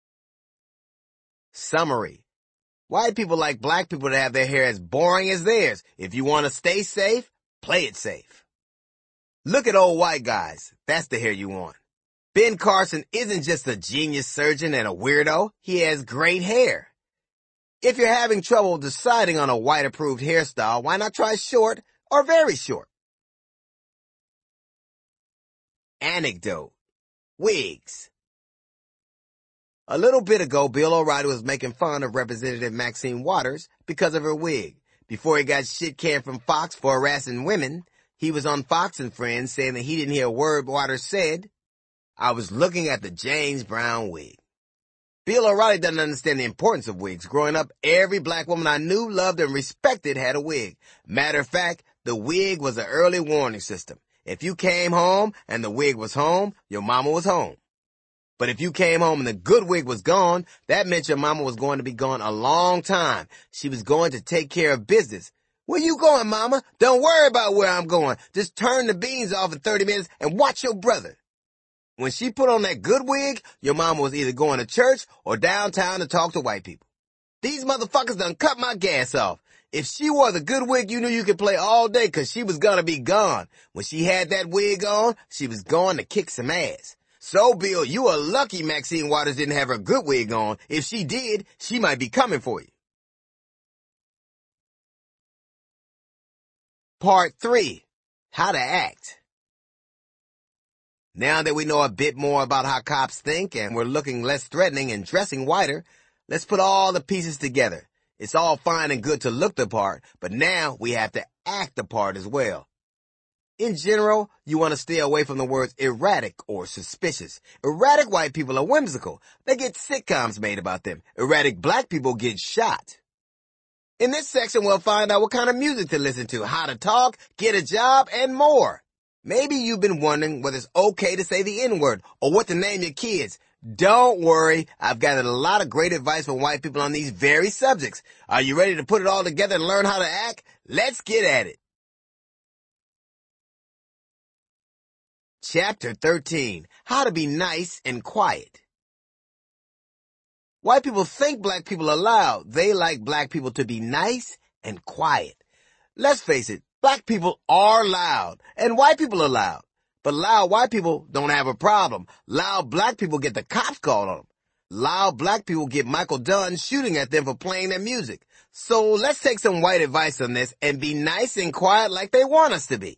Summary. White people like black people to have their hair as boring as theirs. If you want to stay safe, play it safe. Look at old white guys. That's the hair you want. Ben Carson isn't just a genius surgeon and a weirdo. He has great hair. If you're having trouble deciding on a white-approved hairstyle, why not try short or very short? Anecdote. Wigs. A little bit ago, Bill O'Reilly was making fun of Representative Maxine Waters because of her wig. Before he got shit canned from Fox for harassing women, he was on Fox and Friends saying that he didn't hear a word Waters said. I was looking at the James Brown wig. Bill O'Reilly doesn't understand the importance of wigs. Growing up, every black woman I knew, loved, and respected had a wig. Matter of fact, the wig was an early warning system. If you came home and the wig was home, your mama was home. But if you came home and the good wig was gone, that meant your mama was going to be gone a long time. She was going to take care of business. Where you going, mama? Don't worry about where I'm going. Just turn the beans off in 30 minutes and watch your brother. When she put on that good wig, your mama was either going to church or downtown to talk to white people. These motherfuckers done cut my gas off. If she wore the good wig, you knew you could play all day because she was gonna be gone. When she had that wig on, she was going to kick some ass. So, Bill, you are lucky Maxine Waters didn't have her good wig on. If she did, she might be coming for you. Part 3. How to act. Now that we know a bit more about how cops think and we're looking less threatening and dressing whiter, let's put all the pieces together. It's all fine and good to look the part, but now we have to act the part as well. In general, you want to stay away from the words erratic or suspicious. Erratic white people are whimsical. They get sitcoms made about them. Erratic black people get shot. In this section, we'll find out what kind of music to listen to, how to talk, get a job, and more. Maybe you've been wondering whether it's okay to say the N-word or what to name your kids. Don't worry, I've gathered a lot of great advice from white people on these very subjects. Are you ready to put it all together and learn how to act? Let's get at it. Chapter 13. How to be nice and quiet. White people think black people are loud. They like black people to be nice and quiet. Let's face it, black people are loud, and white people are loud. But loud white people don't have a problem. Loud black people get the cops called on them. Loud black people get Michael Dunn shooting at them for playing their music. So let's take some white advice on this and be nice and quiet like they want us to be.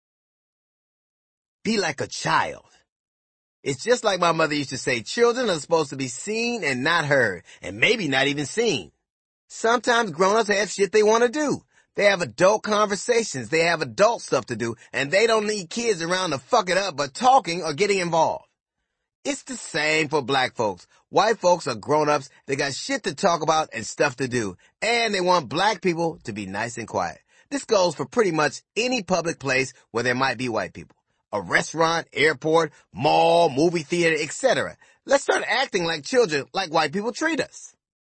Be like a child. It's just like my mother used to say, children are supposed to be seen and not heard, and maybe not even seen. Sometimes grown-ups have shit they want to do. They have adult conversations, they have adult stuff to do, and they don't need kids around to fuck it up by talking or getting involved. It's the same for black folks. White folks are grown-ups, they got shit to talk about and stuff to do, and they want black people to be nice and quiet. This goes for pretty much any public place where there might be white people. A restaurant, airport, mall, movie theater, etc. Let's start acting like children like white people treat us.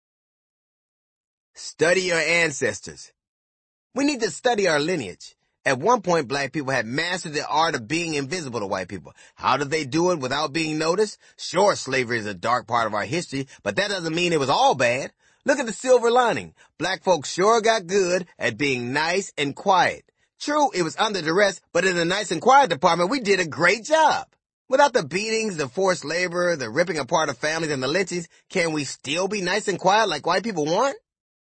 Study your ancestors. We need to study our lineage. At one point, black people had mastered the art of being invisible to white people. How did they do it without being noticed? Sure, slavery is a dark part of our history, but that doesn't mean it was all bad. Look at the silver lining. Black folks sure got good at being nice and quiet. True, it was under duress, but in the nice and quiet department, we did a great job. Without the beatings, the forced labor, the ripping apart of families, and the lynchings, can we still be nice and quiet like white people want?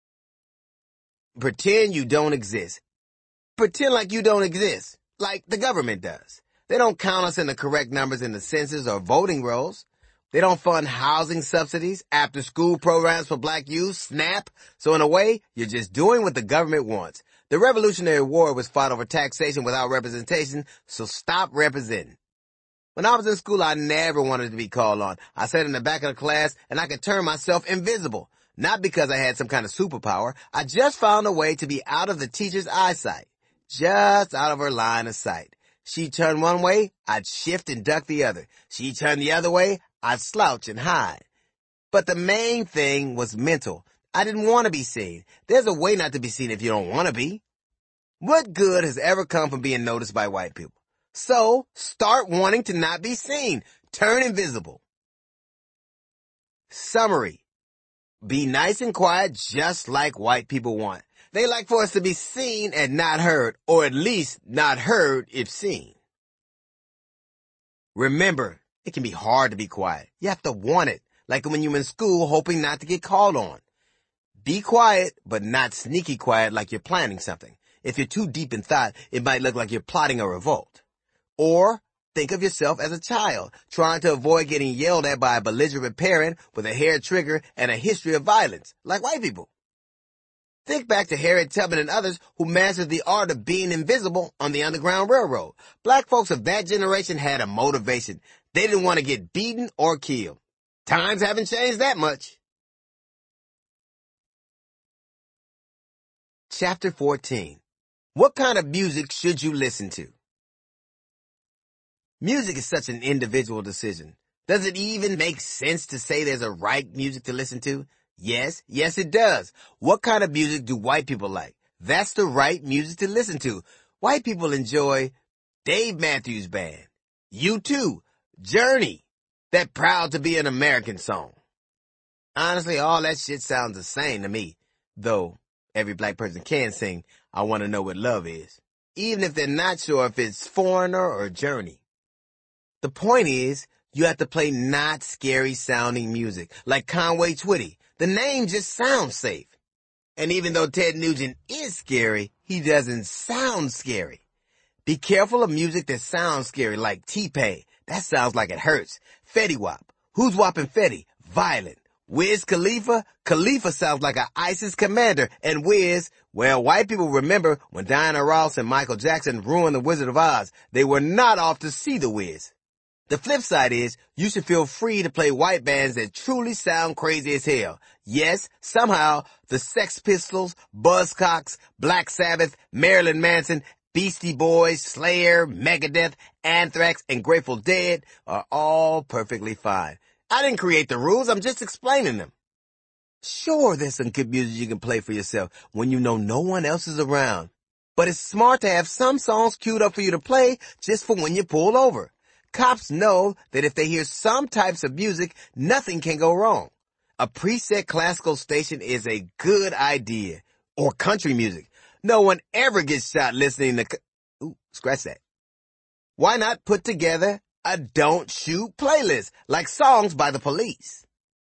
Pretend you don't exist. Pretend like you don't exist, like the government does. They don't count us in the correct numbers in the census or voting rolls. They don't fund housing subsidies, after-school programs for black youth, SNAP. So in a way, you're just doing what the government wants. The Revolutionary War was fought over taxation without representation, so stop representing. When I was in school, I never wanted to be called on. I sat in the back of the class, and I could turn myself invisible. Not because I had some kind of superpower. I just found a way to be out of the teacher's eyesight. Just out of her line of sight. She turned one way, I'd shift and duck the other. She turned the other way, I'd slouch and hide. But the main thing was mental. I didn't want to be seen. There's a way not to be seen if you don't want to be. What good has ever come from being noticed by white people? So, start wanting to not be seen. Turn invisible. Summary. Be nice and quiet just like white people want. They like for us to be seen and not heard, or at least not heard if seen. Remember, it can be hard to be quiet. You have to want it, like when you're in school hoping not to get called on. Be quiet, but not sneaky quiet like you're planning something. If you're too deep in thought, it might look like you're plotting a revolt. Or think of yourself as a child, trying to avoid getting yelled at by a belligerent parent with a hair trigger and a history of violence, like white people. Think back to Harriet Tubman and others who mastered the art of being invisible on the Underground Railroad. Black folks of that generation had a motivation. They didn't want to get beaten or killed. Times haven't changed that much. Chapter 14. What kind of music should you listen to? Music is such an individual decision. Does it even make sense to say there's a right music to listen to? Yes it does. What kind of music do white people like? That's the right music to listen to. White people enjoy Dave Matthews Band, U2, Journey, that Proud to Be an American song. Honestly, all that shit sounds the same to me, though every black person can sing I Want to Know What Love Is, even if they're not sure if it's Foreigner or Journey. The point is, you have to play not scary sounding music, like Conway Twitty. The name just sounds safe. And even though Ted Nugent is scary, he doesn't sound scary. Be careful of music that sounds scary, like T-Pain. That sounds like it hurts. Fetty Wap. Who's whopping Fetty? Violent. Wiz Khalifa? Khalifa sounds like an ISIS commander. And Wiz, well, white people remember when Diana Ross and Michael Jackson ruined The Wizard of Oz. They were not off to see the Wiz. The flip side is, you should feel free to play white bands that truly sound crazy as hell. Yes, somehow, the Sex Pistols, Buzzcocks, Black Sabbath, Marilyn Manson, Beastie Boys, Slayer, Megadeth, Anthrax, and Grateful Dead are all perfectly fine. I didn't create the rules, I'm just explaining them. Sure, there's some good music you can play for yourself when you know no one else is around. But it's smart to have some songs queued up for you to play just for when you pull over. Cops know that if they hear some types of music, nothing can go wrong. A preset classical station is a good idea. Or country music. No one ever gets shot listening to... scratch that. Why not put together a Don't Shoot playlist, like songs by the Police?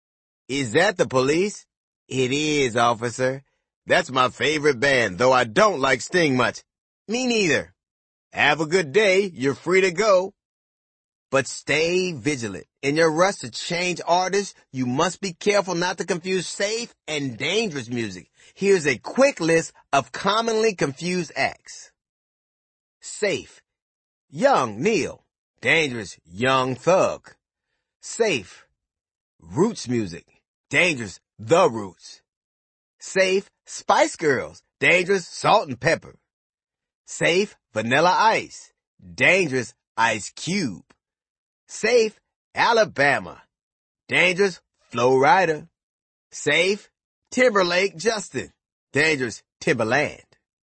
Is that the Police? It is, officer. That's my favorite band, though I don't like Sting much. Me neither. Have a good day. You're free to go. But stay vigilant. In your rush to change artists, you must be careful not to confuse safe and dangerous music. Here's a quick list of commonly confused acts. Safe, Young Neil. Dangerous, Young Thug. Safe, Roots music. Dangerous, The Roots. Safe, Spice Girls. Dangerous, Salt and Pepper. Safe, Vanilla Ice. Dangerous, Ice Cube. Safe, Alabama. Dangerous, Flo Rida. Safe, Timberlake Justin. Dangerous, Timberland.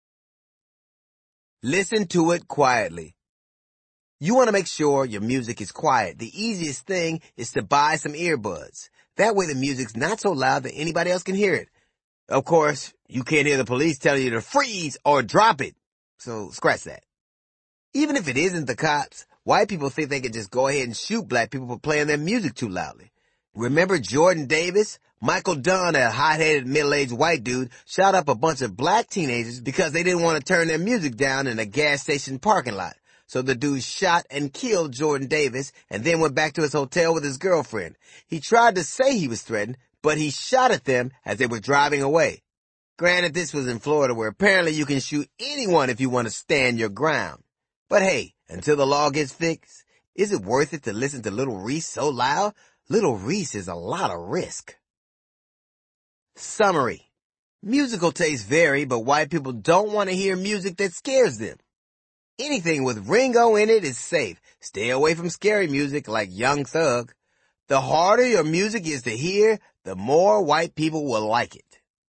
Listen to it quietly. You want to make sure your music is quiet. The easiest thing is to buy some earbuds. That way the music's not so loud that anybody else can hear it. Of course, you can't hear the police telling you to freeze or drop it. So scratch that. Even if it isn't the cops, white people think they can just go ahead and shoot black people for playing their music too loudly. Remember Jordan Davis? Michael Dunn, a hot-headed middle-aged white dude, shot up a bunch of black teenagers because they didn't want to turn their music down in a gas station parking lot. So the dude shot and killed Jordan Davis and then went back to his hotel with his girlfriend. He tried to say he was threatened, but he shot at them as they were driving away. Granted, this was in Florida where apparently you can shoot anyone if you want to stand your ground. But hey, until the law gets fixed, is it worth it to listen to Little Reese so loud? Little Reese is a lot of risk. Summary. Musical tastes vary, but white people don't want to hear music that scares them. Anything with Ringo in it is safe. Stay away from scary music like Young Thug. The harder your music is to hear, the more white people will like it.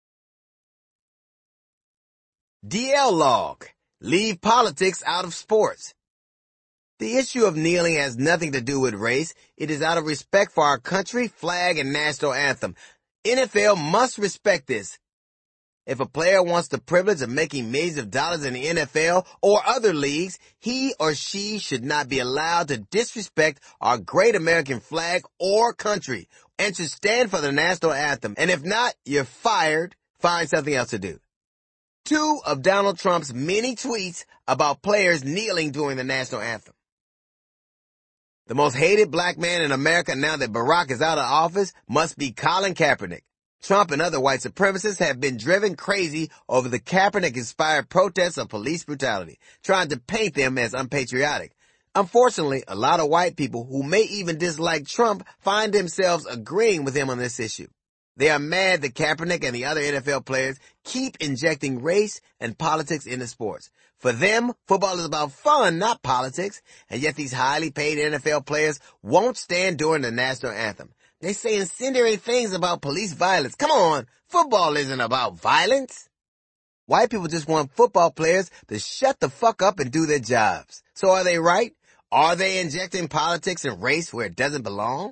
DL log. Leave politics out of sports. The issue of kneeling has nothing to do with race. It is out of respect for our country, flag, and national anthem. NFL must respect this. If a player wants the privilege of making millions of dollars in the NFL or other leagues, he or she should not be allowed to disrespect our great American flag or country and should stand for the national anthem. And if not, you're fired. Find something else to do. 2 of Donald Trump's many tweets about players kneeling during the national anthem. The most hated black man in America now that Barack is out of office must be Colin Kaepernick. Trump and other white supremacists have been driven crazy over the Kaepernick-inspired protests of police brutality, trying to paint them as unpatriotic. Unfortunately, a lot of white people who may even dislike Trump find themselves agreeing with him on this issue. They are mad that Kaepernick and the other NFL players keep injecting race and politics into sports. For them, football is about fun, not politics, and yet these highly paid NFL players won't stand during the national anthem. They say incendiary things about police violence. Come on, football isn't about violence. White people just want football players to shut the fuck up and do their jobs. So are they right? Are they injecting politics and race where it doesn't belong?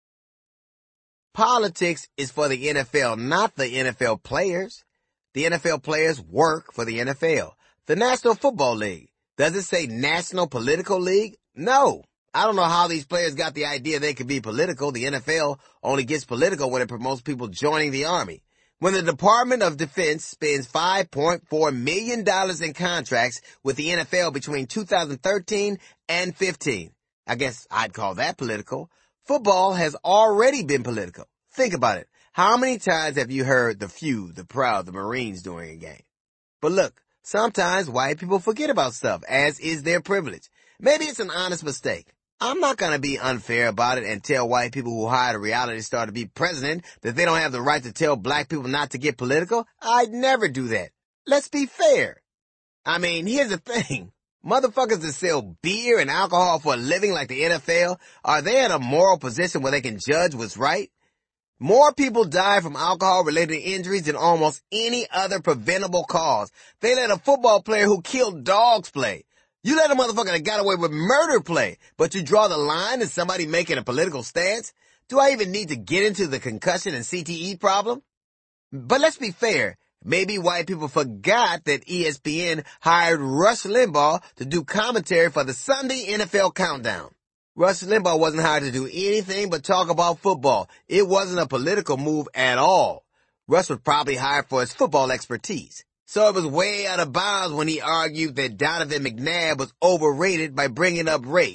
Politics is for the NFL, not the NFL players. The NFL players work for the NFL. The National Football League. Does it say National Political League? No. I don't know how these players got the idea they could be political. The NFL only gets political when it promotes people joining the Army. When the Department of Defense spends $5.4 million in contracts with the NFL between 2013 and 15, I guess I'd call that political. Football has already been political. Think about it. How many times have you heard the few, the proud, the Marines during a game? But look, sometimes white people forget about stuff, as is their privilege. Maybe it's an honest mistake. I'm not going to be unfair about it and tell white people who hired a reality star to be president that they don't have the right to tell black people not to get political. I'd never do that. Let's be fair. I mean, here's the thing. Motherfuckers that sell beer and alcohol for a living like the NFL, are they in a moral position where they can judge what's right? More people die from alcohol-related injuries than almost any other preventable cause. They let a football player who killed dogs play. You let a motherfucker that got away with murder play, but you draw the line as somebody making a political stance? Do I even need to get into the concussion and CTE problem? But let's be fair. Maybe white people forgot that ESPN hired Rush Limbaugh to do commentary for the Sunday NFL Countdown. Rush Limbaugh wasn't hired to do anything but talk about football. It wasn't a political move at all. Rush was probably hired for his football expertise. So it was way out of bounds when he argued that Donovan McNabb was overrated by bringing up race.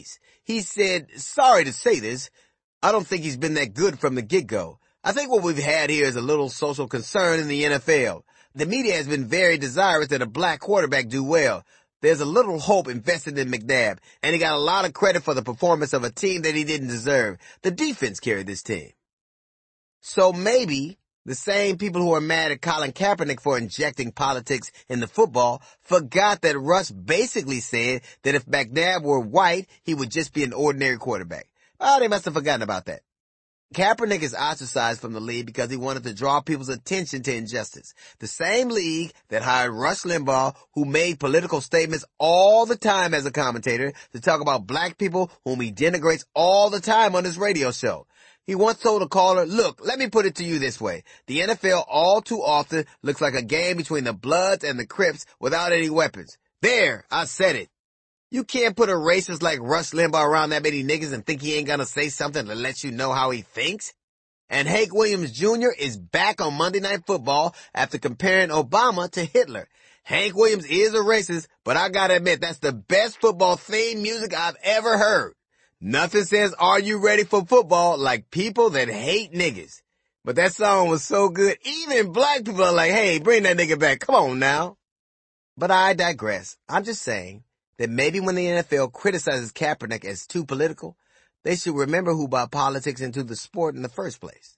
He said, sorry to say this, I don't think he's been that good from the get-go. I think what we've had here is a little social concern in the NFL. The media has been very desirous that a black quarterback do well. There's a little hope invested in McNabb, and he got a lot of credit for the performance of a team that he didn't deserve. The defense carried this team. So maybe the same people who are mad at Colin Kaepernick for injecting politics into football forgot that Russ basically said that if McNabb were white, he would just be an ordinary quarterback. Oh, they must have forgotten about that. Kaepernick is ostracized from the league because he wanted to draw people's attention to injustice. The same league that hired Rush Limbaugh, who made political statements all the time as a commentator, to talk about black people whom he denigrates all the time on his radio show. He once told a caller, look, let me put it to you this way. The NFL all too often looks like a game between the Bloods and the Crips without any weapons. There, I said it. You can't put a racist like Rush Limbaugh around that many niggas and think he ain't gonna say something to let you know how he thinks. And Hank Williams Jr. is back on Monday Night Football after comparing Obama to Hitler. Hank Williams is a racist, but I gotta admit that's the best football theme music I've ever heard. Nothing says "Are you ready for football" like People That Hate Niggas. But that song was so good, even black people are like, hey, bring that nigga back, come on now. But I digress. I'm just saying that maybe when the NFL criticizes Kaepernick as too political, they should remember who brought politics into the sport in the first place.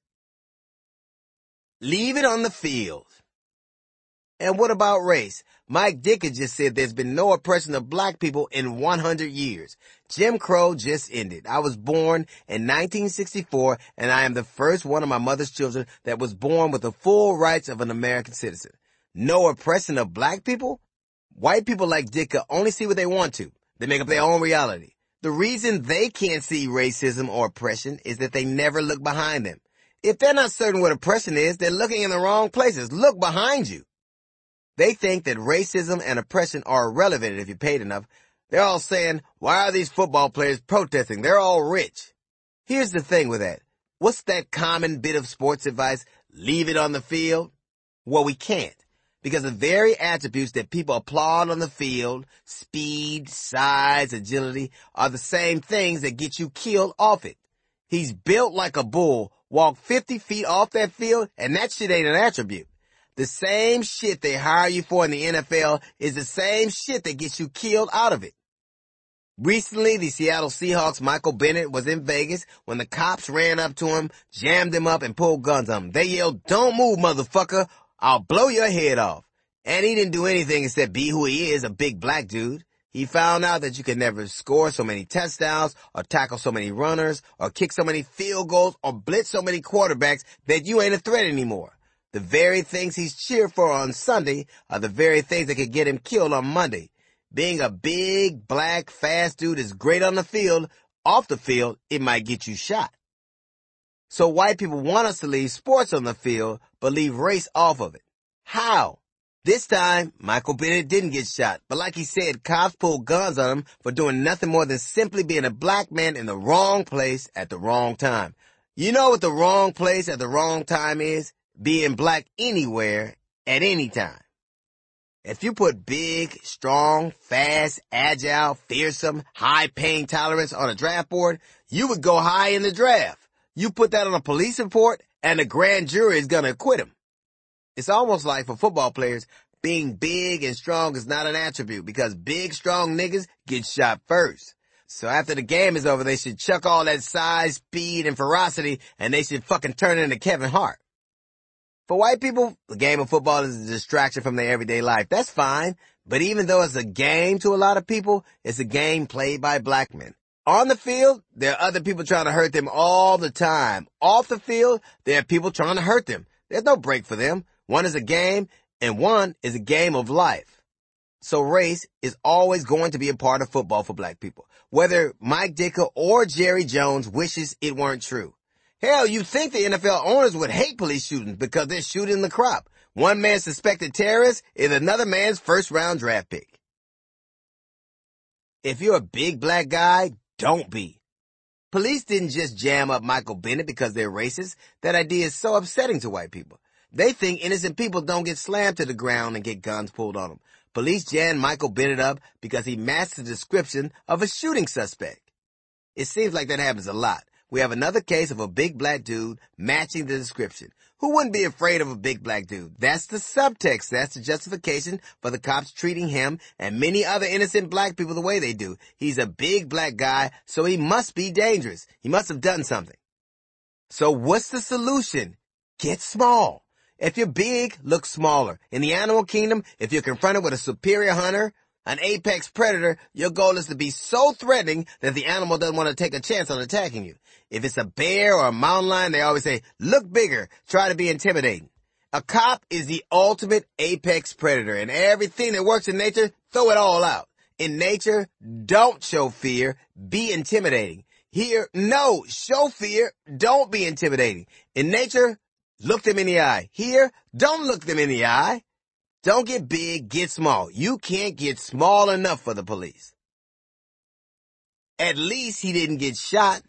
Leave it on the field. And what about race? Mike Dicker just said there's been no oppression of black people in 100 years. Jim Crow just ended. I was born in 1964, and I am the first one of my mother's children that was born with the full rights of an American citizen. No oppression of black people? White people like Dicker only see what they want to. They make up their own reality. The reason they can't see racism or oppression is that they never look behind them. If they're not certain what oppression is, they're looking in the wrong places. Look behind you. They think that racism and oppression are irrelevant if you're paid enough. They're all saying, why are these football players protesting? They're all rich. Here's the thing with that. What's that common bit of sports advice? Leave it on the field? Well, we can't. Because the very attributes that people applaud on the field, speed, size, agility, are the same things that get you killed off it. He's built like a bull, walked 50 feet off that field, and that shit ain't an attribute. The same shit they hire you for in the NFL is the same shit that gets you killed out of it. Recently, the Seattle Seahawks' Michael Bennett was in Vegas when the cops ran up to him, jammed him up, and pulled guns on him. They yelled, "Don't move, motherfucker. I'll blow your head off." And he didn't do anything except be who he is, a big black dude. He found out that you can never score so many touchdowns, or tackle so many runners, or kick so many field goals, or blitz so many quarterbacks that you ain't a threat anymore. The very things he's cheered for on Sunday are the very things that could get him killed on Monday. Being a big, black, fast dude is great on the field. Off the field, it might get you shot. So white people want us to leave sports on the field, but leave race off of it. How? This time, Michael Bennett didn't get shot, but like he said, cops pulled guns on him for doing nothing more than simply being a black man in the wrong place at the wrong time. You know what the wrong place at the wrong time is? Being black anywhere, at any time. If you put big, strong, fast, agile, fearsome, high pain tolerance on a draft board, you would go high in the draft. You put that on a police report, and the grand jury is gonna acquit him. It's almost like for football players, being big and strong is not an attribute because big, strong niggas get shot first. So after the game is over, they should chuck all that size, speed, and ferocity, and they should fucking turn into Kevin Hart. For white people, the game of football is a distraction from their everyday life. That's fine. But even though it's a game to a lot of people, it's a game played by black men. On the field, there are other people trying to hurt them all the time. Off the field, there are people trying to hurt them. There's no break for them. One is a game, and one is a game of life. So race is always going to be a part of football for black people, whether Mike Dicker or Jerry Jones wishes it weren't true. Hell, you'd think the NFL owners would hate police shootings because they're shooting the crop. One man's suspected terrorist is another man's first-round draft pick. If you're a big black guy, don't be. Police didn't just jam up Michael Bennett because they're racist. That idea is so upsetting to white people. They think innocent people don't get slammed to the ground and get guns pulled on them. Police jammed Michael Bennett up because he matched the description of a shooting suspect. It seems like that happens a lot. We have another case of a big black dude matching the description. Who wouldn't be afraid of a big black dude? That's the subtext. That's the justification for the cops treating him and many other innocent black people the way they do. He's a big black guy, so he must be dangerous. He must have done something. So what's the solution? Get small. If you're big, look smaller. In the animal kingdom, if you're confronted with a superior hunter, an apex predator, your goal is to be so threatening that the animal doesn't want to take a chance on attacking you. If it's a bear or a mountain lion, they always say, look bigger, try to be intimidating. A cop is the ultimate apex predator, and everything that works in nature, throw it all out. In nature, don't show fear, be intimidating. Here, no, show fear, don't be intimidating. In nature, look them in the eye. Here, don't look them in the eye. Don't get big, get small. You can't get small enough for the police. At least he didn't get shot.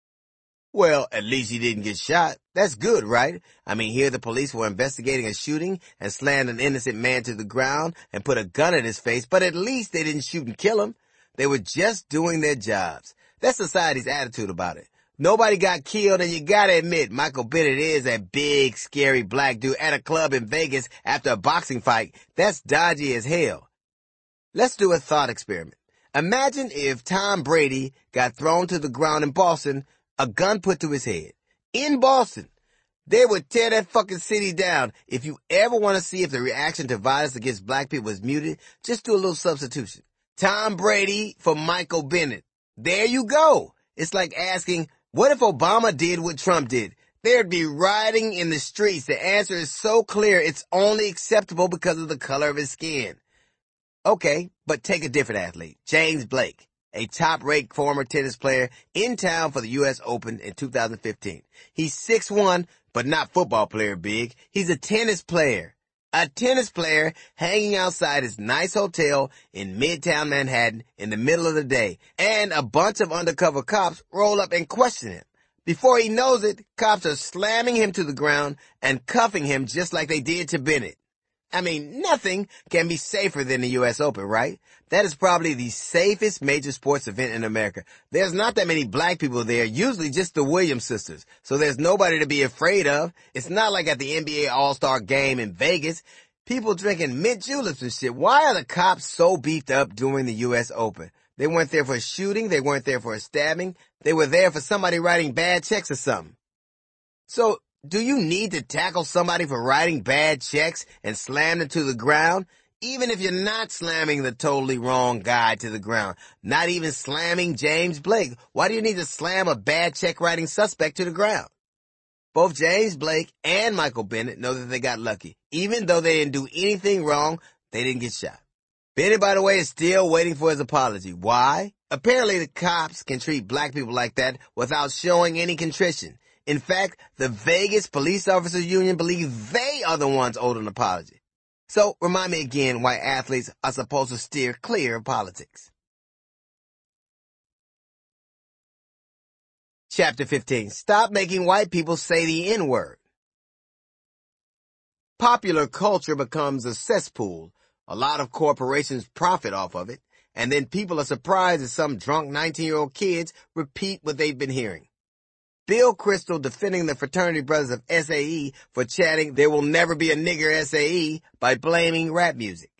Well, at least he didn't get shot. That's good, right? I mean, here the police were investigating a shooting and slammed an innocent man to the ground and put a gun at his face, but at least they didn't shoot and kill him. They were just doing their jobs. That's society's attitude about it. Nobody got killed, and you gotta admit, Michael Bennett is a big, scary black dude at a club in Vegas after a boxing fight. That's dodgy as hell. Let's do a thought experiment. Imagine if Tom Brady got thrown to the ground in Boston, a gun put to his head. In Boston. They would tear that fucking city down. If you ever want to see if the reaction to violence against black people is muted, just do a little substitution. Tom Brady for Michael Bennett. There you go. It's like asking, what if Obama did what Trump did? There'd be rioting in the streets. The answer is so clear, it's only acceptable because of the color of his skin. Okay, but take a different athlete. James Blake, a top-ranked former tennis player in town for the U.S. Open in 2015. He's 6'1", but not football player big. He's a tennis player. A tennis player hanging outside his nice hotel in Midtown Manhattan in the middle of the day, and a bunch of undercover cops roll up and question him. Before he knows it, cops are slamming him to the ground and cuffing him just like they did to Bennett. I mean, nothing can be safer than the U.S. Open, right? That is probably the safest major sports event in America. There's not that many black people there, usually just the Williams sisters, so there's nobody to be afraid of. It's not like at the NBA All-Star game in Vegas. People drinking mint juleps and shit. Why are the cops so beefed up during the U.S. Open? They weren't there for a shooting. They weren't there for a stabbing. They were there for somebody writing bad checks or something. So, do you need to tackle somebody for writing bad checks and slam them to the ground? Even if you're not slamming the totally wrong guy to the ground, not even slamming James Blake, why do you need to slam a bad check writing suspect to the ground? Both James Blake and Michael Bennett know that they got lucky. Even though they didn't do anything wrong, they didn't get shot. Bennett, by the way, is still waiting for his apology. Why? Apparently the cops can treat black people like that without showing any contrition. In fact, the Vegas Police Officers Union believe they are the ones owed an apology. So, remind me again why athletes are supposed to steer clear of politics. Chapter 15. Stop making white people say the N-word. Popular culture becomes a cesspool. A lot of corporations profit off of it, and then people are surprised that some drunk 19-year-old kids repeat what they've been hearing. Bill Kristol defending the fraternity brothers of SAE for chanting, "There will never be a nigger SAE," by blaming rap music.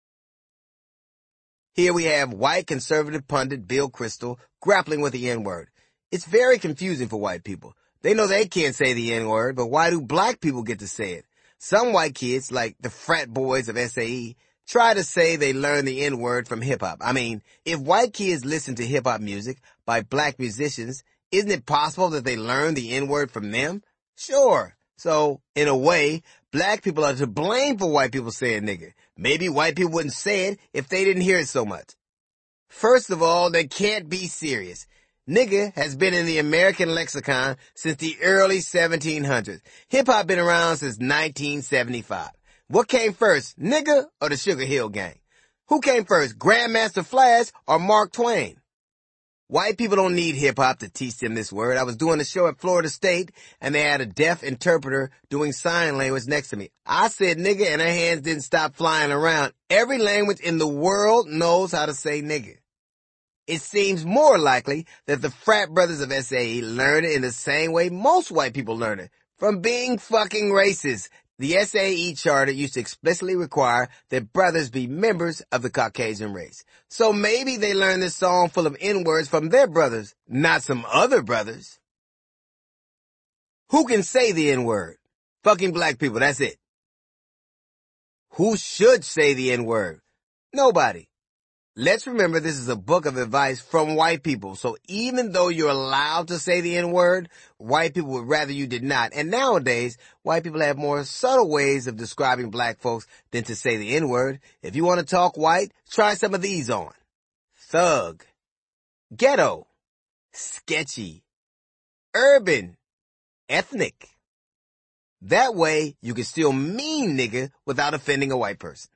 Here we have white conservative pundit Bill Kristol grappling with the N-word. It's very confusing for white people. They know they can't say the N-word, but why do black people get to say it? Some white kids, like the frat boys of SAE, try to say they learned the N-word from hip-hop. I mean, if white kids listen to hip-hop music by black musicians, isn't it possible that they learned the N-word from them? Sure. So, in a way, black people are to blame for white people saying nigger. Maybe white people wouldn't say it if they didn't hear it so much. First of all, they can't be serious. Nigger has been in the American lexicon since the early 1700s. Hip-hop been around since 1975. What came first, nigger or the Sugar Hill Gang? Who came first, Grandmaster Flash or Mark Twain? White people don't need hip-hop to teach them this word. I was doing a show at Florida State, and they had a deaf interpreter doing sign language next to me. I said nigger, and her hands didn't stop flying around. Every language in the world knows how to say nigger. It seems more likely that the frat brothers of SAE learn it in the same way most white people learn it, from being fucking racist. The SAE charter used to explicitly require that brothers be members of the Caucasian race. So maybe they learned this song full of N-words from their brothers, not some other brothers. Who can say the N-word? Fucking black people, that's it. Who should say the N-word? Nobody. Let's remember this is a book of advice from white people, so even though you're allowed to say the N-word, white people would rather you did not. And nowadays, white people have more subtle ways of describing black folks than to say the N-word. If you want to talk white, try some of these on. Thug, ghetto, sketchy, urban, ethnic. That way, you can still mean nigga without offending a white person.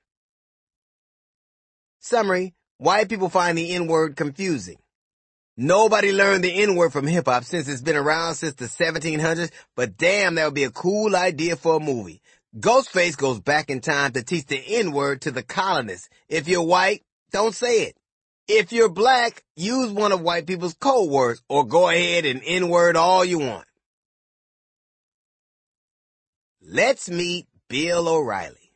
Summary. White people find the N-word confusing. Nobody learned the N-word from hip-hop since it's been around since the 1700s, but damn, that would be a cool idea for a movie. Ghostface goes back in time to teach the N-word to the colonists. If you're white, don't say it. If you're black, use one of white people's code words, or go ahead and N-word all you want. Let's meet Bill O'Reilly.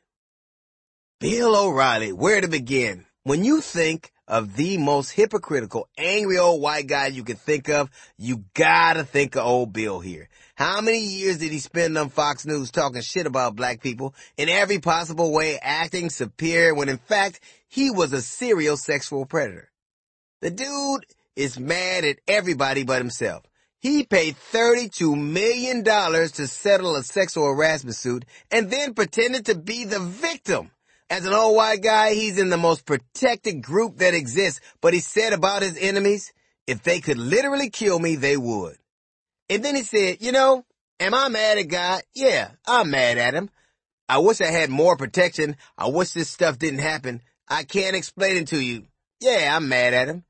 Bill O'Reilly, where to begin? When you think of the most hypocritical, angry old white guy you can think of, you gotta think of old Bill here. How many years did he spend on Fox News talking shit about black people in every possible way, acting superior when in fact he was a serial sexual predator? The dude is mad at everybody but himself. He paid $32 million to settle a sexual harassment suit and then pretended to be the victim. As an old white guy, he's in the most protected group that exists, but he said about his enemies, if they could literally kill me, they would. And then he said, am I mad at God? Yeah, I'm mad at him. I wish I had more protection. I wish this stuff didn't happen. I can't explain it to you. Yeah, I'm mad at him.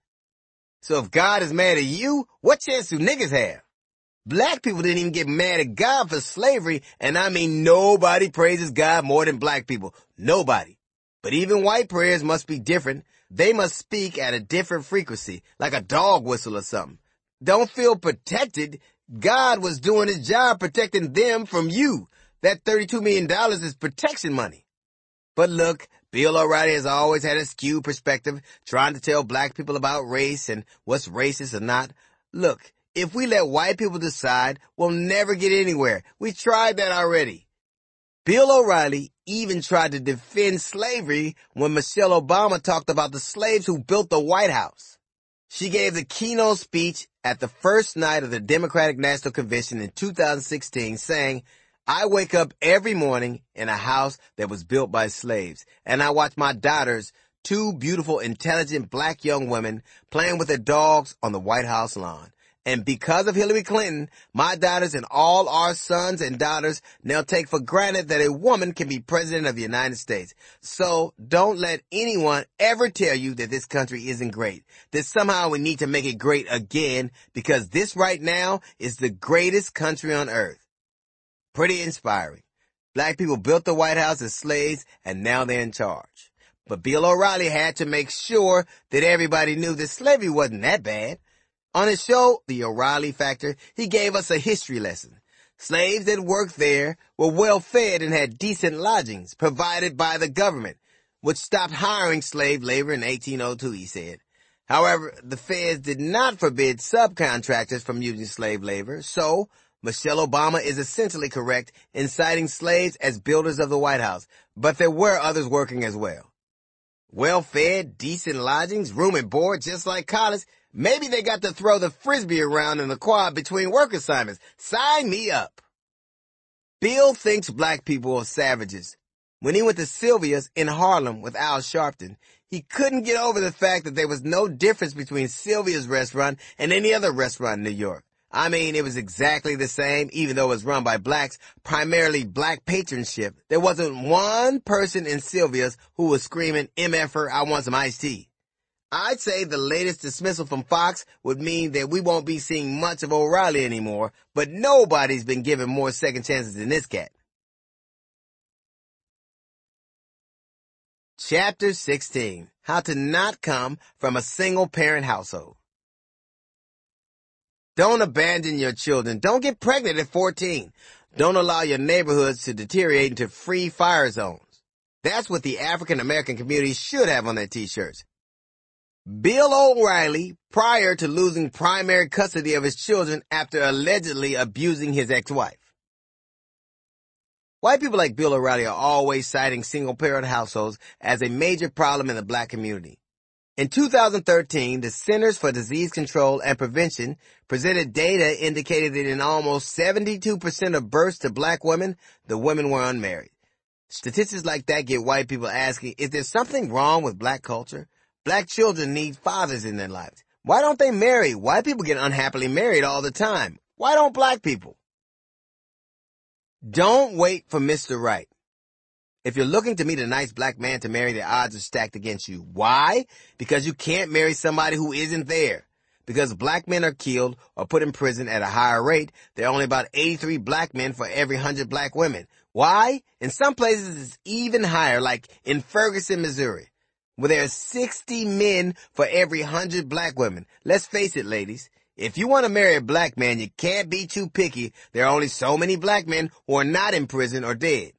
So if God is mad at you, what chance do niggas have? Black people didn't even get mad at God for slavery, and I mean nobody praises God more than black people. Nobody. But even white prayers must be different. They must speak at a different frequency, like a dog whistle or something. Don't feel protected. God was doing his job protecting them from you. That $32 million is protection money. But look, Bill O'Reilly has always had a skewed perspective, trying to tell black people about race and what's racist or not. Look, if we let white people decide, we'll never get anywhere. We tried that already. Bill O'Reilly even tried to defend slavery when Michelle Obama talked about the slaves who built the White House. She gave the keynote speech at the first night of the Democratic National Convention in 2016 saying, I wake up every morning in a house that was built by slaves, and I watch my daughters, two beautiful, intelligent black young women, playing with their dogs on the White House lawn. And because of Hillary Clinton, my daughters and all our sons and daughters now take for granted that a woman can be president of the United States. So don't let anyone ever tell you that this country isn't great, that somehow we need to make it great again, because this right now is the greatest country on earth. Pretty inspiring. Black people built the White House as slaves, and now they're in charge. But Bill O'Reilly had to make sure that everybody knew that slavery wasn't that bad. On his show, The O'Reilly Factor, he gave us a history lesson. Slaves that worked there were well fed and had decent lodgings provided by the government, which stopped hiring slave labor in 1802, he said. However, the feds did not forbid subcontractors from using slave labor, so Michelle Obama is essentially correct in citing slaves as builders of the White House, but there were others working as well. Well-fed, decent lodgings, room and board, just like college. Maybe they got to throw the frisbee around in the quad between work assignments. Sign me up. Bill thinks black people are savages. When he went to Sylvia's in Harlem with Al Sharpton, he couldn't get over the fact that there was no difference between Sylvia's restaurant and any other restaurant in New York. I mean, it was exactly the same, even though it was run by blacks, primarily black patronship. There wasn't one person in Sylvia's who was screaming, MFer, I want some iced tea. I'd say the latest dismissal from Fox would mean that we won't be seeing much of O'Reilly anymore, but nobody's been given more second chances than this cat. Chapter 16. How to not come from a single-parent household. Don't abandon your children. Don't get pregnant at 14. Don't allow your neighborhoods to deteriorate into free fire zones. That's what the African American community should have on their t-shirts. Bill O'Reilly, prior to losing primary custody of his children after allegedly abusing his ex-wife. White people like Bill O'Reilly are always citing single-parent households as a major problem in the black community. In 2013, the Centers for Disease Control and Prevention presented data indicated that in almost 72% of births to black women, the women were unmarried. Statistics like that get white people asking, is there something wrong with black culture? Black children need fathers in their lives. Why don't they marry? White people get unhappily married all the time. Why don't black people? Don't wait for Mr. Right. If you're looking to meet a nice black man to marry, the odds are stacked against you. Why? Because you can't marry somebody who isn't there. Because black men are killed or put in prison at a higher rate, there are only about 83 black men for every 100 black women. Why? In some places it's even higher, like in Ferguson, Missouri, where there are 60 men for every 100 black women. Let's face it, ladies. If you want to marry a black man, you can't be too picky. There are only so many black men who are not in prison or dead.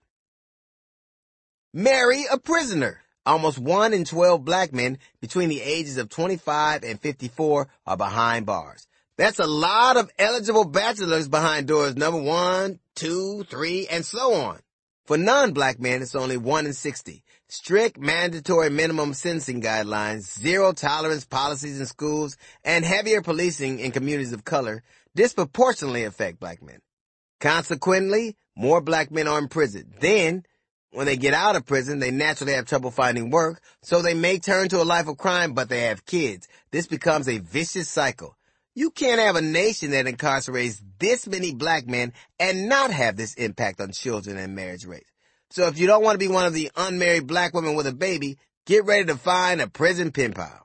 Marry a prisoner. Almost 1 in 12 black men between the ages of 25 and 54 are behind bars. That's a lot of eligible bachelors behind doors number 1, 2, 3, and so on. For non-black men, it's only 1 in 60. Strict mandatory minimum sentencing guidelines, zero tolerance policies in schools, and heavier policing in communities of color disproportionately affect black men. Consequently, more black men are in prison. Then, when they get out of prison, they naturally have trouble finding work, so they may turn to a life of crime, but they have kids. This becomes a vicious cycle. You can't have a nation that incarcerates this many black men and not have this impact on children and marriage rates. So if you don't want to be one of the unmarried black women with a baby, get ready to find a prison pen pal.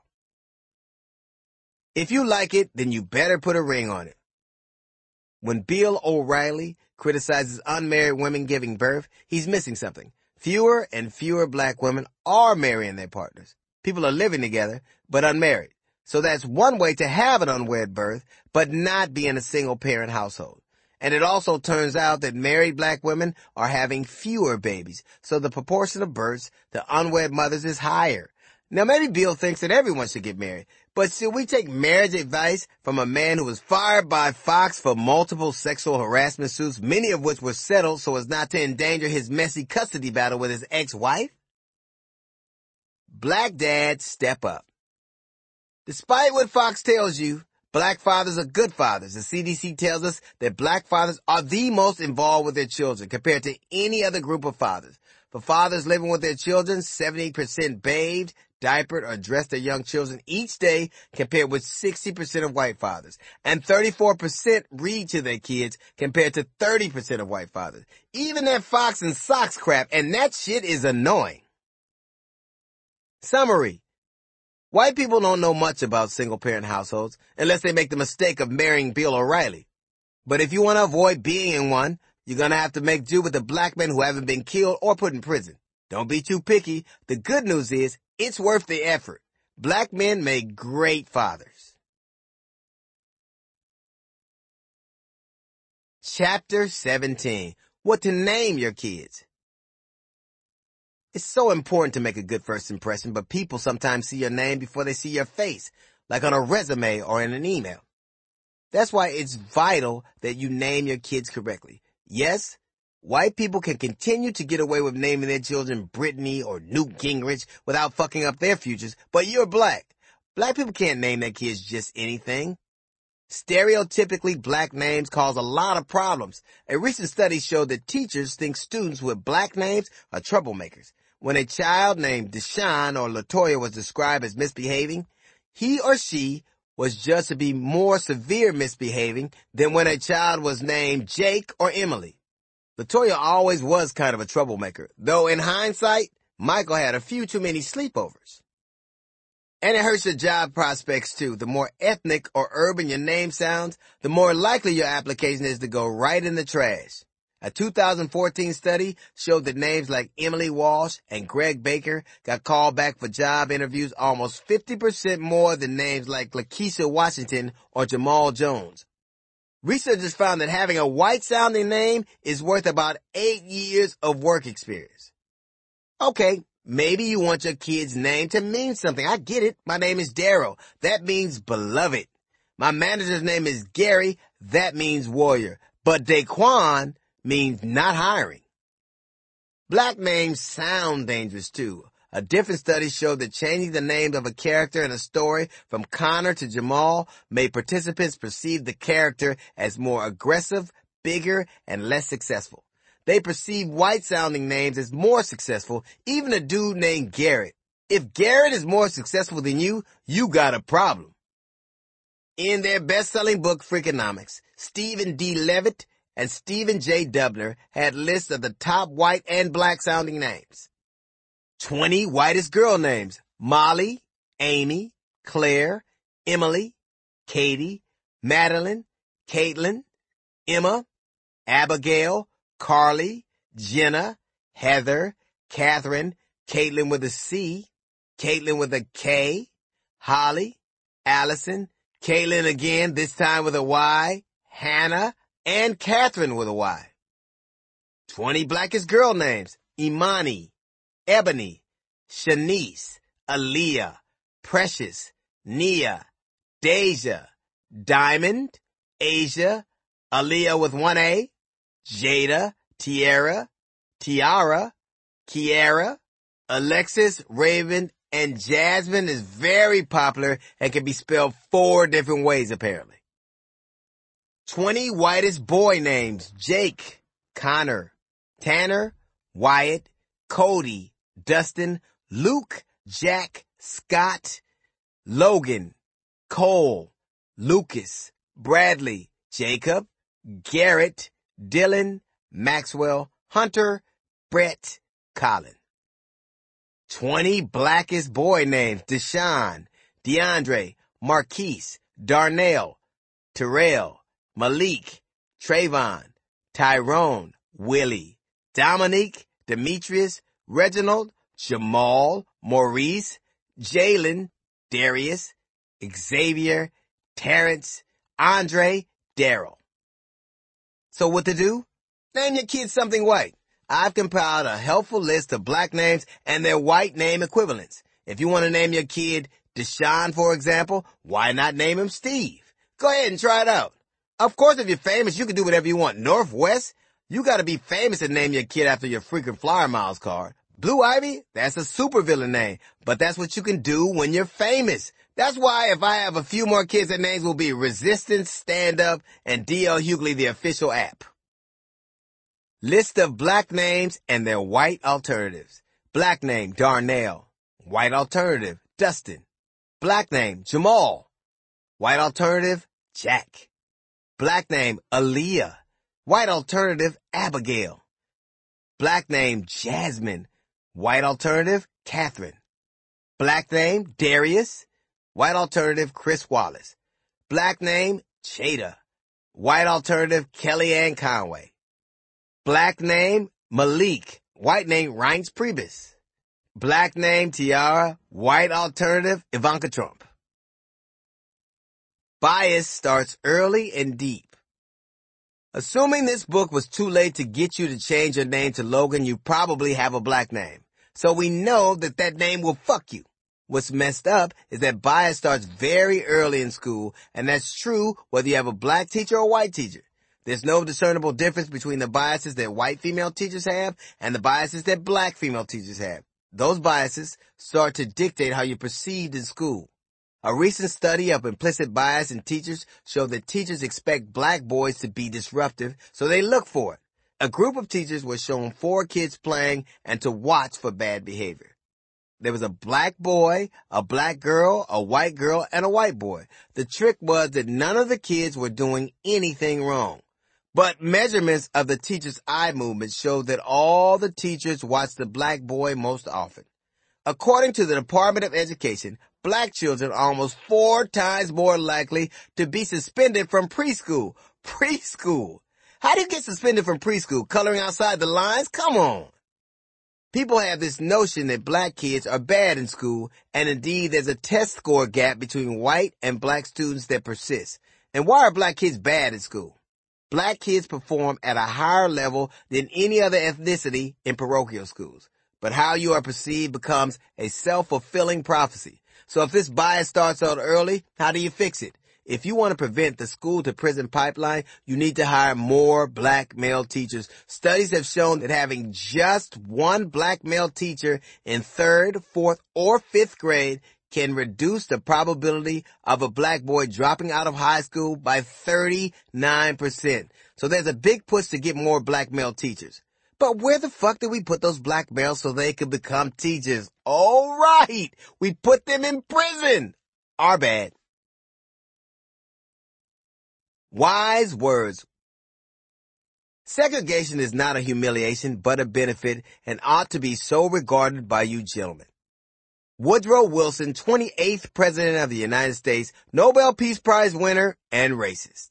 If you like it, then you better put a ring on it. When Bill O'Reilly criticizes unmarried women giving birth, he's missing something. Fewer and fewer black women are marrying their partners. People are living together, but unmarried. So that's one way to have an unwed birth, but not be in a single-parent household. And it also turns out that married black women are having fewer babies, so the proportion of births to unwed mothers is higher. Now maybe Bill thinks that everyone should get married, but should we take marriage advice from a man who was fired by Fox for multiple sexual harassment suits, many of which were settled so as not to endanger his messy custody battle with his ex-wife? Black dads step up. Despite what Fox tells you, black fathers are good fathers. The CDC tells us that black fathers are the most involved with their children compared to any other group of fathers. For fathers living with their children, 70% bathed, diapered, or dressed their young children each day compared with 60% of white fathers. And 34% read to their kids compared to 30% of white fathers. Even that Fox and Socks crap, and that shit is annoying. Summary. White people don't know much about single-parent households unless they make the mistake of marrying Bill O'Reilly. But if you want to avoid being in one, you're going to have to make do with the black men who haven't been killed or put in prison. Don't be too picky. The good news is, it's worth the effort. Black men make great fathers. Chapter 17. What to name your kids. It's so important to make a good first impression, but people sometimes see your name before they see your face, like on a resume or in an email. That's why it's vital that you name your kids correctly. Yes, white people can continue to get away with naming their children Brittany or Newt Gingrich without fucking up their futures, but you're black. Black people can't name their kids just anything. Stereotypically black names cause a lot of problems. A recent study showed that teachers think students with black names are troublemakers. When a child named Deshaun or Latoya was described as misbehaving, he or she was judged to be more severe misbehaving than when a child was named Jake or Emily. Latoya always was kind of a troublemaker, though in hindsight, Michael had a few too many sleepovers. And it hurts your job prospects too. The more ethnic or urban your name sounds, the more likely your application is to go right in the trash. A 2014 study showed that names like Emily Walsh and Greg Baker got called back for job interviews almost 50% more than names like Lakeisha Washington or Jamal Jones. Researchers found that having a white-sounding name is worth about 8 years of work experience. Okay, maybe you want your kid's name to mean something. I get it. My name is Daryl. That means beloved. My manager's name is Gary. That means warrior. But Daquan means not hiring. Black names sound dangerous too. A different study showed that changing the name of a character in a story from Connor to Jamal made participants perceive the character as more aggressive, bigger, and less successful. They perceive white-sounding names as more successful, even a dude named Garrett. If Garrett is more successful than you got a problem. In their best-selling book, Freakonomics, Stephen D. Levitt and Stephen J. Dubner had lists of the top white and black-sounding names. 20 whitest girl names: Molly, Amy, Claire, Emily, Katie, Madeline, Caitlin, Emma, Abigail, Carly, Jenna, Heather, Catherine, Caitlin with a C, Caitlin with a K, Holly, Allison, Caitlin again, this time with a Y, Hannah, and Catherine with a Y. 20 blackest girl names: Imani, Ebony, Shanice, Aaliyah, Precious, Nia, Deja, Diamond, Asia, Aaliyah with one A, Jada, Tiara, Kiara, Alexis, Raven, and Jasmine is very popular and can be spelled 4 different ways apparently. 20 whitest boy names: Jake, Connor, Tanner, Wyatt, Cody, Dustin, Luke, Jack, Scott, Logan, Cole, Lucas, Bradley, Jacob, Garrett, Dylan, Maxwell, Hunter, Brett, Colin. 20 blackest boy names: Deshaun, DeAndre, Marquise, Darnell, Terrell, Malik, Trayvon, Tyrone, Willie, Dominique, Demetrius, Reginald, Jamal, Maurice, Jalen, Darius, Xavier, Terrence, Andre, Daryl. So what to do? Name your kid something white. I've compiled a helpful list of black names and their white name equivalents. If you want to name your kid Deshaun, for example, why not name him Steve? Go ahead and try it out. Of course, if you're famous, you can do whatever you want. Northwest, you gotta be famous to name your kid after your frequent flyer miles card. Blue Ivy, that's a supervillain name, but that's what you can do when you're famous. That's why if I have a few more kids, their names will be Resistance, Stand Up, and D.L. Hughley, the official app. List of black names and their white alternatives. Black name, Darnell. White alternative, Dustin. Black name, Jamal. White alternative, Jack. Black name, Aaliyah. White alternative, Abigail. Black name, Jasmine. White alternative, Catherine. Black name, Darius. White alternative, Chris Wallace. Black name, Jada. White alternative, Kellyanne Conway. Black name, Malik. White name, Reince Priebus. Black name, Tiara. White alternative, Ivanka Trump. Bias starts early and deep. Assuming this book was too late to get you to change your name to Logan, you probably have a black name. So we know that name will fuck you. What's messed up is that bias starts very early in school, and that's true whether you have a black teacher or a white teacher. There's no discernible difference between the biases that white female teachers have and the biases that black female teachers have. Those biases start to dictate how you're perceived in school. A recent study of implicit bias in teachers showed that teachers expect black boys to be disruptive, so they look for it. A group of teachers was shown 4 kids playing and to watch for bad behavior. There was a black boy, a black girl, a white girl, and a white boy. The trick was that none of the kids were doing anything wrong. But measurements of the teacher's eye movement showed that all the teachers watched the black boy most often. According to the Department of Education, black children are almost 4 times more likely to be suspended from preschool. Preschool! How do you get suspended from preschool? Coloring outside the lines? Come on. People have this notion that black kids are bad in school, and indeed there's a test score gap between white and black students that persists. And why are black kids bad at school? Black kids perform at a higher level than any other ethnicity in parochial schools. But how you are perceived becomes a self-fulfilling prophecy. So if this bias starts out early, how do you fix it? If you want to prevent the school-to-prison pipeline, you need to hire more black male teachers. Studies have shown that having just one black male teacher in 3rd, 4th, or 5th grade can reduce the probability of a black boy dropping out of high school by 39%. So there's a big push to get more black male teachers. But where the fuck did we put those black males so they could become teachers? All right, we put them in prison. Our bad. Wise words. Segregation is not a humiliation, but a benefit, and ought to be so regarded by you gentlemen. Woodrow Wilson, 28th President of the United States, Nobel Peace Prize winner, and racist.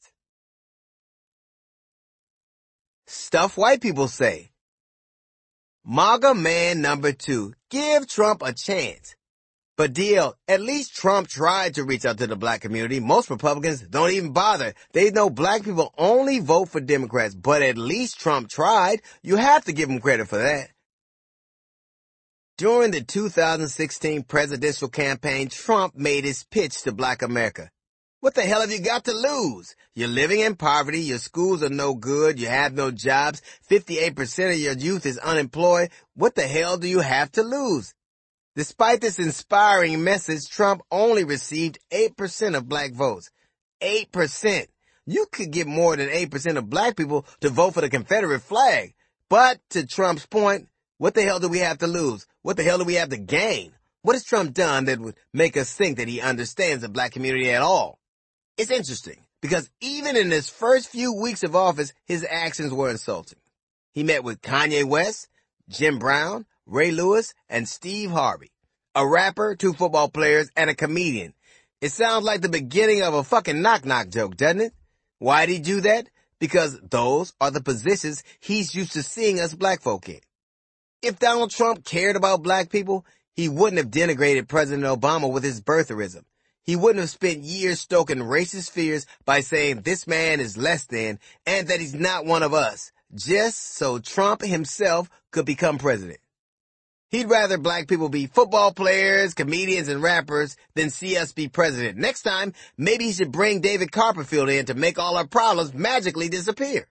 Stuff white people say. MAGA man number 2, give Trump a chance. But DL, at least Trump tried to reach out to the black community. Most Republicans don't even bother. They know black people only vote for Democrats, but at least Trump tried. You have to give him credit for that. During the 2016 presidential campaign, Trump made his pitch to black America. What the hell have you got to lose? You're living in poverty, your schools are no good, you have no jobs, 58% of your youth is unemployed. What the hell do you have to lose? Despite this inspiring message, Trump only received 8% of black votes. 8%. You could get more than 8% of black people to vote for the Confederate flag. But to Trump's point, what the hell do we have to lose? What the hell do we have to gain? What has Trump done that would make us think that he understands the black community at all? It's interesting because even in his first few weeks of office, his actions were insulting. He met with Kanye West, Jim Brown, Ray Lewis, and Steve Harvey. A rapper, 2 football players, and a comedian. It sounds like the beginning of a fucking knock-knock joke, doesn't it? Why'd he do that? Because those are the positions he's used to seeing us black folk in. If Donald Trump cared about black people, he wouldn't have denigrated President Obama with his birtherism. He wouldn't have spent years stoking racist fears by saying this man is less than and that he's not one of us, just so Trump himself could become president. He'd rather black people be football players, comedians, and rappers than see us be president. Next time, maybe he should bring David Copperfield in to make all our problems magically disappear.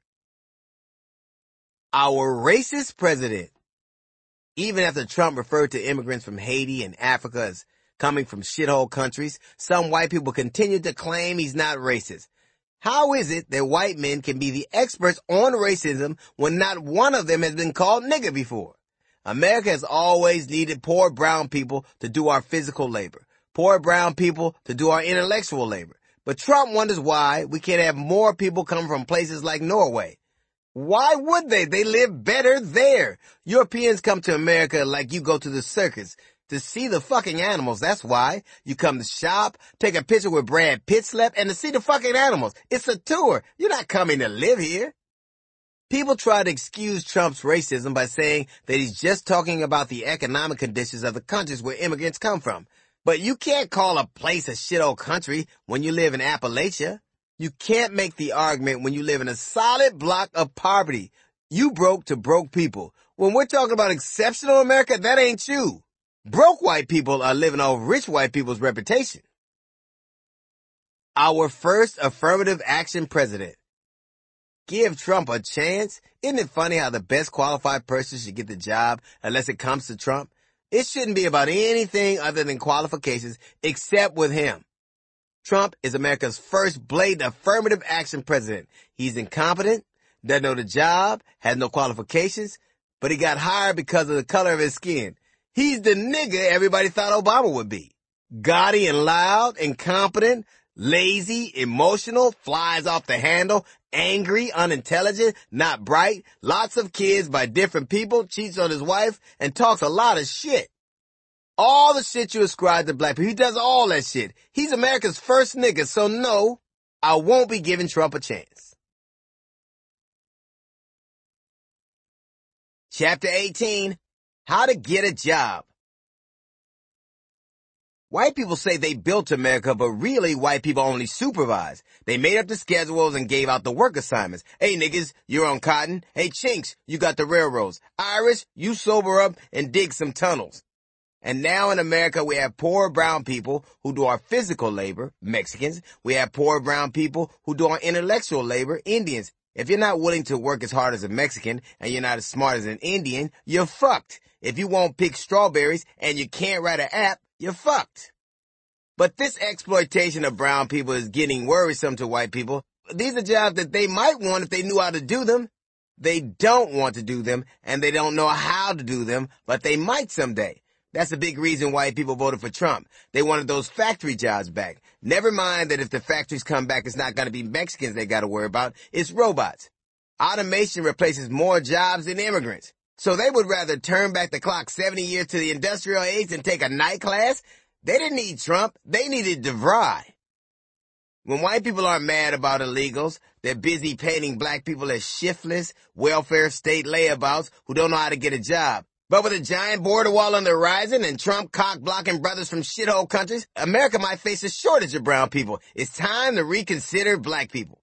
Our racist president. Even after Trump referred to immigrants from Haiti and Africa as coming from shithole countries, some white people continue to claim he's not racist. How is it that white men can be the experts on racism when not one of them has been called nigger before? America has always needed poor brown people to do our physical labor, poor brown people to do our intellectual labor. But Trump wonders why we can't have more people come from places like Norway. Why would they? They live better there. Europeans come to America like you go to the circus to see the fucking animals. That's why. You come to shop, take a picture with Brad Pitt slept, and to see the fucking animals. It's a tour. You're not coming to live here. People try to excuse Trump's racism by saying that he's just talking about the economic conditions of the countries where immigrants come from. But you can't call a place a shithole country when you live in Appalachia. You can't make the argument when you live in a solid block of poverty. You broke to broke people. When we're talking about exceptional America, that ain't you. Broke white people are living off rich white people's reputation. Our first affirmative action president. Give Trump a chance? Isn't it funny how the best qualified person should get the job unless it comes to Trump? It shouldn't be about anything other than qualifications except with him. Trump is America's first blatant affirmative action president. He's incompetent, doesn't know the job, has no qualifications, but he got hired because of the color of his skin. He's the nigga everybody thought Obama would be. Gaudy and loud, incompetent, lazy, emotional, flies off the handle, angry, unintelligent, not bright, lots of kids by different people, cheats on his wife, and talks a lot of shit. All the shit you ascribe to black people, he does all that shit. He's America's first nigga, so no, I won't be giving Trump a chance. Chapter 18, How to Get a Job. White people say they built America, but really white people only supervise. They made up the schedules and gave out the work assignments. Hey niggas, you're on cotton. Hey chinks, you got the railroads. Irish, you sober up and dig some tunnels. And now in America, we have poor brown people who do our physical labor, Mexicans. We have poor brown people who do our intellectual labor, Indians. If you're not willing to work as hard as a Mexican and you're not as smart as an Indian, you're fucked. If you won't pick strawberries and you can't write an app, you're fucked. But this exploitation of brown people is getting worrisome to white people. These are jobs that they might want if they knew how to do them. They don't want to do them, and they don't know how to do them, but they might someday. That's a big reason white people voted for Trump. They wanted those factory jobs back. Never mind that if the factories come back, it's not going to be Mexicans they got to worry about. It's robots. Automation replaces more jobs than immigrants. So they would rather turn back the clock 70 years to the industrial age and take a night class? They didn't need Trump. They needed DeVry. When white people are mad about illegals, they're busy painting black people as shiftless, welfare state layabouts who don't know how to get a job. But with a giant border wall on the horizon and Trump cock-blocking brothers from shithole countries, America might face a shortage of brown people. It's time to reconsider black people.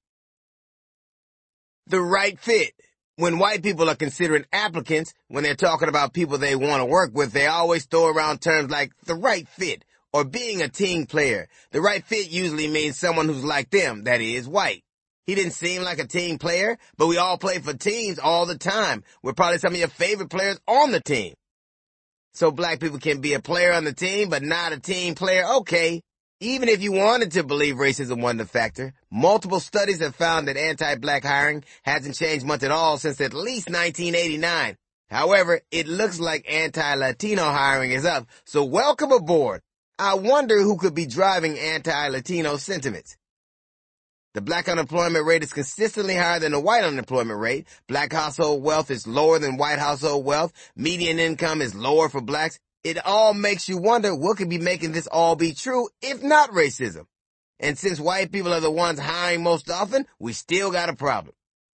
The right fit. When white people are considering applicants, when they're talking about people they want to work with, they always throw around terms like the right fit or being a team player. The right fit usually means someone who's like them, that is, white. He didn't seem like a team player, but we all play for teams all the time. We're probably some of your favorite players on the team. So black people can be a player on the team, but not a team player. Okay. Even if you wanted to believe racism wasn't a factor, multiple studies have found that anti-black hiring hasn't changed much at all since at least 1989. However, it looks like anti-Latino hiring is up, so welcome aboard. I wonder who could be driving anti-Latino sentiments. The black unemployment rate is consistently higher than the white unemployment rate. Black household wealth is lower than white household wealth. Median income is lower for blacks. It all makes you wonder what could be making this all be true, if not racism. And since white people are the ones hiring most often, we still got a problem.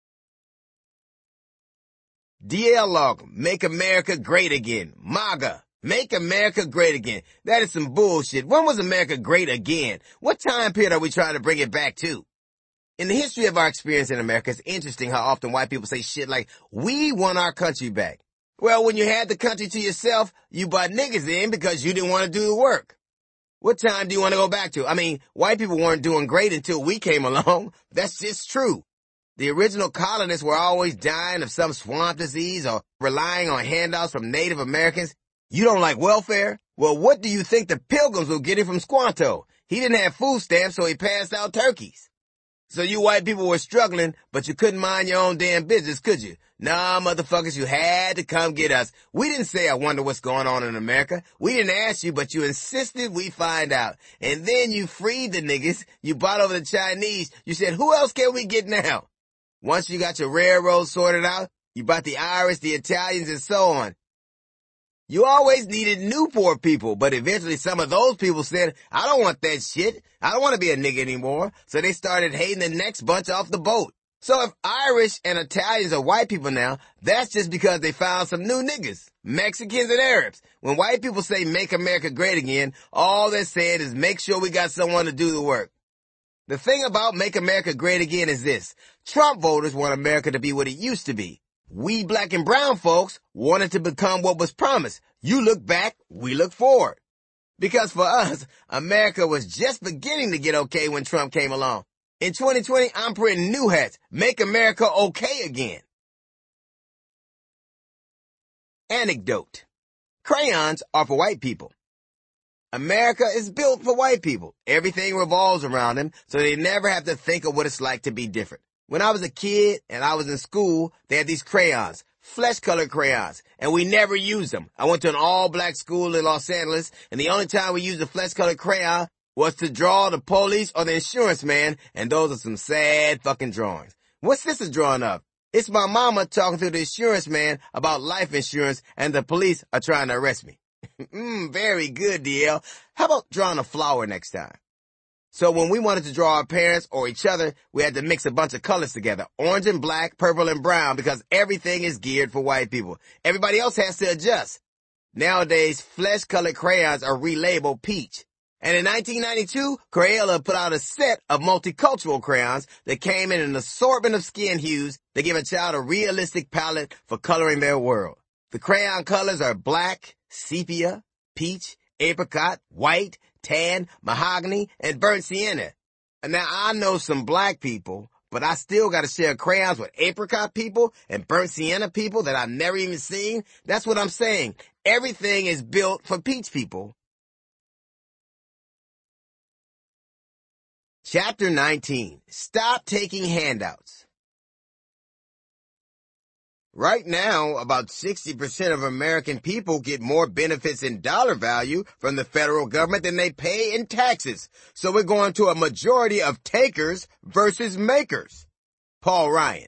DL Log, Make America Great Again. MAGA, Make America Great Again. That is some bullshit. When was America great again? What time period are we trying to bring it back to? In the history of our experience in America, it's interesting how often white people say shit like, we want our country back. Well, when you had the country to yourself, you brought niggas in because you didn't want to do the work. What time do you want to go back to? I mean, white people weren't doing great until we came along. That's just true. The original colonists were always dying of some swamp disease or relying on handouts from Native Americans. You don't like welfare? Well, what do you think the Pilgrims were getting from Squanto? He didn't have food stamps, so he passed out turkeys. So you white people were struggling, but you couldn't mind your own damn business, could you? Nah, motherfuckers, you had to come get us. We didn't say, I wonder what's going on in America. We didn't ask you, but you insisted we find out. And then you freed the niggas. You bought over the Chinese. You said, who else can we get now? Once you got your railroads sorted out, you bought the Irish, the Italians, and so on. You always needed new poor people, but eventually some of those people said, I don't want that shit. I don't want to be a nigga anymore. So they started hating the next bunch off the boat. So if Irish and Italians are white people now, that's just because they found some new niggas, Mexicans and Arabs. When white people say make America great again, all they're saying is make sure we got someone to do the work. The thing about make America great again is this. Trump voters want America to be what it used to be. We black and brown folks wanted to become what was promised. You look back, we look forward. Because for us, America was just beginning to get okay when Trump came along. In 2020, I'm printing new hats. Make America okay again. Anecdote. Crayons are for white people. America is built for white people. Everything revolves around them, so they never have to think of what it's like to be different. When I was a kid and I was in school, they had these crayons, flesh-colored crayons, and we never used them. I went to an all-black school in Los Angeles, and the only time we used a flesh-colored crayon was to draw the police or the insurance man, and those are some sad fucking drawings. What's this a drawing of? It's my mama talking to the insurance man about life insurance, and the police are trying to arrest me. Very good, DL. How about drawing a flower next time? So when we wanted to draw our parents or each other, we had to mix a bunch of colors together. Orange and black, purple and brown, because everything is geared for white people. Everybody else has to adjust. Nowadays, flesh-colored crayons are relabeled peach. And in 1992, Crayola put out a set of multicultural crayons that came in an assortment of skin hues that give a child a realistic palette for coloring their world. The crayon colors are black, sepia, peach, apricot, white, tan, mahogany, and burnt sienna. And now I know some black people, but I still gotta share crayons with apricot people and burnt sienna people that I've never even seen. That's what I'm saying. Everything is built for peach people. Chapter 19. Stop taking handouts. Right now, about 60% of American people get more benefits in dollar value from the federal government than they pay in taxes. So we're going to a majority of takers versus makers. Paul Ryan.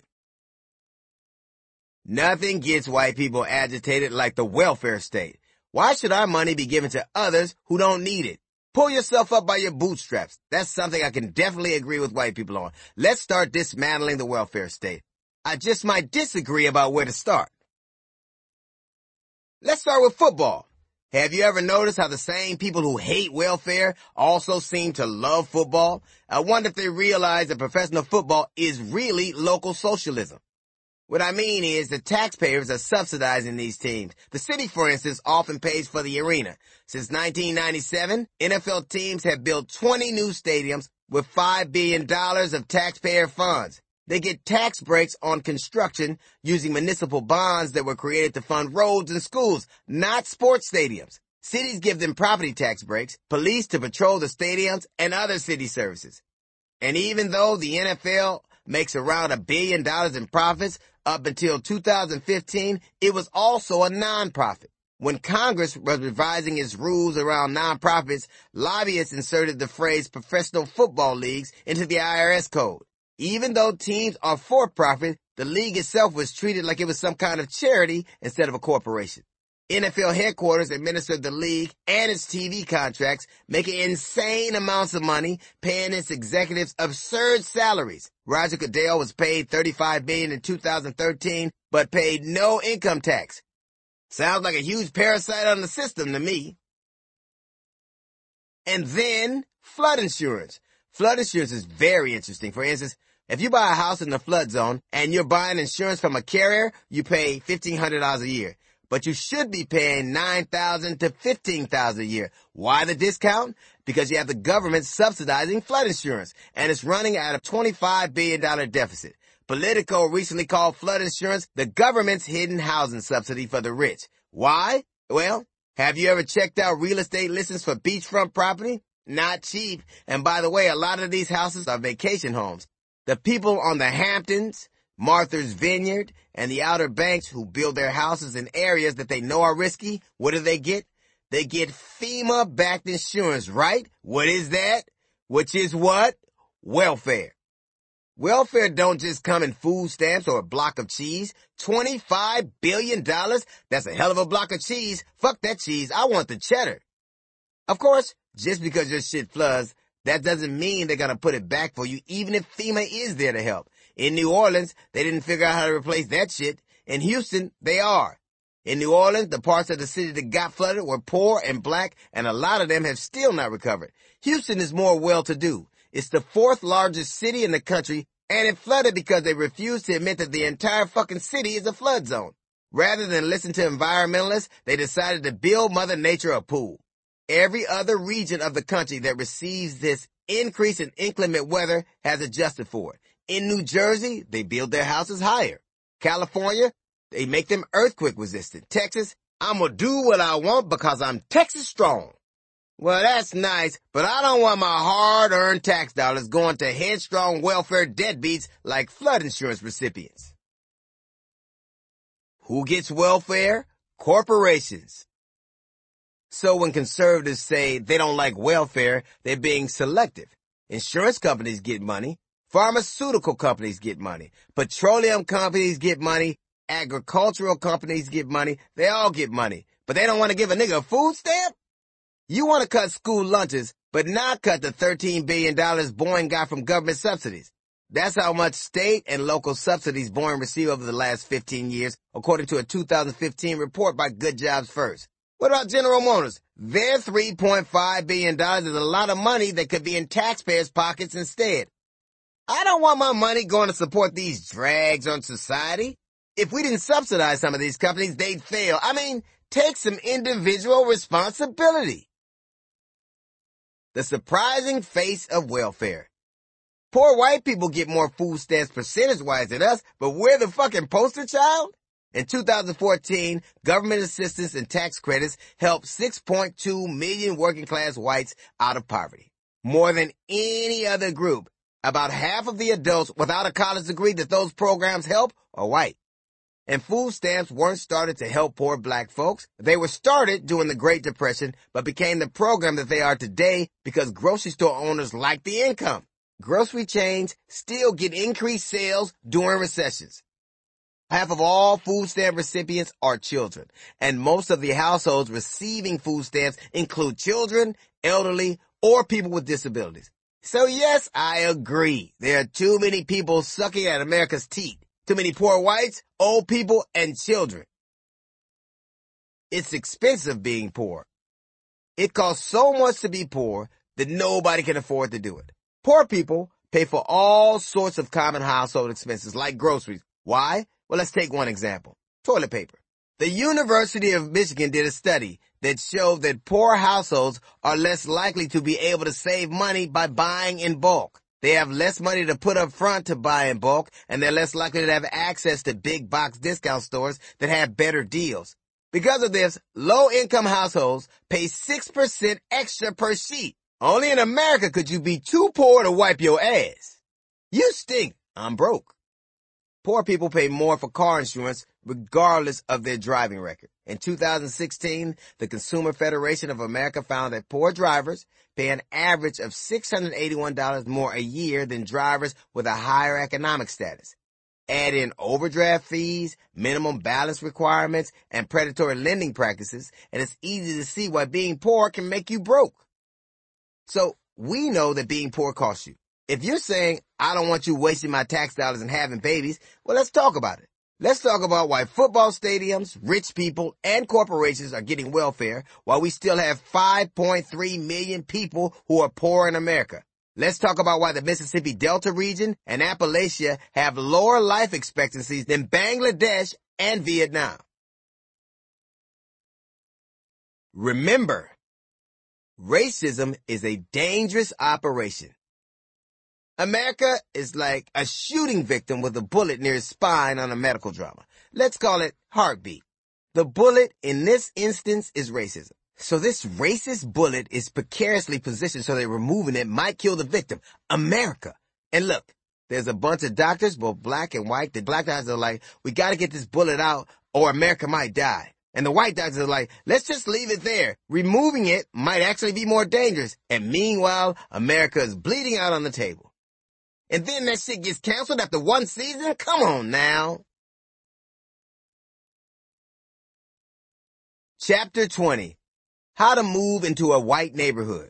Nothing gets white people agitated like the welfare state. Why should our money be given to others who don't need it? Pull yourself up by your bootstraps. That's something I can definitely agree with white people on. Let's start dismantling the welfare state. I just might disagree about where to start. Let's start with football. Have you ever noticed how the same people who hate welfare also seem to love football? I wonder if they realize that professional football is really local socialism. What I mean is the taxpayers are subsidizing these teams. The city, for instance, often pays for the arena. Since 1997, NFL teams have built 20 new stadiums with $5 billion of taxpayer funds. They get tax breaks on construction using municipal bonds that were created to fund roads and schools, not sports stadiums. Cities give them property tax breaks, police to patrol the stadiums, and other city services. And even though the NFL makes around $1 billion in profits, up until 2015, it was also a nonprofit. When Congress was revising its rules around nonprofits, lobbyists inserted the phrase professional football leagues into the IRS code. Even though teams are for-profit, the league itself was treated like it was some kind of charity instead of a corporation. NFL headquarters administered the league and its TV contracts, making insane amounts of money, paying its executives absurd salaries. Roger Goodell was paid $35 billion in 2013, but paid no income tax. Sounds like a huge parasite on the system to me. And then, flood insurance. Flood insurance is very interesting. For instance, if you buy a house in the flood zone and you're buying insurance from a carrier, you pay $1,500 a year. But you should be paying $9,000 to $15,000 a year. Why the discount? Because you have the government subsidizing flood insurance, and it's running at a $25 billion deficit. Politico recently called flood insurance the government's hidden housing subsidy for the rich. Why? Well, have you ever checked out real estate listings for beachfront property? Not cheap. And by the way, a lot of these houses are vacation homes. The people on the Hamptons, Martha's Vineyard, and the Outer Banks who build their houses in areas that they know are risky, what do they get? They get FEMA-backed insurance, right? What is that? Which is what? Welfare. Welfare don't just come in food stamps or a block of cheese. $25 billion? That's a hell of a block of cheese. Fuck that cheese. I want the cheddar. Of course, just because your shit floods, that doesn't mean they're gonna put it back for you, even if FEMA is there to help. In New Orleans, they didn't figure out how to replace that shit. In Houston, they are. In New Orleans, the parts of the city that got flooded were poor and black, and a lot of them have still not recovered. Houston is more well-to-do. It's the 4th largest city in the country, and it flooded because they refused to admit that the entire fucking city is a flood zone. Rather than listen to environmentalists, they decided to build Mother Nature a pool. Every other region of the country that receives this increase in inclement weather has adjusted for it. In New Jersey, they build their houses higher. California, they make them earthquake resistant. Texas, I'm gonna do what I want because I'm Texas strong. Well, that's nice, but I don't want my hard-earned tax dollars going to headstrong welfare deadbeats like flood insurance recipients. Who gets welfare? Corporations. So when conservatives say they don't like welfare, they're being selective. Insurance companies get money. Pharmaceutical companies get money. Petroleum companies get money. Agricultural companies get money. They all get money. But they don't want to give a nigga a food stamp? You want to cut school lunches, but not cut the $13 billion Boeing got from government subsidies. That's how much state and local subsidies Boeing received over the last 15 years, according to a 2015 report by Good Jobs First. What about General Motors? Their $3.5 billion is a lot of money that could be in taxpayers' pockets instead. I don't want my money going to support these drags on society. If we didn't subsidize some of these companies, they'd fail. I mean, take some individual responsibility. The surprising face of welfare. Poor white people get more food stamps percentage-wise than us, but we're the fucking poster child? In 2014, government assistance and tax credits helped 6.2 million working-class whites out of poverty. More than any other group. About half of the adults without a college degree that those programs help are white. And food stamps weren't started to help poor black folks. They were started during the Great Depression, but became the program that they are today because grocery store owners like the income. Grocery chains still get increased sales during recessions. Half of all food stamp recipients are children, and most of the households receiving food stamps include children, elderly, or people with disabilities. So yes, I agree. There are too many people sucking at America's teeth. Too many poor whites, old people, and children. It's expensive being poor. It costs so much to be poor that nobody can afford to do it. Poor people pay for all sorts of common household expenses like groceries. Why? Well, let's take one example. Toilet paper. The University of Michigan did a study that showed that poor households are less likely to be able to save money by buying in bulk. They have less money to put up front to buy in bulk, and they're less likely to have access to big box discount stores that have better deals. Because of this, low-income households pay 6% extra per sheet. Only in America could you be too poor to wipe your ass. You stink. I'm broke. Poor people pay more for car insurance regardless of their driving record. In 2016, the Consumer Federation of America found that poor drivers pay an average of $681 more a year than drivers with a higher economic status. Add in overdraft fees, minimum balance requirements, and predatory lending practices, and it's easy to see why being poor can make you broke. So, we know that being poor costs you. If you're saying, I don't want you wasting my tax dollars and having babies, well, let's talk about it. Let's talk about why football stadiums, rich people, and corporations are getting welfare while we still have 5.3 million people who are poor in America. Let's talk about why the Mississippi Delta region and Appalachia have lower life expectancies than Bangladesh and Vietnam. Remember, racism is a dangerous operation. America is like a shooting victim with a bullet near his spine on a medical drama. Let's call it heartbeat. The bullet in this instance is racism. So this racist bullet is precariously positioned so that removing it might kill the victim, America. And look, there's a bunch of doctors, both black and white. The black doctors are like, we got to get this bullet out or America might die. And the white doctors are like, let's just leave it there. Removing it might actually be more dangerous. And meanwhile, America is bleeding out on the table. And then that shit gets canceled after one season? Come on now. Chapter 20. How to move into a white neighborhood.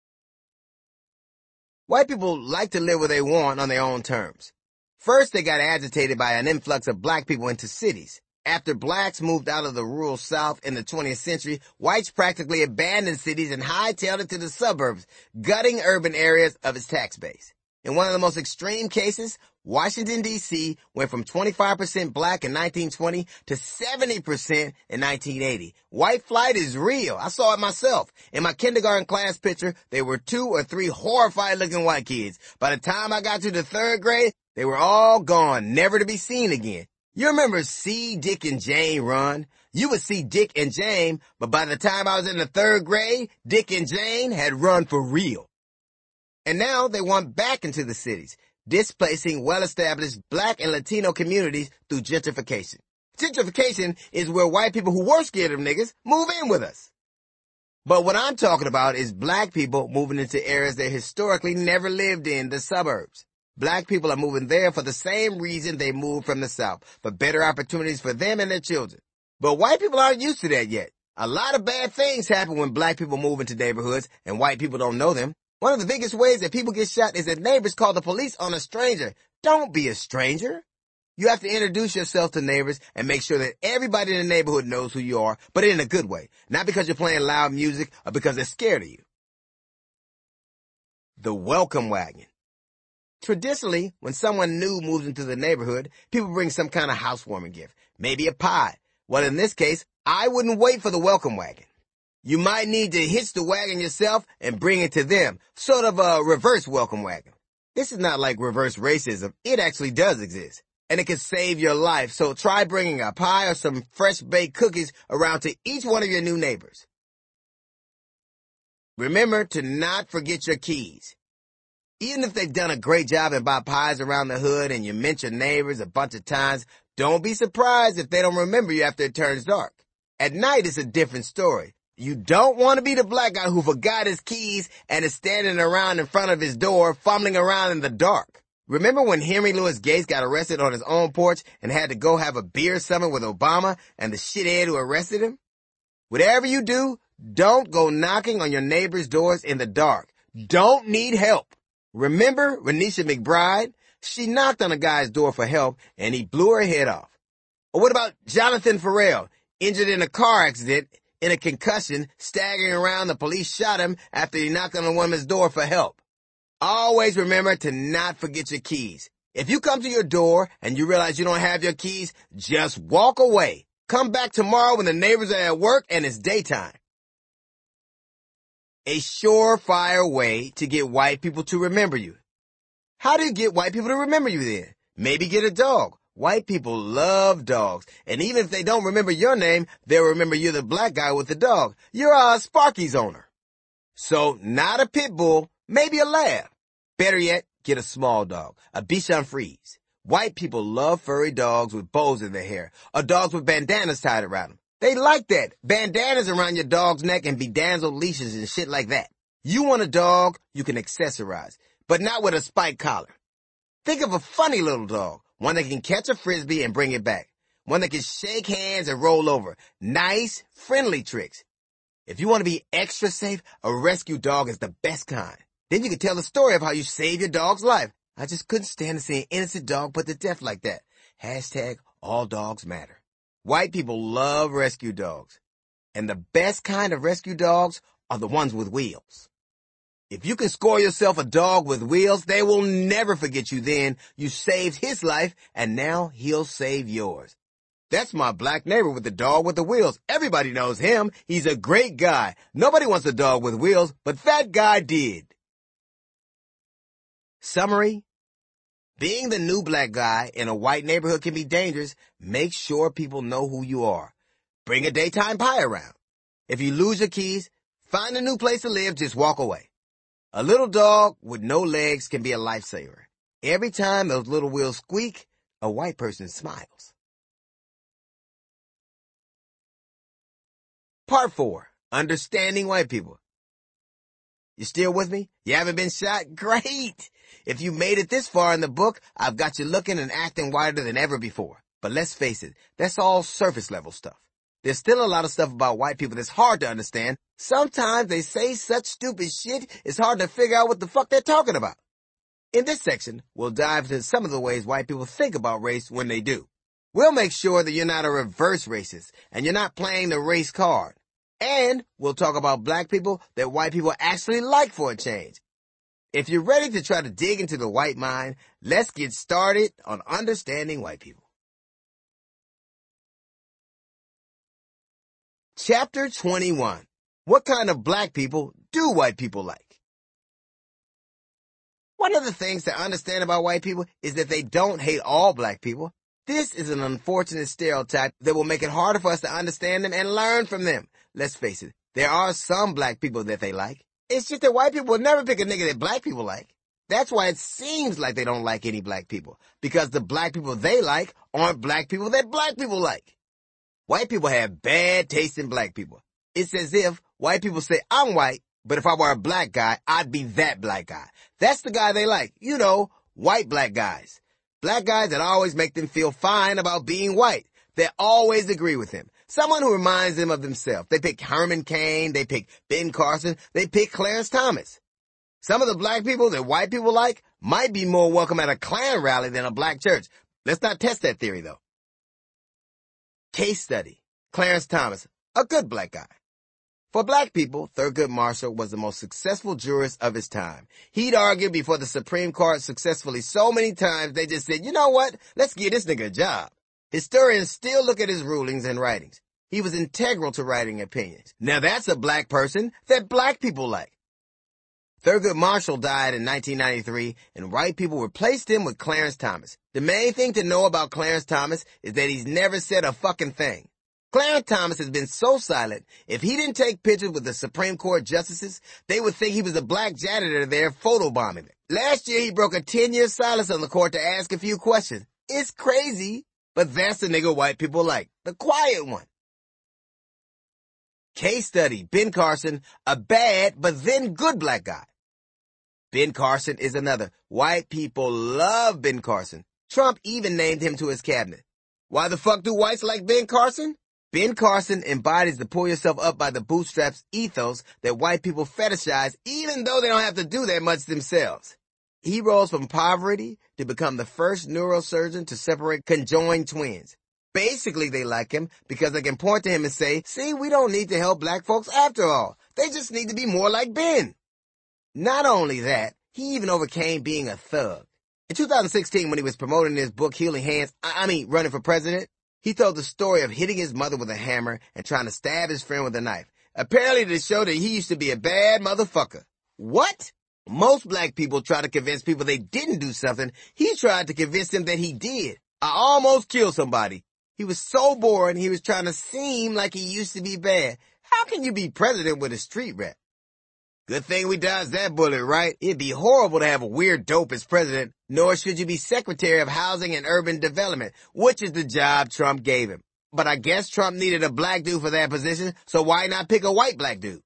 White people like to live where they want on their own terms. First, they got agitated by an influx of black people into cities. After blacks moved out of the rural South in the 20th century, whites practically abandoned cities and hightailed it to the suburbs, gutting urban areas of its tax base. In one of the most extreme cases, Washington, D.C. went from 25% black in 1920 to 70% in 1980. White flight is real. I saw it myself. In my kindergarten class picture, there were 2 or 3 horrified-looking white kids. By the time I got to the 3rd grade, they were all gone, never to be seen again. You remember See Dick and Jane Run? You would see Dick and Jane, but by the time I was in the 3rd grade, Dick and Jane had run for real. And now they want back into the cities, displacing well-established black and Latino communities through gentrification. Gentrification is where white people who were scared of niggas move in with us. But what I'm talking about is black people moving into areas they historically never lived in, the suburbs. Black people are moving there for the same reason they moved from the South, for better opportunities for them and their children. But white people aren't used to that yet. A lot of bad things happen when black people move into neighborhoods and white people don't know them. One of the biggest ways that people get shot is that neighbors call the police on a stranger. Don't be a stranger. You have to introduce yourself to neighbors and make sure that everybody in the neighborhood knows who you are, but in a good way. Not because you're playing loud music or because they're scared of you. The welcome wagon. Traditionally, when someone new moves into the neighborhood, people bring some kind of housewarming gift, maybe a pie. Well, in this case, I wouldn't wait for the welcome wagon. You might need to hitch the wagon yourself and bring it to them, sort of a reverse welcome wagon. This is not like reverse racism. It actually does exist, and it can save your life, so try bringing a pie or some fresh-baked cookies around to each one of your new neighbors. Remember to not forget your keys. Even if they've done a great job and bought pies around the hood and you mention neighbors a bunch of times, don't be surprised if they don't remember you after it turns dark. At night, it's a different story. You don't want to be the black guy who forgot his keys and is standing around in front of his door, fumbling around in the dark. Remember when Henry Louis Gates got arrested on his own porch and had to go have a beer summit with Obama and the shithead who arrested him? Whatever you do, don't go knocking on your neighbor's doors in the dark. Don't need help. Remember Renisha McBride? She knocked on a guy's door for help and he blew her head off. Or what about Jonathan Farrell, injured in a car accident, in a concussion, staggering around, the police shot him after he knocked on a woman's door for help? Always remember to not forget your keys. If you come to your door and you realize you don't have your keys, just walk away. Come back tomorrow when the neighbors are at work and it's daytime. A surefire way to get white people to remember you. How do you get white people to remember you then? Maybe get a dog. White people love dogs, and even if they don't remember your name, they'll remember you're the black guy with the dog. You're a Sparky's owner. So, not a pit bull, maybe a lab. Better yet, get a small dog, a Bichon Frise. White people love furry dogs with bows in their hair, or dogs with bandanas tied around them. They like that. Bandanas around your dog's neck and bedazzled leashes and shit like that. You want a dog you can accessorize, but not with a spike collar. Think of a funny little dog. One that can catch a frisbee and bring it back. One that can shake hands and roll over. Nice, friendly tricks. If you want to be extra safe, a rescue dog is the best kind. Then you can tell the story of how you saved your dog's life. I just couldn't stand to see an innocent dog put to death like that. Hashtag all dogs matter. White people love rescue dogs. And the best kind of rescue dogs are the ones with wheels. If you can score yourself a dog with wheels, they will never forget you then. You saved his life, and now he'll save yours. That's my black neighbor with the dog with the wheels. Everybody knows him. He's a great guy. Nobody wants a dog with wheels, but that guy did. Summary: being the new black guy in a white neighborhood can be dangerous. Make sure people know who you are. Bring a daytime pie around. If you lose your keys, find a new place to live, just walk away. A little dog with no legs can be a lifesaver. Every time those little wheels squeak, a white person smiles. Part 4. Understanding white people. You still with me? You haven't been shot? Great! If you made it this far in the book, I've got you looking and acting whiter than ever before. But let's face it, that's all surface level stuff. There's still a lot of stuff about white people that's hard to understand. Sometimes they say such stupid shit, it's hard to figure out what the fuck they're talking about. In this section, we'll dive into some of the ways white people think about race when they do. We'll make sure that you're not a reverse racist, and you're not playing the race card. And we'll talk about black people that white people actually like for a change. If you're ready to try to dig into the white mind, let's get started on understanding white people. Chapter 21. What kind of black people do white people like? One of the things to understand about white people is that they don't hate all black people. This is an unfortunate stereotype that will make it harder for us to understand them and learn from them. Let's face it, there are some black people that they like. It's just that white people will never pick a nigga that black people like. That's why it seems like they don't like any black people, because the black people they like aren't black people that black people like. White people have bad taste in black people. It's as if white people say, I'm white, but if I were a black guy, I'd be that black guy. That's the guy they like. You know, white black guys. Black guys that always make them feel fine about being white. They always agree with him. Someone who reminds them of themselves. They pick Herman Cain, they pick Ben Carson, they pick Clarence Thomas. Some of the black people that white people like might be more welcome at a Klan rally than a black church. Let's not test that theory, though. Case study. Clarence Thomas, a good black guy. For black people, Thurgood Marshall was the most successful jurist of his time. He'd argued before the Supreme Court successfully so many times they just said, you know what, let's give this nigga a job. Historians still look at his rulings and writings. He was integral to writing opinions. Now that's a black person that black people like. Thurgood Marshall died in 1993, and white people replaced him with Clarence Thomas. The main thing to know about Clarence Thomas is that he's never said a fucking thing. Clarence Thomas has been so silent, if he didn't take pictures with the Supreme Court justices, they would think he was a black janitor there photobombing them. Last year, he broke a 10-year silence on the court to ask a few questions. It's crazy, but that's the nigga white people like, the quiet one. Case study, Ben Carson, a bad but then good black guy. Ben Carson is another. White people love Ben Carson. Trump even named him to his cabinet. Why the fuck do whites like Ben Carson? Ben Carson embodies the pull yourself up by the bootstraps ethos that white people fetishize even though they don't have to do that much themselves. He rose from poverty to become the first neurosurgeon to separate conjoined twins. Basically, they like him because they can point to him and say, see, we don't need to help black folks after all. They just need to be more like Ben. Not only that, he even overcame being a thug. In 2016, when he was promoting his book, Healing Hands, running for president, he told the story of hitting his mother with a hammer and trying to stab his friend with a knife. Apparently to show that he used to be a bad motherfucker. What? Most black people try to convince people they didn't do something. He tried to convince them that he did. I almost killed somebody. He was so bored, he was trying to seem like he used to be bad. How can you be president with a street rap? Good thing we dodged that bullet, right? It'd be horrible to have a weird dope as president, nor should you be Secretary of Housing and Urban Development, which is the job Trump gave him. But I guess Trump needed a black dude for that position, so why not pick a white black dude?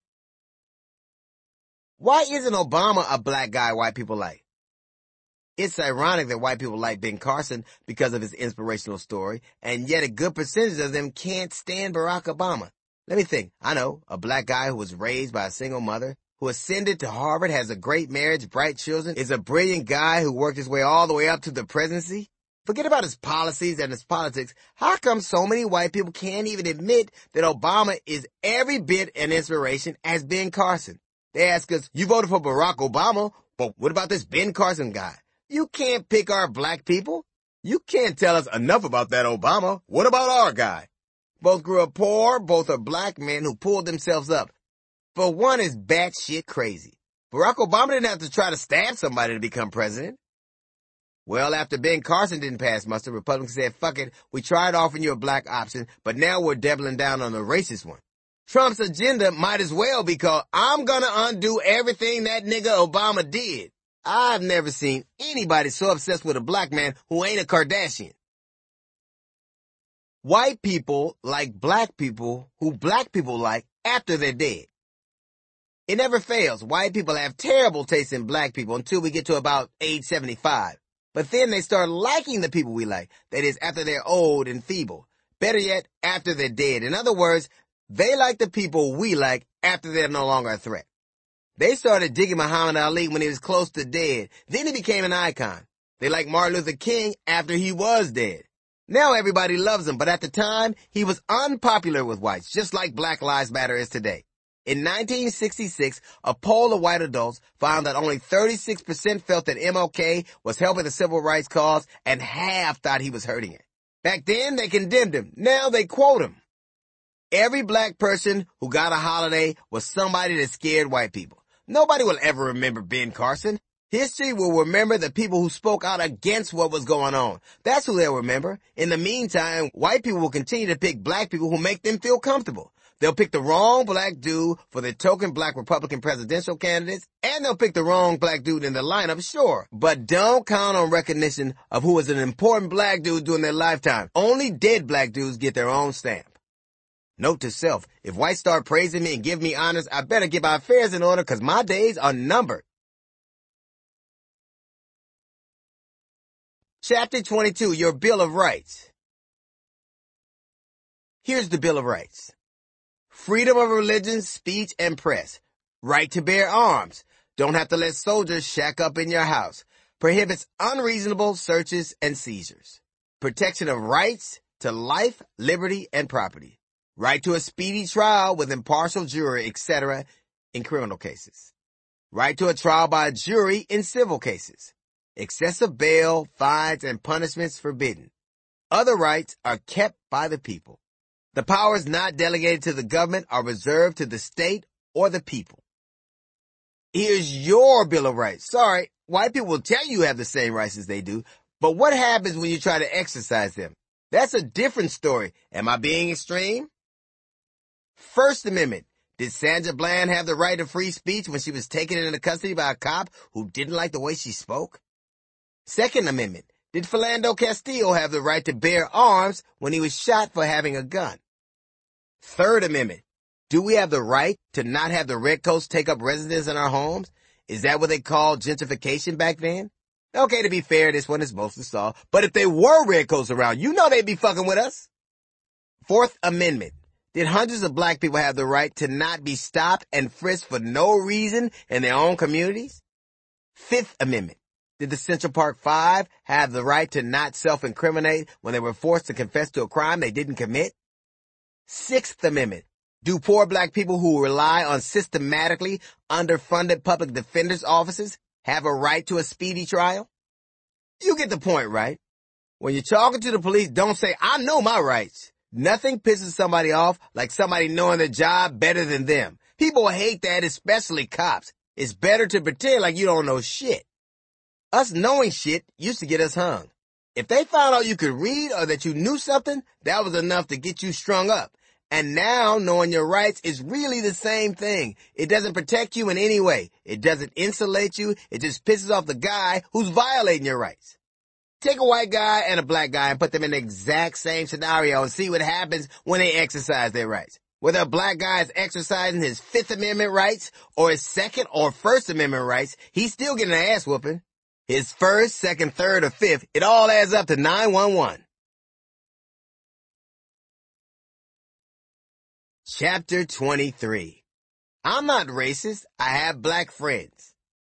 Why isn't Obama a black guy white people like? It's ironic that white people like Ben Carson because of his inspirational story, and yet a good percentage of them can't stand Barack Obama. Let me think. I know, a black guy who was raised by a single mother, who ascended to Harvard, has a great marriage, bright children, is a brilliant guy who worked his way all the way up to the presidency. Forget about his policies and his politics. How come so many white people can't even admit that Obama is every bit an inspiration as Ben Carson? They ask us, you voted for Barack Obama, but what about this Ben Carson guy? You can't pick our black people. You can't tell us enough about that Obama. What about our guy? Both grew up poor, both are black men who pulled themselves up. But one is batshit crazy. Barack Obama didn't have to try to stab somebody to become president. Well, after Ben Carson didn't pass muster, Republicans said, fuck it, we tried offering you a black option, but now we're doubling down on the racist one. Trump's agenda might as well be called, I'm gonna undo everything that nigga Obama did. I've never seen anybody so obsessed with a black man who ain't a Kardashian. White people like black people who black people like after they're dead. It never fails. White people have terrible taste in black people until we get to about age 75. But then they start liking the people we like. That is, after they're old and feeble. Better yet, after they're dead. In other words, they like the people we like after they're no longer a threat. They started digging Muhammad Ali when he was close to dead. Then he became an icon. They like Martin Luther King after he was dead. Now everybody loves him, but at the time, he was unpopular with whites, just like Black Lives Matter is today. In 1966, a poll of white adults found that only 36% felt that MLK was helping the civil rights cause and half thought he was hurting it. Back then, they condemned him. Now they quote him. Every black person who got a holiday was somebody that scared white people. Nobody will ever remember Ben Carson. History will remember the people who spoke out against what was going on. That's who they'll remember. In the meantime, white people will continue to pick black people who make them feel comfortable. They'll pick the wrong black dude for their token black Republican presidential candidates, and they'll pick the wrong black dude in the lineup, sure. But don't count on recognition of who is an important black dude during their lifetime. Only dead black dudes get their own stamp. Note to self, if whites start praising me and give me honors, I better get my affairs in order because my days are numbered. Chapter 22, Your Bill of Rights. Here's the Bill of Rights. Freedom of religion, speech, and press. Right to bear arms. Don't have to let soldiers shack up in your house. Prohibits unreasonable searches and seizures. Protection of rights to life, liberty, and property. Right to a speedy trial with impartial jury, etc. in criminal cases. Right to a trial by a jury in civil cases. Excessive bail, fines, and punishments forbidden. Other rights are kept by the people. The powers not delegated to the government are reserved to the state or the people. Here's your Bill of Rights. Sorry, white people will tell you have the same rights as they do, but what happens when you try to exercise them? That's a different story. Am I being extreme? First Amendment. Did Sandra Bland have the right to free speech when she was taken into custody by a cop who didn't like the way she spoke? Second Amendment. Did Philando Castile have the right to bear arms when he was shot for having a gun? Third Amendment. Do we have the right to not have the redcoats take up residence in our homes? Is that what they called gentrification back then? Okay, to be fair, this one is mostly Saul, but if they were redcoats around, you know they'd be fucking with us. Fourth Amendment. Did hundreds of black people have the right to not be stopped and frisked for no reason in their own communities? Fifth Amendment. Did the Central Park Five have the right to not self-incriminate when they were forced to confess to a crime they didn't commit? Sixth Amendment. Do poor black people who rely on systematically underfunded public defenders' offices have a right to a speedy trial? You get the point, right? When you're talking to the police, don't say, I know my rights. Nothing pisses somebody off like somebody knowing their job better than them. People hate that, especially cops. It's better to pretend like you don't know shit. Us knowing shit used to get us hung. If they found out you could read or that you knew something, that was enough to get you strung up. And now knowing your rights is really the same thing. It doesn't protect you in any way. It doesn't insulate you. It just pisses off the guy who's violating your rights. Take a white guy and a black guy and put them in the exact same scenario and see what happens when they exercise their rights. Whether a black guy is exercising his Fifth Amendment rights or his Second or First Amendment rights, he's still getting an ass whooping. His first, second, third, or fifth, it all adds up to 911. Chapter 23. I'm not racist. I have black friends.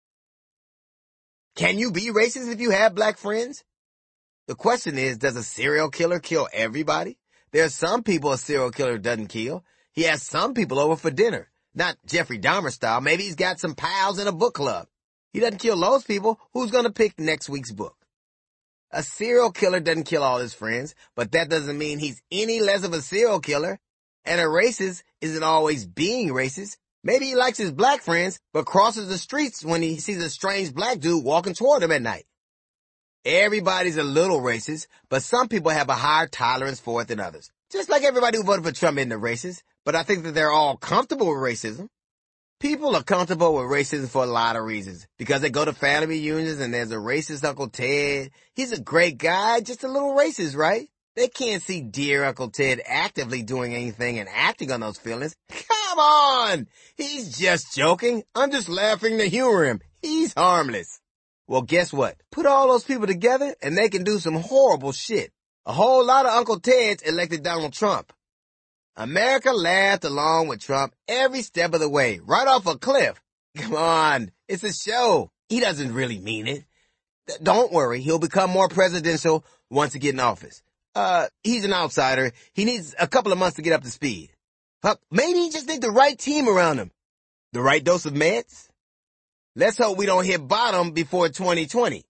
Can you be racist if you have black friends? The question is, does a serial killer kill everybody? There are some people a serial killer doesn't kill. He has some people over for dinner. Not Jeffrey Dahmer style. Maybe he's got some pals in a book club. He doesn't kill those people. Who's going to pick next week's book? A serial killer doesn't kill all his friends, but that doesn't mean he's any less of a serial killer. And a racist isn't always being racist. Maybe he likes his black friends, but crosses the streets when he sees a strange black dude walking toward him at night. Everybody's a little racist, but some people have a higher tolerance for it than others. Just like everybody who voted for Trump isn't a racist, but I think that they're all comfortable with racism. People are comfortable with racism for a lot of reasons. Because they go to family reunions and there's a racist Uncle Ted. He's a great guy, just a little racist, right? They can't see dear Uncle Ted actively doing anything and acting on those feelings. Come on! He's just joking. I'm just laughing to humor him. He's harmless. Well, guess what? Put all those people together and they can do some horrible shit. A whole lot of Uncle Teds elected Donald Trump. America laughed along with Trump every step of the way, right off a cliff. Come on, it's a show. He doesn't really mean it. Don't worry, he'll become more presidential once he gets in office. He's an outsider. He needs a couple of months to get up to speed. Maybe he just needs the right team around him. The right dose of meds? Let's hope we don't hit bottom before 2020.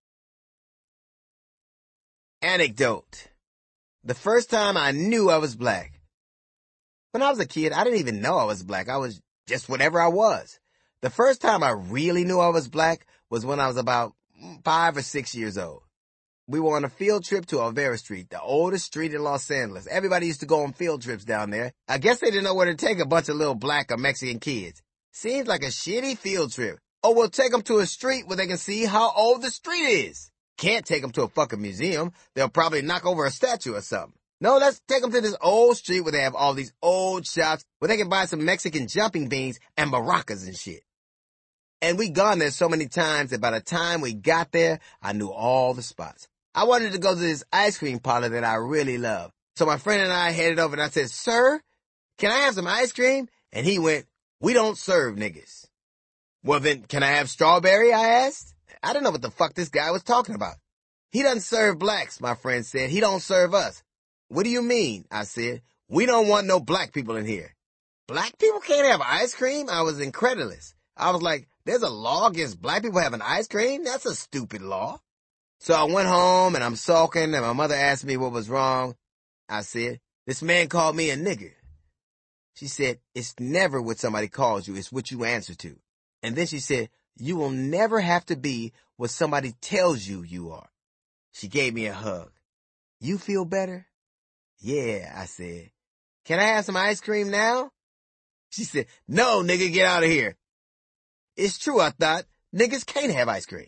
Anecdote. The first time I knew I was black. When I was a kid, I didn't even know I was black. I was just whatever I was. The first time I really knew I was black was when I was about 5 or 6 years old. We were on a field trip to Olvera Street, the oldest street in Los Angeles. Everybody used to go on field trips down there. I guess they didn't know where to take a bunch of little black or Mexican kids. Seems like a shitty field trip. Oh, we'll take them to a street where they can see how old the street is. Can't take them to a fucking museum. They'll probably knock over a statue or something. No, let's take them to this old street where they have all these old shops where they can buy some Mexican jumping beans and maracas and shit. And we gone there so many times that by the time we got there, I knew all the spots. I wanted to go to this ice cream parlor that I really love. So my friend and I headed over and I said, "Sir, can I have some ice cream?" And he went, "We don't serve niggas." "Well then, can I have strawberry?" I asked. I didn't know what the fuck this guy was talking about. "He doesn't serve blacks," my friend said. "He don't serve us." "What do you mean?" I said. "We don't want no black people in here." "Black people can't have ice cream?" I was incredulous. I was like, there's a law against black people having ice cream? That's a stupid law. So I went home and I'm sulking and my mother asked me what was wrong. I said, "This man called me a nigger." She said, "It's never what somebody calls you, it's what you answer to." And then she said, "You will never have to be what somebody tells you you are." She gave me a hug. "You feel better?" "Yeah," I said. "Can I have some ice cream now?" She said, "No, nigga, get out of here." It's true, I thought. Niggas can't have ice cream.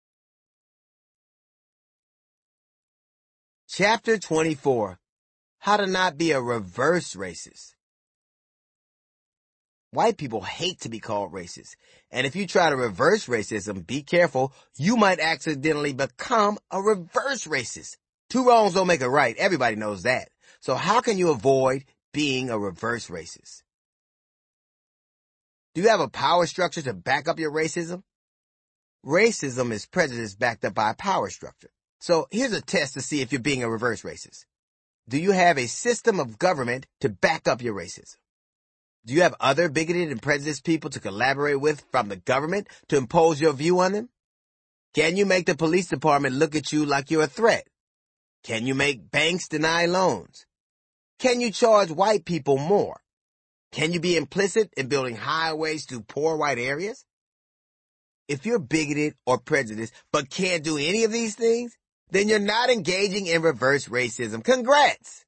Chapter 24. How to not be a reverse racist. White people hate to be called racist. And if you try to reverse racism, be careful, you might accidentally become a reverse racist. Two wrongs don't make a right. Everybody knows that. So how can you avoid being a reverse racist? Do you have a power structure to back up your racism? Racism is prejudice backed up by a power structure. So here's a test to see if you're being a reverse racist. Do you have a system of government to back up your racism? Do you have other bigoted and prejudiced people to collaborate with from the government to impose your view on them? Can you make the police department look at you like you're a threat? Can you make banks deny loans? Can you charge white people more? Can you be implicit in building highways through poor white areas? If you're bigoted or prejudiced but can't do any of these things, then you're not engaging in reverse racism. Congrats!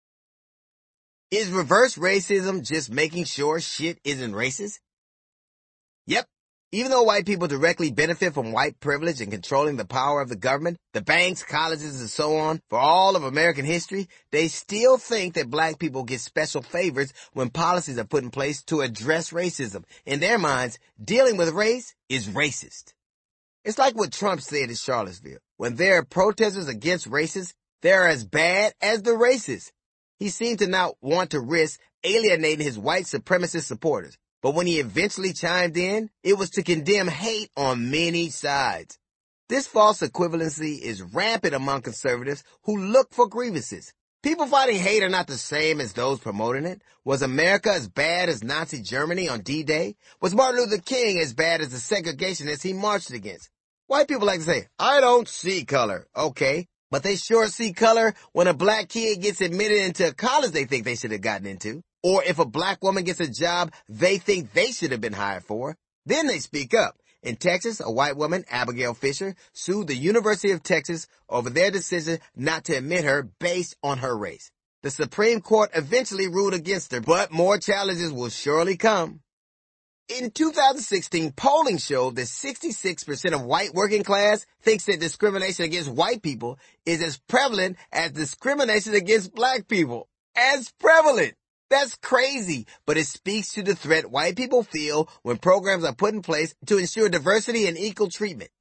Is reverse racism just making sure shit isn't racist? Yep. Even though white people directly benefit from white privilege and controlling the power of the government, the banks, colleges, and so on, for all of American history, they still think that black people get special favors when policies are put in place to address racism. In their minds, dealing with race is racist. It's like what Trump said in Charlottesville. When there are protesters against racists, they're as bad as the racists. He seemed to not want to risk alienating his white supremacist supporters. But when he eventually chimed in, it was to condemn hate on many sides. This false equivalency is rampant among conservatives who look for grievances. People fighting hate are not the same as those promoting it. Was America as bad as Nazi Germany on D-Day? Was Martin Luther King as bad as the segregationists he marched against? White people like to say, "I don't see color." Okay, but they sure see color when a black kid gets admitted into a college they think they should have gotten into. Or if a black woman gets a job they think they should have been hired for, then they speak up. In Texas, a white woman, Abigail Fisher, sued the University of Texas over their decision not to admit her based on her race. The Supreme Court eventually ruled against her, but more challenges will surely come. In 2016, polling showed that 66% of white working class thinks that discrimination against white people is as prevalent as discrimination against black people. As prevalent! That's crazy, but it speaks to the threat white people feel when programs are put in place to ensure diversity and equal treatment.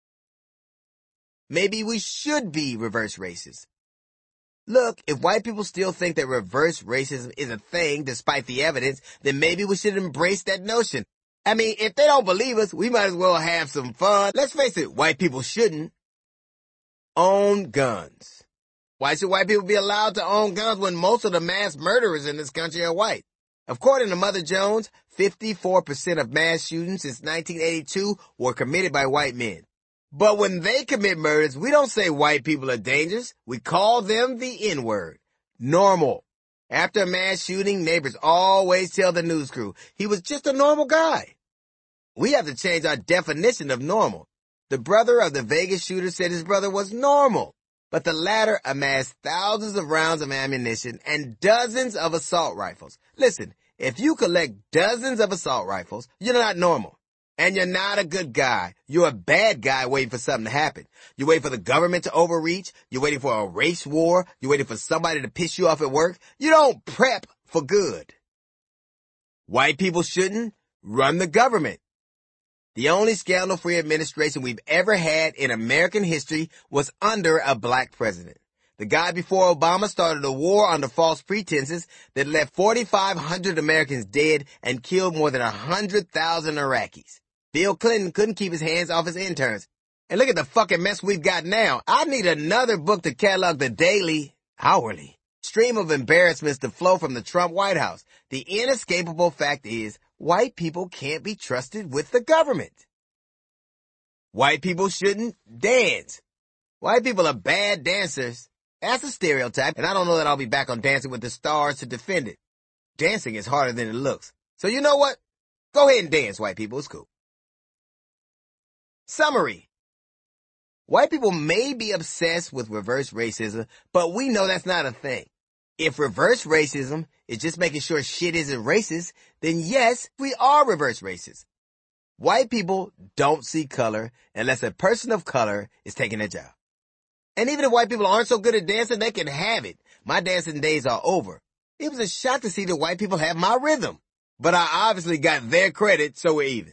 Maybe we should be reverse racist. Look, if white people still think that reverse racism is a thing despite the evidence, then maybe we should embrace that notion. I mean, if they don't believe us, we might as well have some fun. Let's face it, white people shouldn't own guns. Why should white people be allowed to own guns when most of the mass murderers in this country are white? According to Mother Jones, 54% of mass shootings since 1982 were committed by white men. But when they commit murders, we don't say white people are dangerous. We call them the N-word. Normal. After a mass shooting, neighbors always tell the news crew, he was just a normal guy. We have to change our definition of normal. The brother of the Vegas shooter said his brother was normal, but the latter amassed thousands of rounds of ammunition and dozens of assault rifles. Listen, if you collect dozens of assault rifles, you're not normal. And you're not a good guy. You're a bad guy waiting for something to happen. You're waiting for the government to overreach. You're waiting for a race war. You're waiting for somebody to piss you off at work. You don't prep for good. White people shouldn't run the government. The only scandal-free administration we've ever had in American history was under a black president. The guy before Obama started a war under false pretenses that left 4,500 Americans dead and killed more than 100,000 Iraqis. Bill Clinton couldn't keep his hands off his interns. And look at the fucking mess we've got now. I need another book to catalog the daily, hourly stream of embarrassments to flow from the Trump White House. The inescapable fact is, white people can't be trusted with the government. White people shouldn't dance. White people are bad dancers. That's a stereotype, and I don't know that I'll be back on Dancing with the Stars to defend it. Dancing is harder than it looks. So you know what? Go ahead and dance, white people. It's cool. Summary. White people may be obsessed with reverse racism, but we know that's not a thing. If reverse racism is just making sure shit isn't racist, then yes, we are reverse racist. White people don't see color unless a person of color is taking their job. And even if white people aren't so good at dancing, they can have it. My dancing days are over. It was a shock to see that white people have my rhythm. But I obviously got their credit, so we're even.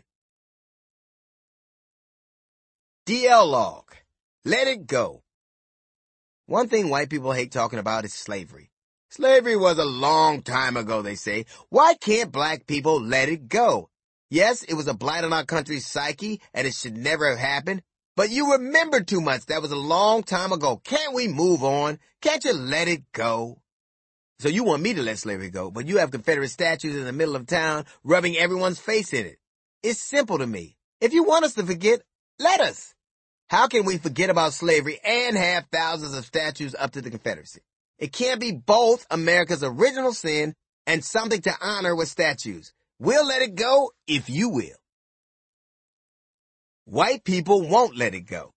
DL log. Let it go. One thing white people hate talking about is slavery. Slavery was a long time ago, they say. Why can't black people let it go? Yes, it was a blight on our country's psyche, and it should never have happened. But you remember too much. That was a long time ago. Can't we move on? Can't you let it go? So you want me to let slavery go, but you have Confederate statues in the middle of town rubbing everyone's face in it. It's simple to me. If you want us to forget, let us. How can we forget about slavery and have thousands of statues up to the Confederacy? It can't be both America's original sin and something to honor with statues. We'll let it go if you will. White people won't let it go.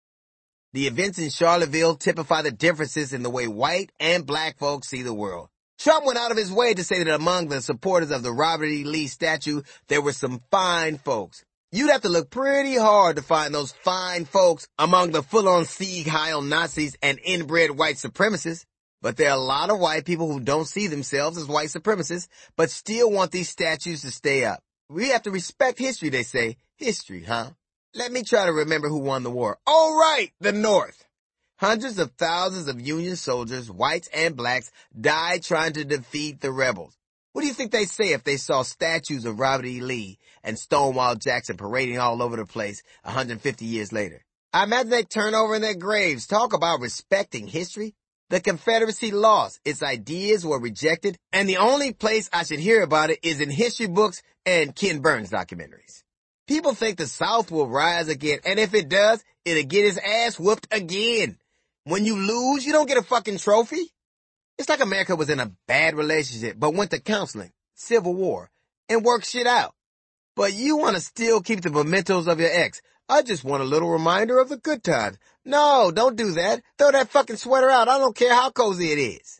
The events in Charlottesville typify the differences in the way white and black folks see the world. Trump went out of his way to say that among the supporters of the Robert E. Lee statue, there were some fine folks. You'd have to look pretty hard to find those fine folks among the full-on Sieg Heil Nazis and inbred white supremacists. But there are a lot of white people who don't see themselves as white supremacists, but still want these statues to stay up. We have to respect history, they say. History, huh? Let me try to remember who won the war. Oh, right, the North. Hundreds of thousands of Union soldiers, whites and blacks, died trying to defeat the rebels. What do you think they'd say if they saw statues of Robert E. Lee and Stonewall Jackson parading all over the place 150 years later? I imagine they'd turn over in their graves. Talk about respecting history. The Confederacy lost. Its ideas were rejected, and the only place I should hear about it is in history books and Ken Burns documentaries. People think the South will rise again, and if it does, it'll get its ass whooped again. When you lose, you don't get a fucking trophy. It's like America was in a bad relationship, but went to counseling, civil war, and worked shit out. But you want to still keep the mementos of your ex. I just want a little reminder of the good times. No, don't do that. Throw that fucking sweater out. I don't care how cozy it is.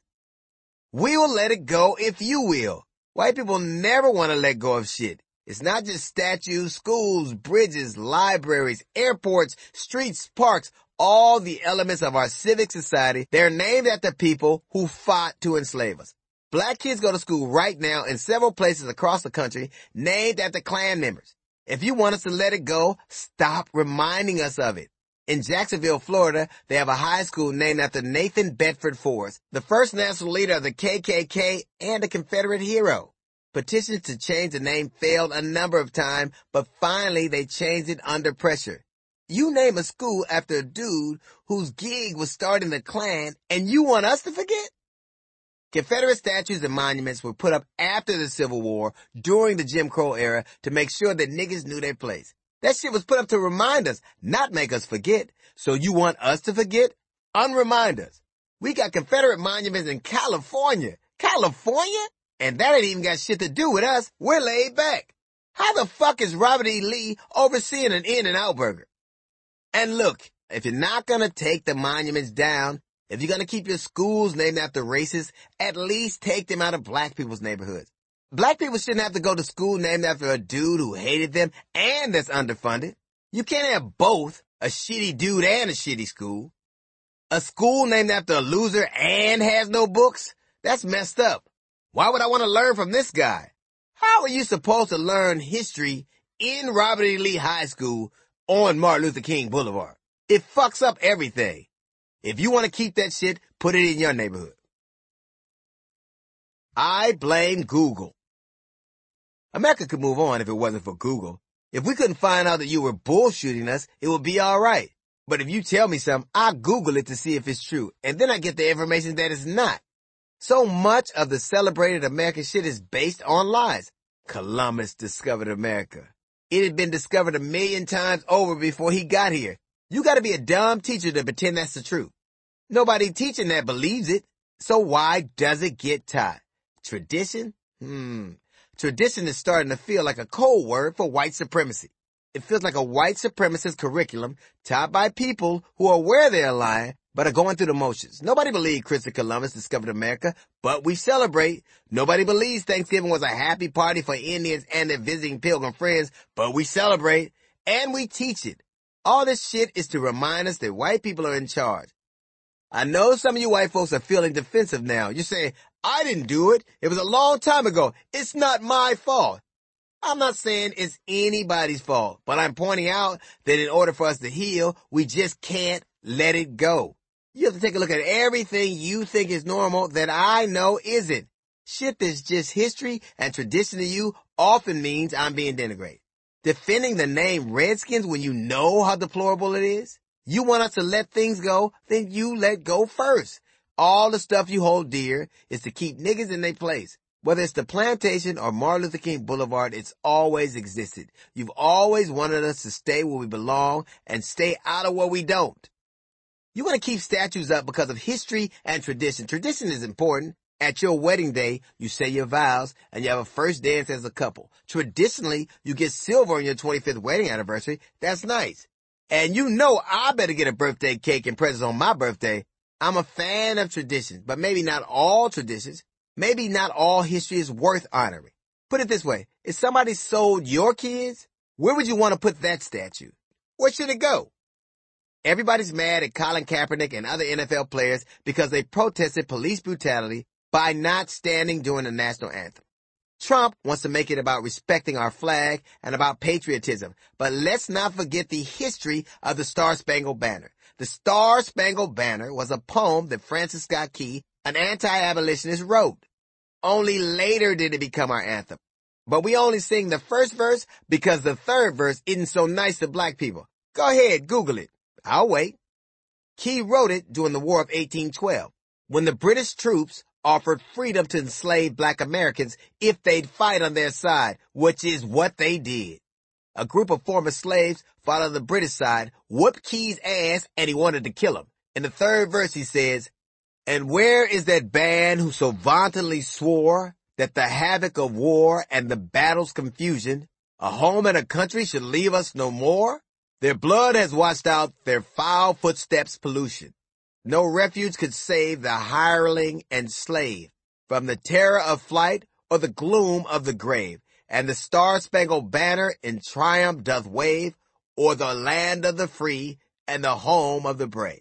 We will let it go if you will. White people never want to let go of shit. It's not just statues, schools, bridges, libraries, airports, streets, parks, all the elements of our civic society. They're named after people who fought to enslave us. Black kids go to school right now in several places across the country named after Klan members. If you want us to let it go, stop reminding us of it. In Jacksonville, Florida, they have a high school named after Nathan Bedford Forrest, the first national leader of the KKK and a Confederate hero. Petitions to change the name failed a number of times, but finally they changed it under pressure. You name a school after a dude whose gig was starting the Klan, and you want us to forget? Confederate statues and monuments were put up after the Civil War during the Jim Crow era to make sure that niggas knew their place. That shit was put up to remind us, not make us forget. So you want us to forget? Unremind us. We got Confederate monuments in California. California? And that ain't even got shit to do with us. We're laid back. How the fuck is Robert E. Lee overseeing an In-N-Out burger? And look, if you're not gonna take the monuments down, if you're gonna keep your schools named after races, at least take them out of black people's neighborhoods. Black people shouldn't have to go to school named after a dude who hated them and that's underfunded. You can't have both, a shitty dude and a shitty school. A school named after a loser and has no books? That's messed up. Why would I want to learn from this guy? How are you supposed to learn history in Robert E. Lee High School on Martin Luther King Boulevard? It fucks up everything. If you want to keep that shit, put it in your neighborhood. I blame Google. America could move on if it wasn't for Google. If we couldn't find out that you were bullshitting us, it would be alright. But if you tell me something, I'll Google it to see if it's true. And then I get the information that it's not. So much of the celebrated American shit is based on lies. Columbus discovered America. It had been discovered 1 million times over before he got here. You gotta be a dumb teacher to pretend that's the truth. Nobody teaching that believes it. So why does it get taught? Tradition? Tradition is starting to feel like a code word for white supremacy. It feels like a white supremacist curriculum taught by people who are aware they're lying, but are going through the motions. Nobody believed Christopher Columbus discovered America, but we celebrate. Nobody believes Thanksgiving was a happy party for Indians and their visiting pilgrim friends, but we celebrate. And we teach it. All this shit is to remind us that white people are in charge. I know some of you white folks are feeling defensive now. You're saying, I didn't do it. It was a long time ago. It's not my fault. I'm not saying it's anybody's fault, but I'm pointing out that in order for us to heal, we just can't let it go. You have to take a look at everything you think is normal that I know isn't. Shit that's just history and tradition to you often means I'm being denigrated. Defending the name Redskins when you know how deplorable it is? You want us to let things go, then you let go first. All the stuff you hold dear is to keep niggas in their place. Whether it's the plantation or Martin Luther King Boulevard, it's always existed. You've always wanted us to stay where we belong and stay out of where we don't. You want to keep statues up because of history and tradition. Tradition is important. At your wedding day, you say your vows and you have a first dance as a couple. Traditionally, you get silver on your 25th wedding anniversary. That's nice. And you know I better get a birthday cake and presents on my birthday. I'm a fan of traditions, but maybe not all traditions. Maybe not all history is worth honoring. Put it this way. If somebody sold your kids, where would you want to put that statue? Where should it go? Everybody's mad at Colin Kaepernick and other NFL players because they protested police brutality by not standing during the national anthem. Trump wants to make it about respecting our flag and about patriotism, but let's not forget the history of the Star-Spangled Banner. The Star-Spangled Banner was a poem that Francis Scott Key, an anti-abolitionist, wrote. Only later did it become our anthem. But we only sing the first verse because the third verse isn't so nice to black people. Go ahead, Google it. I'll wait. Key wrote it during the War of 1812, when the British troops offered freedom to enslaved black Americans if they'd fight on their side, which is what they did. A group of former slaves fought on the British side, whooped Key's ass, and he wanted to kill him. In the third verse he says, "And where is that band who so vauntily swore that the havoc of war and the battle's confusion, a home and a country should leave us no more? Their blood has washed out their foul footsteps' pollution. No refuge could save the hireling and slave from the terror of flight or the gloom of the grave. And the Star-Spangled Banner in triumph doth wave o'er the land of the free and the home of the brave."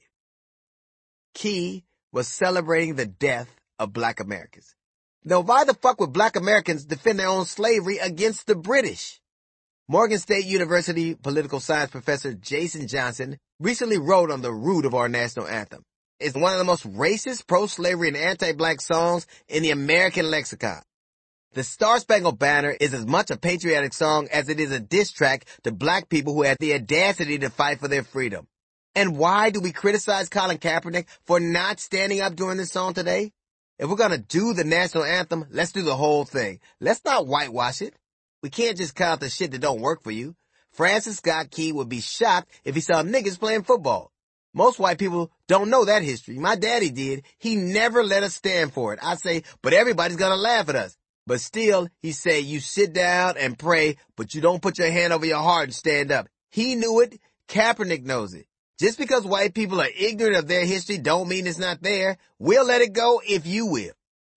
Key was celebrating the death of black Americans. Now, why the fuck would black Americans defend their own slavery against the British? Morgan State University political science professor Jason Johnson recently wrote on the root of our national anthem. It's one of the most racist, pro-slavery, and anti-black songs in the American lexicon. The Star-Spangled Banner is as much a patriotic song as it is a diss track to black people who had the audacity to fight for their freedom. And why do we criticize Colin Kaepernick for not standing up during this song today? If we're gonna do the national anthem, let's do the whole thing. Let's not whitewash it. We can't just cut out the shit that don't work for you. Francis Scott Key would be shocked if he saw niggas playing football. Most white people don't know that history. My daddy did. He never let us stand for it. I say, but everybody's gonna laugh at us. But still, he say, you sit down and pray, but you don't put your hand over your heart and stand up. He knew it. Kaepernick knows it. Just because white people are ignorant of their history don't mean it's not there. We'll let it go if you will.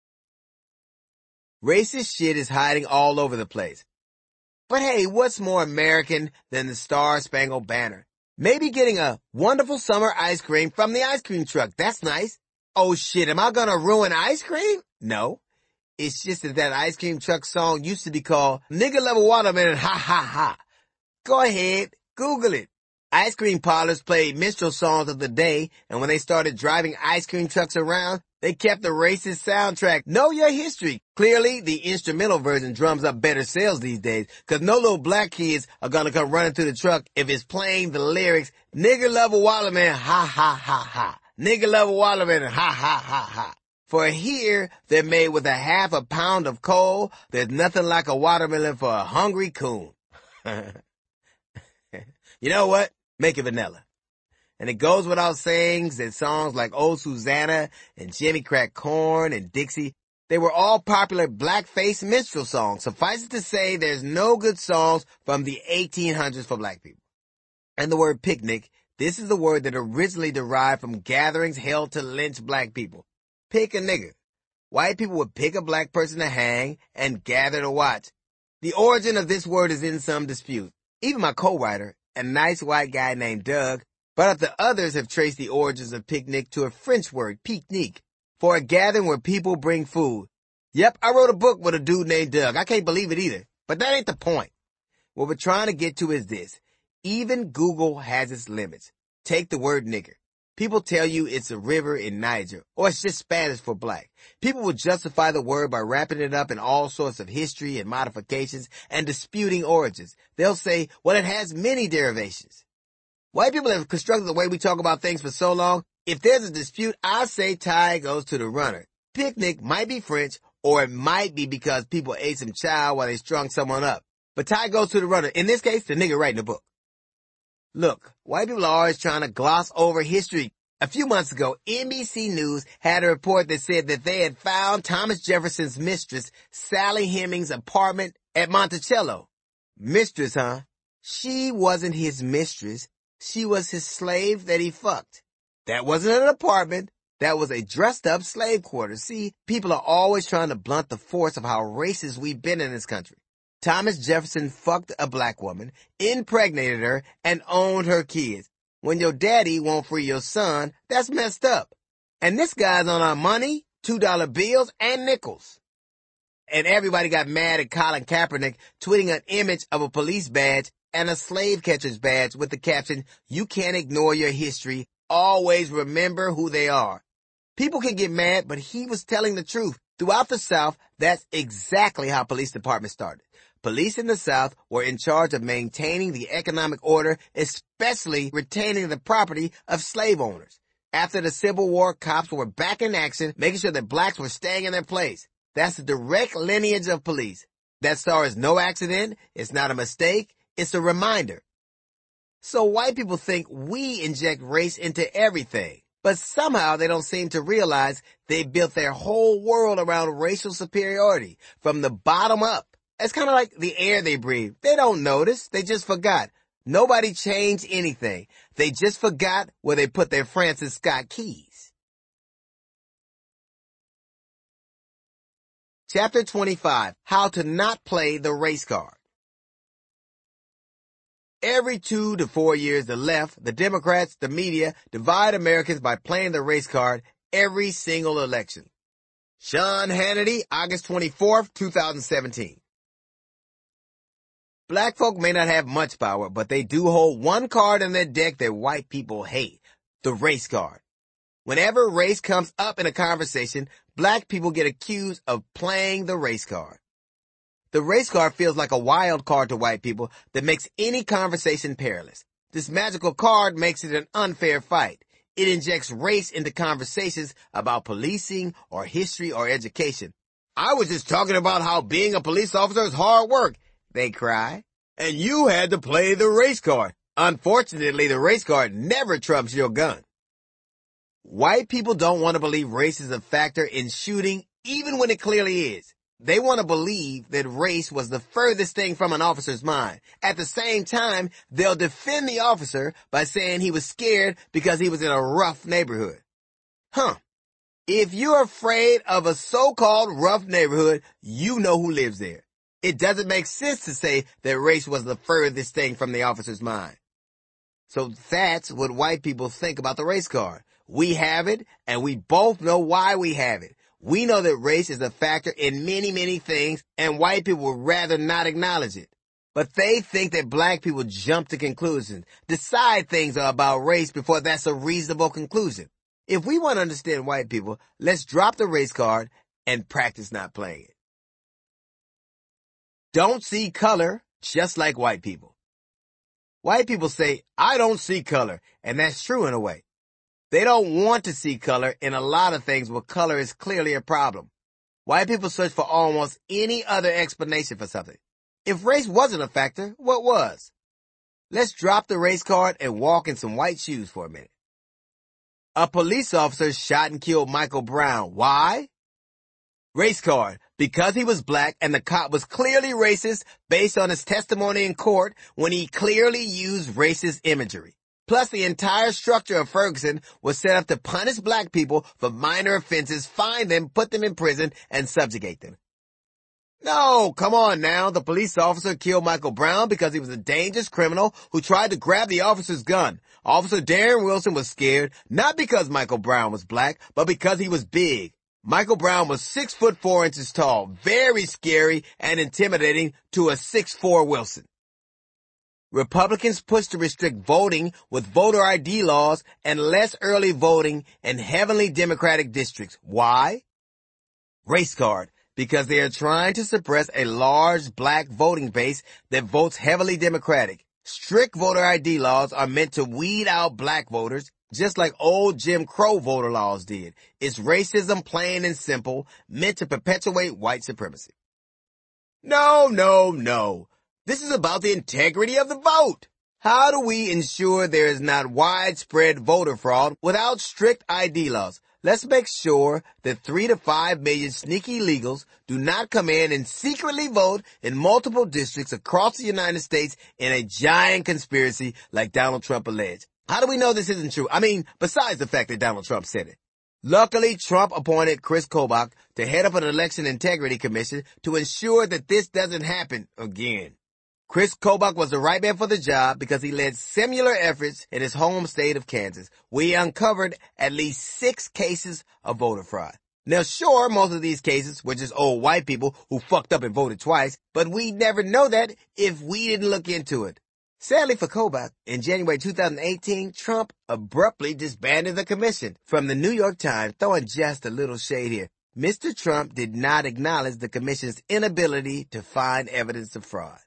Racist shit is hiding all over the place. But hey, what's more American than the Star-Spangled Banner? Maybe getting a wonderful summer ice cream from the ice cream truck. That's nice. Oh shit, am I gonna ruin ice cream? No. It's just that ice cream truck song used to be called Nigga Love a Watermelon, ha ha ha. Go ahead, Google it. Ice cream parlors played minstrel songs of the day, and when they started driving ice cream trucks around, they kept the racist soundtrack. Know your history. Clearly, the instrumental version drums up better sales these days, cause no little black kids are gonna come running to the truck if it's playing the lyrics, "Nigger love a Wallaman, ha ha ha ha. Nigger love a Wallaman, ha ha ha ha." For here, they're made with a half a pound of coal. There's nothing like a watermelon for a hungry coon. You know what? Make it vanilla. And it goes without saying that songs like Old Susanna and Jimmy Crack Corn and Dixie, they were all popular blackface minstrel songs. Suffice it to say, there's no good songs from the 1800s for black people. And the word picnic, this is the word that originally derived from gatherings held to lynch black people. Pick a nigger. White people would pick a black person to hang and gather to watch. The origin of this word is in some dispute. Even my co-writer, a nice white guy named Doug, but up the others have traced the origins of picnic to a French word, pique-nique, for a gathering where people bring food. Yep, I wrote a book with a dude named Doug. I can't believe it either. But that ain't the point. What we're trying to get to is this. Even Google has its limits. Take the word nigger. People tell you it's a river in Niger, or it's just Spanish for black. People will justify the word by wrapping it up in all sorts of history and modifications and disputing origins. They'll say, well, it has many derivations. White people have constructed the way we talk about things for so long. If there's a dispute, I say tie goes to the runner. Picnic might be French, or it might be because people ate some chow while they strung someone up. But tie goes to the runner. In this case, the nigger writing the book. Look, white people are always trying to gloss over history. A few months ago, NBC News had a report that said that they had found Thomas Jefferson's mistress, Sally Hemings' apartment at Monticello. Mistress, huh? She wasn't his mistress. She was his slave that he fucked. That wasn't an apartment. That was a dressed-up slave quarter. See, people are always trying to blunt the force of how racist we've been in this country. Thomas Jefferson fucked a black woman, impregnated her, and owned her kids. When your daddy won't free your son, that's messed up. And this guy's on our money, $2 bills, and nickels. And everybody got mad at Colin Kaepernick tweeting an image of a police badge and a slave catcher's badge with the caption, "You can't ignore your history. Always remember who they are." People can get mad, but he was telling the truth. Throughout the South, that's exactly how police departments started. Police in the South were in charge of maintaining the economic order, especially retaining the property of slave owners. After the Civil War, cops were back in action, making sure that blacks were staying in their place. That's the direct lineage of police. That star is no accident. It's not a mistake. It's a reminder. So white people think we inject race into everything, but somehow they don't seem to realize they built their whole world around racial superiority from the bottom up. It's kind of like the air they breathe. They don't notice. They just forgot. Nobody changed anything. They just forgot where they put their Francis Scott keys. Chapter 25, How to Not Play the Race Card. Every 2 to 4 years, the left, the Democrats, the media, divide Americans by playing the race card every single election. Sean Hannity, August 24th, 2017. Black folk may not have much power, but they do hold one card in their deck that white people hate, the race card. Whenever race comes up in a conversation, black people get accused of playing the race card. The race card feels like a wild card to white people that makes any conversation perilous. This magical card makes it an unfair fight. It injects race into conversations about policing or history or education. "I was just talking about how being a police officer is hard work," they cry. "And you had to play the race card. Unfortunately, the race card never trumps your gun." White people don't want to believe race is a factor in shooting, even when it clearly is. They want to believe that race was the furthest thing from an officer's mind. At the same time, they'll defend the officer by saying he was scared because he was in a rough neighborhood. If you're afraid of a so-called rough neighborhood, you know who lives there. It doesn't make sense to say that race was the furthest thing from the officer's mind. So that's what white people think about the race card. We have it, and we both know why we have it. We know that race is a factor in many, many things, and white people would rather not acknowledge it. But they think that black people jump to conclusions, decide things are about race before that's a reasonable conclusion. If we want to understand white people, let's drop the race card and practice not playing it. Don't see color just like white people. White people say, I don't see color, and that's true in a way. They don't want to see color in a lot of things where color is clearly a problem. White people search for almost any other explanation for something. If race wasn't a factor, what was? Let's drop the race card and walk in some white shoes for a minute. A police officer shot and killed Michael Brown. Why? Race card. Because he was black and the cop was clearly racist based on his testimony in court when he clearly used racist imagery. Plus, the entire structure of Ferguson was set up to punish black people for minor offenses, fine them, put them in prison, and subjugate them. No, come on now. The police officer killed Michael Brown because he was a dangerous criminal who tried to grab the officer's gun. Officer Darren Wilson was scared, not because Michael Brown was black, but because he was big. Michael Brown was 6'4" tall, very scary and intimidating to a 6'4" Wilson. Republicans pushed to restrict voting with voter ID laws and less early voting in heavily Democratic districts. Why? Race card. Because they are trying to suppress a large black voting base that votes heavily Democratic. Strict voter ID laws are meant to weed out black voters, just like old Jim Crow voter laws did. It's racism, plain and simple, meant to perpetuate white supremacy. No. This is about the integrity of the vote. How do we ensure there is not widespread voter fraud without strict ID laws? Let's make sure that 3 to 5 million sneaky illegals do not come in and secretly vote in multiple districts across the United States in a giant conspiracy like Donald Trump alleged. How do we know this isn't true? I mean, besides the fact that Donald Trump said it. Luckily, Trump appointed Chris Kobach to head up an election integrity commission to ensure that this doesn't happen again. Chris Kobach was the right man for the job because he led similar efforts in his home state of Kansas, where he uncovered at least 6 cases of voter fraud. Now sure, most of these cases were just old white people who fucked up and voted twice, but we'd never know that if we didn't look into it. Sadly for Kobach, in January 2018, Trump abruptly disbanded the commission. From the New York Times, throwing just a little shade here, Mr. Trump did not acknowledge the commission's inability to find evidence of fraud.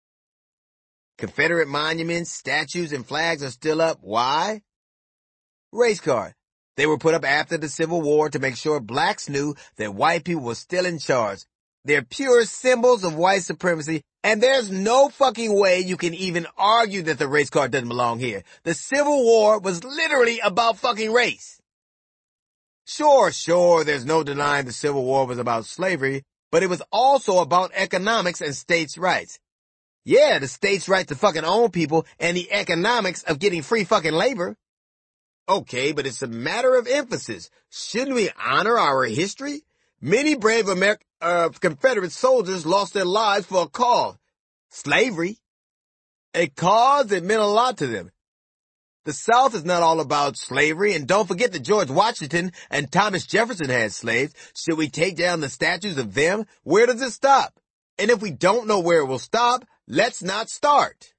Confederate monuments, statues, and flags are still up. Why? Race card. They were put up after the Civil War to make sure blacks knew that white people were still in charge. They're pure symbols of white supremacy, and there's no fucking way you can even argue that the race card doesn't belong here. The Civil War was literally about fucking race. Sure, there's no denying the Civil War was about slavery, but it was also about economics and states' rights. Yeah, the state's right to fucking own people and the economics of getting free fucking labor. Okay, but it's a matter of emphasis. Shouldn't we honor our history? Many brave Confederate soldiers lost their lives for a cause. Slavery. A cause that meant a lot to them. The South is not all about slavery, and don't forget that George Washington and Thomas Jefferson had slaves. Should we take down the statues of them? Where does it stop? And if we don't know where it will stop, let's not start.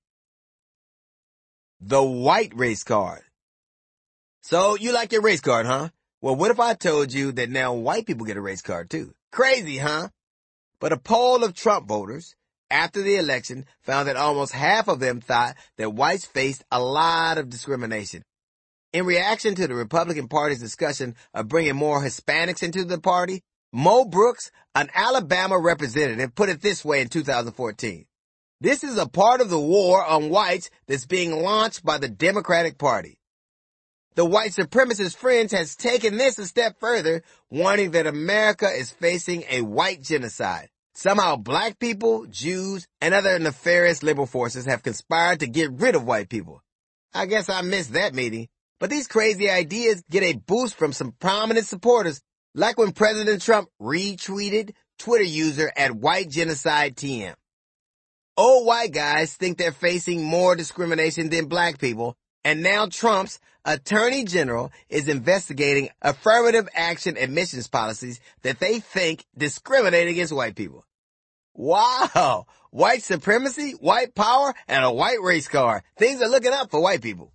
The white race card. So you like your race card, huh? Well, what if I told you that now white people get a race card too? Crazy, huh? But a poll of Trump voters after the election found that almost half of them thought that whites faced a lot of discrimination. In reaction to the Republican Party's discussion of bringing more Hispanics into the party, Mo Brooks, an Alabama representative, put it this way in 2014. This is a part of the war on whites that's being launched by the Democratic Party. The white supremacist fringe has taken this a step further, warning that America is facing a white genocide. Somehow black people, Jews, and other nefarious liberal forces have conspired to get rid of white people. I guess I missed that meeting, but these crazy ideas get a boost from some prominent supporters, like when President Trump retweeted Twitter user @WhiteGenocideTM. Old white guys think they're facing more discrimination than black people, and now Trump's Attorney General is investigating affirmative action admissions policies that they think discriminate against white people. Wow! White supremacy, white power, and a white race car. Things are looking up for white people.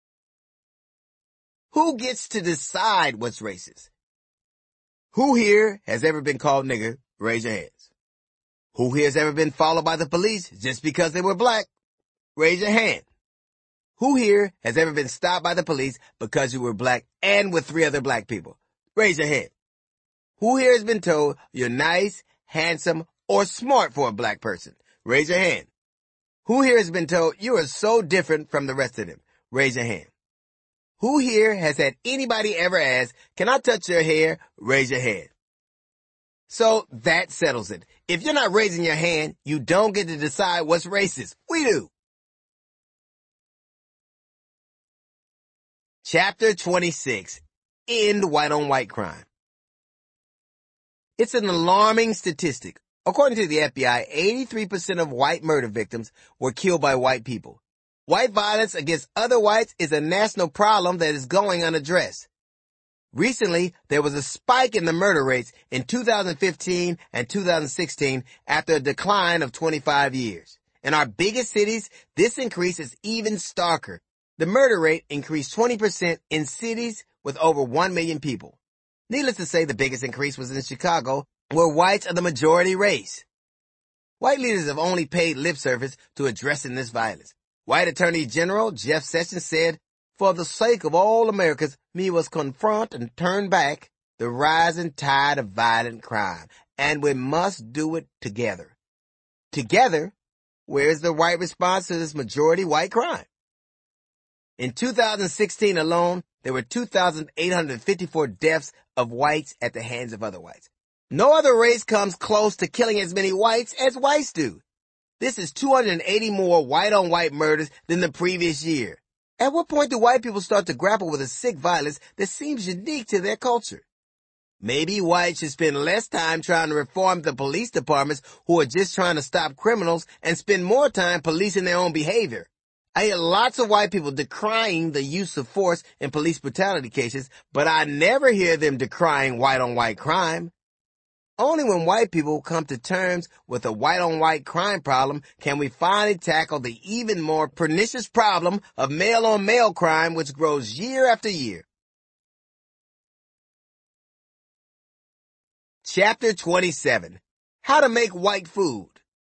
Who gets to decide what's racist? Who here has ever been called nigger? Raise your hands. Who here has ever been followed by the police just because they were black? Raise your hand. Who here has ever been stopped by the police because you were black and with 3 other black people? Raise your hand. Who here has been told you're nice, handsome, or smart for a black person? Raise your hand. Who here has been told you are so different from the rest of them? Raise your hand. Who here has had anybody ever ask, can I touch your hair? Raise your hand. So that settles it. If you're not raising your hand, you don't get to decide what's racist. We do. Chapter 26. End white-on-white crime. It's an alarming statistic. According to the FBI, 83% of white murder victims were killed by white people. White violence against other whites is a national problem that is going unaddressed. Recently, there was a spike in the murder rates in 2015 and 2016 after a decline of 25 years. In our biggest cities, this increase is even starker. The murder rate increased 20% in cities with over 1 million people. Needless to say, the biggest increase was in Chicago, where whites are the majority race. White leaders have only paid lip service to addressing this violence. White Attorney General Jeff Sessions said, for the sake of all Americans, we must confront and turn back the rising tide of violent crime, and we must do it together. Together? Where's the white response to this majority white crime? In 2016 alone, there were 2,854 deaths of whites at the hands of other whites. No other race comes close to killing as many whites as whites do. This is 280 more white-on-white murders than the previous year. At what point do white people start to grapple with a sick violence that seems unique to their culture? Maybe whites should spend less time trying to reform the police departments who are just trying to stop criminals and spend more time policing their own behavior. I hear lots of white people decrying the use of force in police brutality cases, but I never hear them decrying white-on-white crime. Only when white people come to terms with a white-on-white crime problem can we finally tackle the even more pernicious problem of male-on-male crime, which grows year after year. Chapter 27. How to make white food.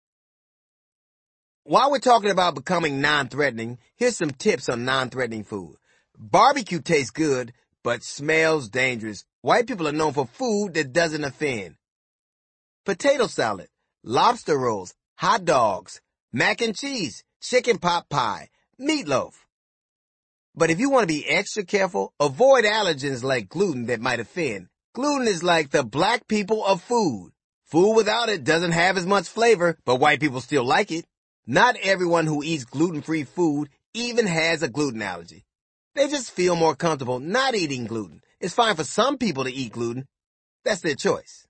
While we're talking about becoming non-threatening, here's some tips on non-threatening food. Barbecue tastes good, but smells dangerous. White people are known for food that doesn't offend. Potato salad, lobster rolls, hot dogs, mac and cheese, chicken pot pie, meatloaf. But if you want to be extra careful, avoid allergens like gluten that might offend. Gluten is like the black people of food. Food without it doesn't have as much flavor, but white people still like it. Not everyone who eats gluten-free food even has a gluten allergy. They just feel more comfortable not eating gluten. It's fine for some people to eat gluten. That's their choice.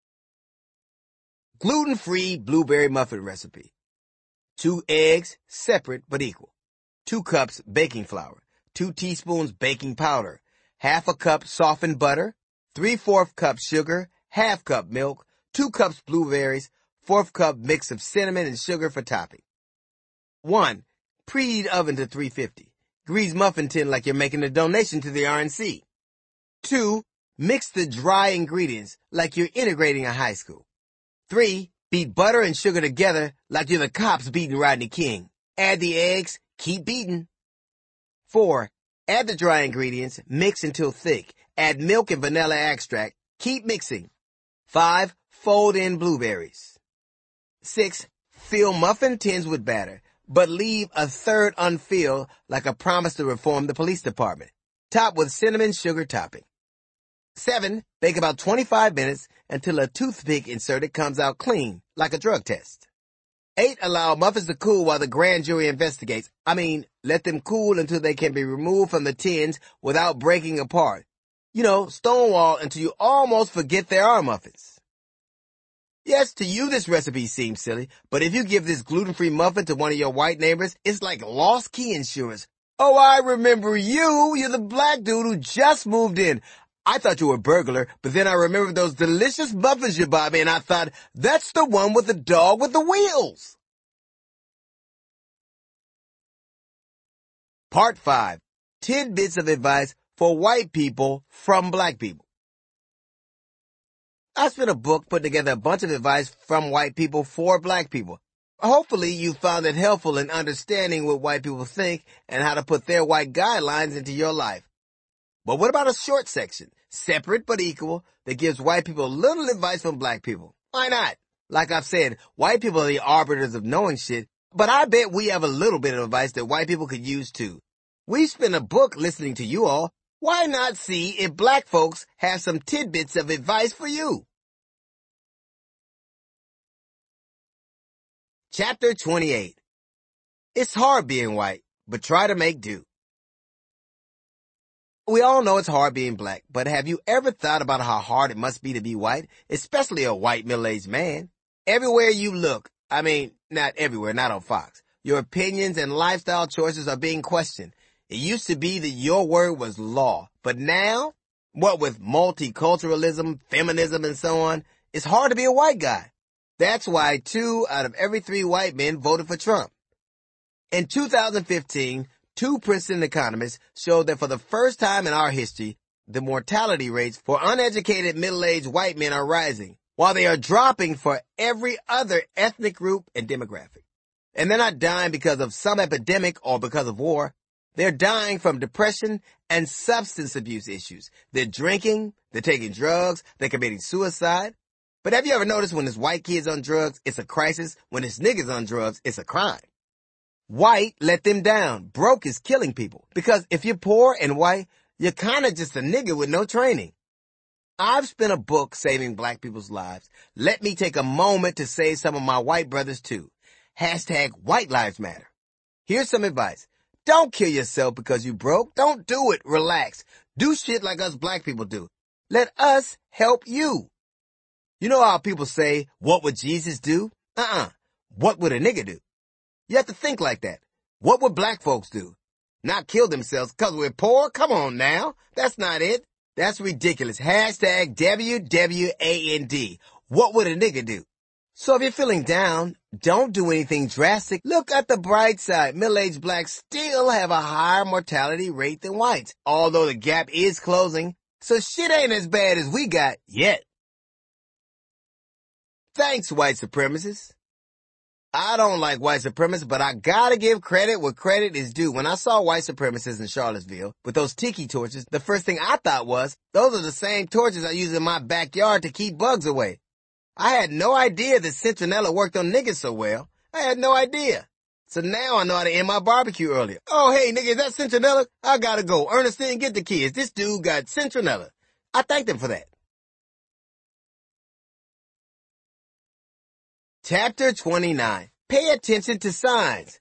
Gluten-free blueberry muffin recipe. 2 eggs, separate but equal. 2 cups baking flour. 2 teaspoons baking powder. Half a cup softened butter. 3/4 cup sugar. Half cup milk. 2 cups blueberries. 1/4 cup mix of cinnamon and sugar for topping. 1. Preheat oven to 350. Grease muffin tin like you're making a donation to the RNC. 2. Mix the dry ingredients like you're integrating a high school. 3. Beat butter and sugar together like you're the cops beating Rodney King. Add the eggs, keep beating. 4. Add the dry ingredients, mix until thick. Add milk and vanilla extract, keep mixing. 5. Fold in blueberries. 6. Fill muffin tins with batter, but leave a third unfilled like a promise to reform the police department. Top with cinnamon sugar topping. 7. Bake about 25 minutes until a toothpick inserted comes out clean, like a drug test. 8. Allow muffins to cool while the grand jury investigates. Let them cool until they can be removed from the tins without breaking apart. Stonewall until you almost forget there are muffins. Yes, to you this recipe seems silly, but if you give this gluten-free muffin to one of your white neighbors, it's like lost key insurance. Oh, I remember you. You're the black dude who just moved in. I thought you were a burglar, but then I remembered those delicious muffins you bought me, and I thought, that's the one with the dog with the wheels. Part 5. 10 bits of advice for white people from black people. I spent a book putting together a bunch of advice from white people for black people. Hopefully you found it helpful in understanding what white people think and how to put their white guidelines into your life. But what about a short section, separate but equal, that gives white people little advice from black people? Why not? Like I've said, white people are the arbiters of knowing shit, but I bet we have a little bit of advice that white people could use too. We spent a book listening to you all. Why not see if black folks have some tidbits of advice for you? Chapter 28. It's hard being white, but try to make do. We all know it's hard being black, but have you ever thought about how hard it must be to be white, especially a white middle-aged man? Everywhere you look, I mean, not everywhere, not on Fox, your opinions and lifestyle choices are being questioned. It used to be that your word was law, but now, what with multiculturalism, feminism, and so on, it's hard to be a white guy. That's why 2 out of every 3 white men voted for Trump. In 2015, 2 Princeton economists showed that for the first time in our history, the mortality rates for uneducated middle-aged white men are rising, while they are dropping for every other ethnic group and demographic. And they're not dying because of some epidemic or because of war. They're dying from depression and substance abuse issues. They're drinking, they're taking drugs, they're committing suicide. But have you ever noticed when it's white kids on drugs, it's a crisis? When it's niggas on drugs, it's a crime. White let them down. Broke is killing people. Because if you're poor and white, you're kinda just a nigga with no training. I've spent a book saving black people's lives. Let me take a moment to save some of my white brothers too. Hashtag White Lives Matter. Here's some advice. Don't kill yourself because you broke. Don't do it. Relax. Do shit like us black people do. Let us help you. You know how people say, what would Jesus do? What would a nigga do? You have to think like that. What would black folks do? Not kill themselves because we're poor? Come on now. That's not it. That's ridiculous. Hashtag WWAND. What would a nigga do? So if you're feeling down, don't do anything drastic. Look at the bright side. Middle-aged blacks still have a higher mortality rate than whites, although the gap is closing. So shit ain't as bad as we got yet. Thanks, white supremacists. I don't like white supremacists, but I gotta give credit where credit is due. When I saw white supremacists in Charlottesville with those tiki torches, the first thing I thought was, those are the same torches I use in my backyard to keep bugs away. I had no idea that citronella worked on niggas so well. I had no idea. So now I know how to end my barbecue earlier. Oh, hey, nigga, is that citronella? I gotta go. Ernestine, get the kids. This dude got citronella. I thanked him for that. Chapter 29. Pay attention to signs.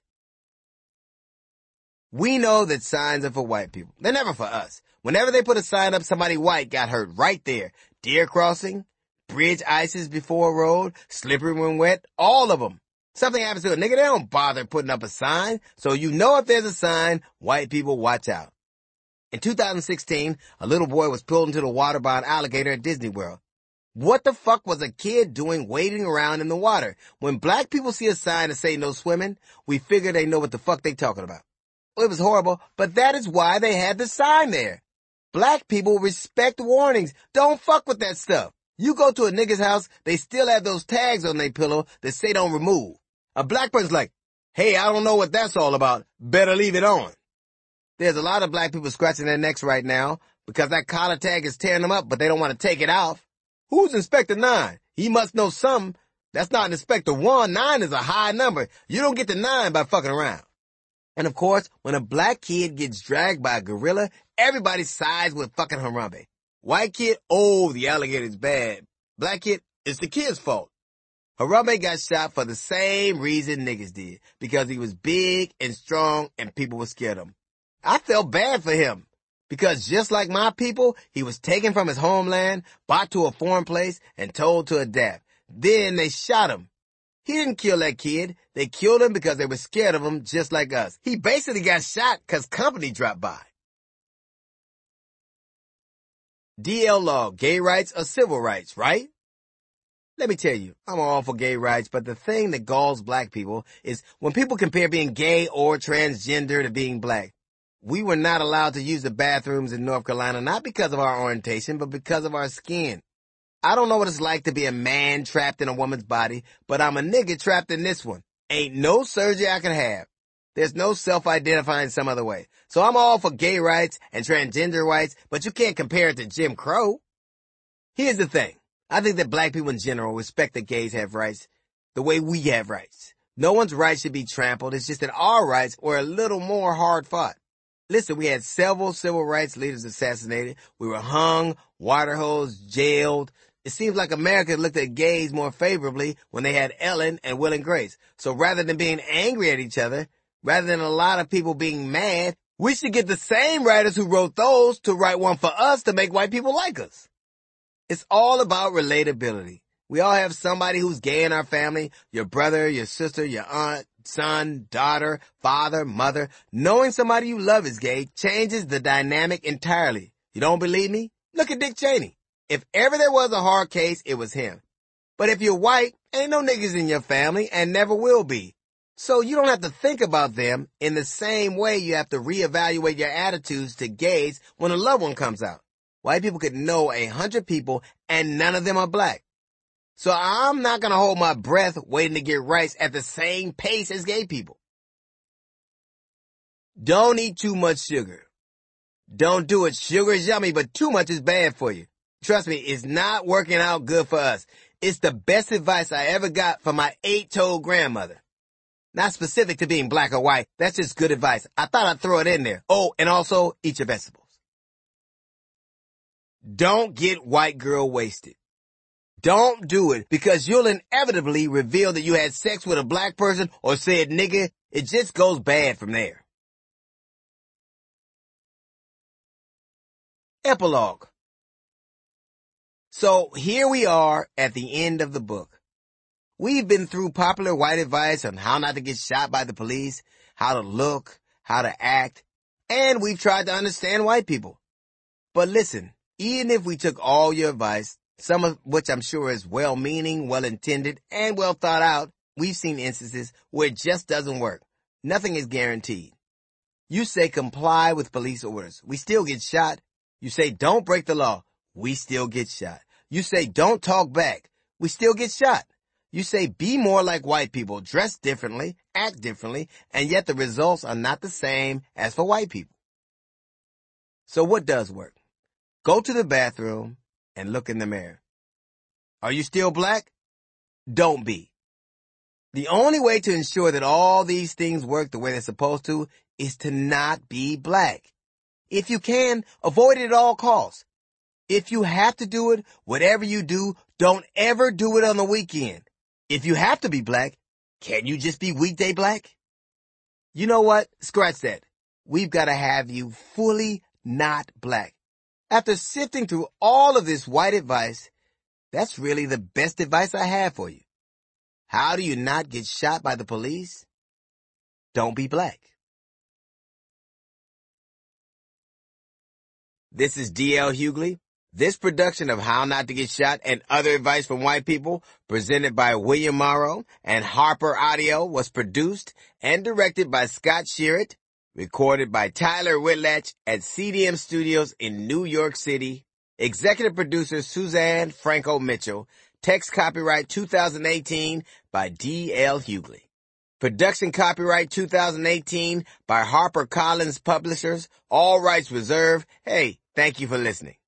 We know that signs are for white people. They're never for us. Whenever they put a sign up, somebody white got hurt right there. Deer crossing, bridge ices before a road, slippery when wet, all of them. Something happens to a nigga, they don't bother putting up a sign. So you know if there's a sign, white people watch out. In 2016, a little boy was pulled into the water by an alligator at Disney World. What the fuck was a kid doing wading around in the water? When black people see a sign that say no swimming, we figure they know what the fuck they talking about. Well, it was horrible, but that is why they had the sign there. Black people respect warnings. Don't fuck with that stuff. You go to a nigga's house, they still have those tags on their pillow that say don't remove. A black person's like, hey, I don't know what that's all about. Better leave it on. There's a lot of black people scratching their necks right now because that collar tag is tearing them up, but they don't want to take it off. Who's Inspector 9? He must know something. That's not Inspector 1. 9 is a high number. You don't get to 9 by fucking around. And of course, when a black kid gets dragged by a gorilla, everybody sides with fucking Harambe. White kid, oh, the alligator's bad. Black kid, it's the kid's fault. Harambe got shot for the same reason niggas did. Because he was big and strong and people were scared of him. I felt bad for him. Because just like my people, he was taken from his homeland, brought to a foreign place, and told to adapt. Then they shot him. He didn't kill that kid. They killed him because they were scared of him just like us. He basically got shot because company dropped by. DL law, gay rights or civil rights, right? Let me tell you, I'm all for gay rights, but the thing that galls black people is when people compare being gay or transgender to being black. We were not allowed to use the bathrooms in North Carolina, not because of our orientation, but because of our skin. I don't know what it's like to be a man trapped in a woman's body, but I'm a nigga trapped in this one. Ain't no surgery I can have. There's no self-identifying some other way. So I'm all for gay rights and transgender rights, but you can't compare it to Jim Crow. Here's the thing. I think that black people in general respect that gays have rights the way we have rights. No one's rights should be trampled. It's just that our rights were a little more hard fought. Listen, we had several civil rights leaders assassinated. We were hung, water hosed, jailed. It seems like America looked at gays more favorably when they had Ellen and Will and Grace. So rather than being angry at each other, rather than a lot of people being mad, we should get the same writers who wrote those to write one for us to make white people like us. It's all about relatability. We all have somebody who's gay in our family, your brother, your sister, your aunt, son, daughter, father, mother. Knowing somebody you love is gay changes the dynamic entirely. You don't believe me? Look at Dick Cheney. If ever there was a hard case, it was him. But if you're white, ain't no niggas in your family and never will be. So you don't have to think about them in the same way you have to reevaluate your attitudes to gays when a loved one comes out. White people could know 100 people and none of them are black. So I'm not going to hold my breath waiting to get rights at the same pace as gay people. Don't eat too much sugar. Don't do it. Sugar is yummy, but too much is bad for you. Trust me, it's not working out good for us. It's the best advice I ever got from my 8-toed grandmother. Not specific to being black or white. That's just good advice. I thought I'd throw it in there. Oh, and also eat your vegetables. Don't get white girl wasted. Don't do it because you'll inevitably reveal that you had sex with a black person or said nigga. It just goes bad from there. Epilogue. So here we are at the end of the book. We've been through popular white advice on how not to get shot by the police, how to look, how to act, and we've tried to understand white people. But listen, even if we took all your advice, some of which I'm sure is well-meaning, well-intended, and well thought out, we've seen instances where it just doesn't work. Nothing is guaranteed. You say comply with police orders. We still get shot. You say don't break the law. We still get shot. You say don't talk back. We still get shot. You say be more like white people, dress differently, act differently, and yet the results are not the same as for white people. So what does work? Go to the bathroom and look in the mirror. Are you still black? Don't be. The only way to ensure that all these things work the way they're supposed to is to not be black. If you can, avoid it at all costs. If you have to do it, whatever you do, don't ever do it on the weekend. If you have to be black, can't you just be weekday black? You know what? Scratch that. We've got to have you fully not black. After sifting through all of this white advice, that's really the best advice I have for you. How do you not get shot by the police? Don't be black. This is D.L. Hughley. This production of How Not to Get Shot and Other Advice from White People, presented by William Morrow and Harper Audio, was produced and directed by Scott Shearett, recorded by Tyler Whitlatch at CDM Studios in New York City. Executive producer Suzanne Franco Mitchell. Text copyright 2018 by D.L. Hughley. Production copyright 2018 by HarperCollins Publishers. All rights reserved. Hey, thank you for listening.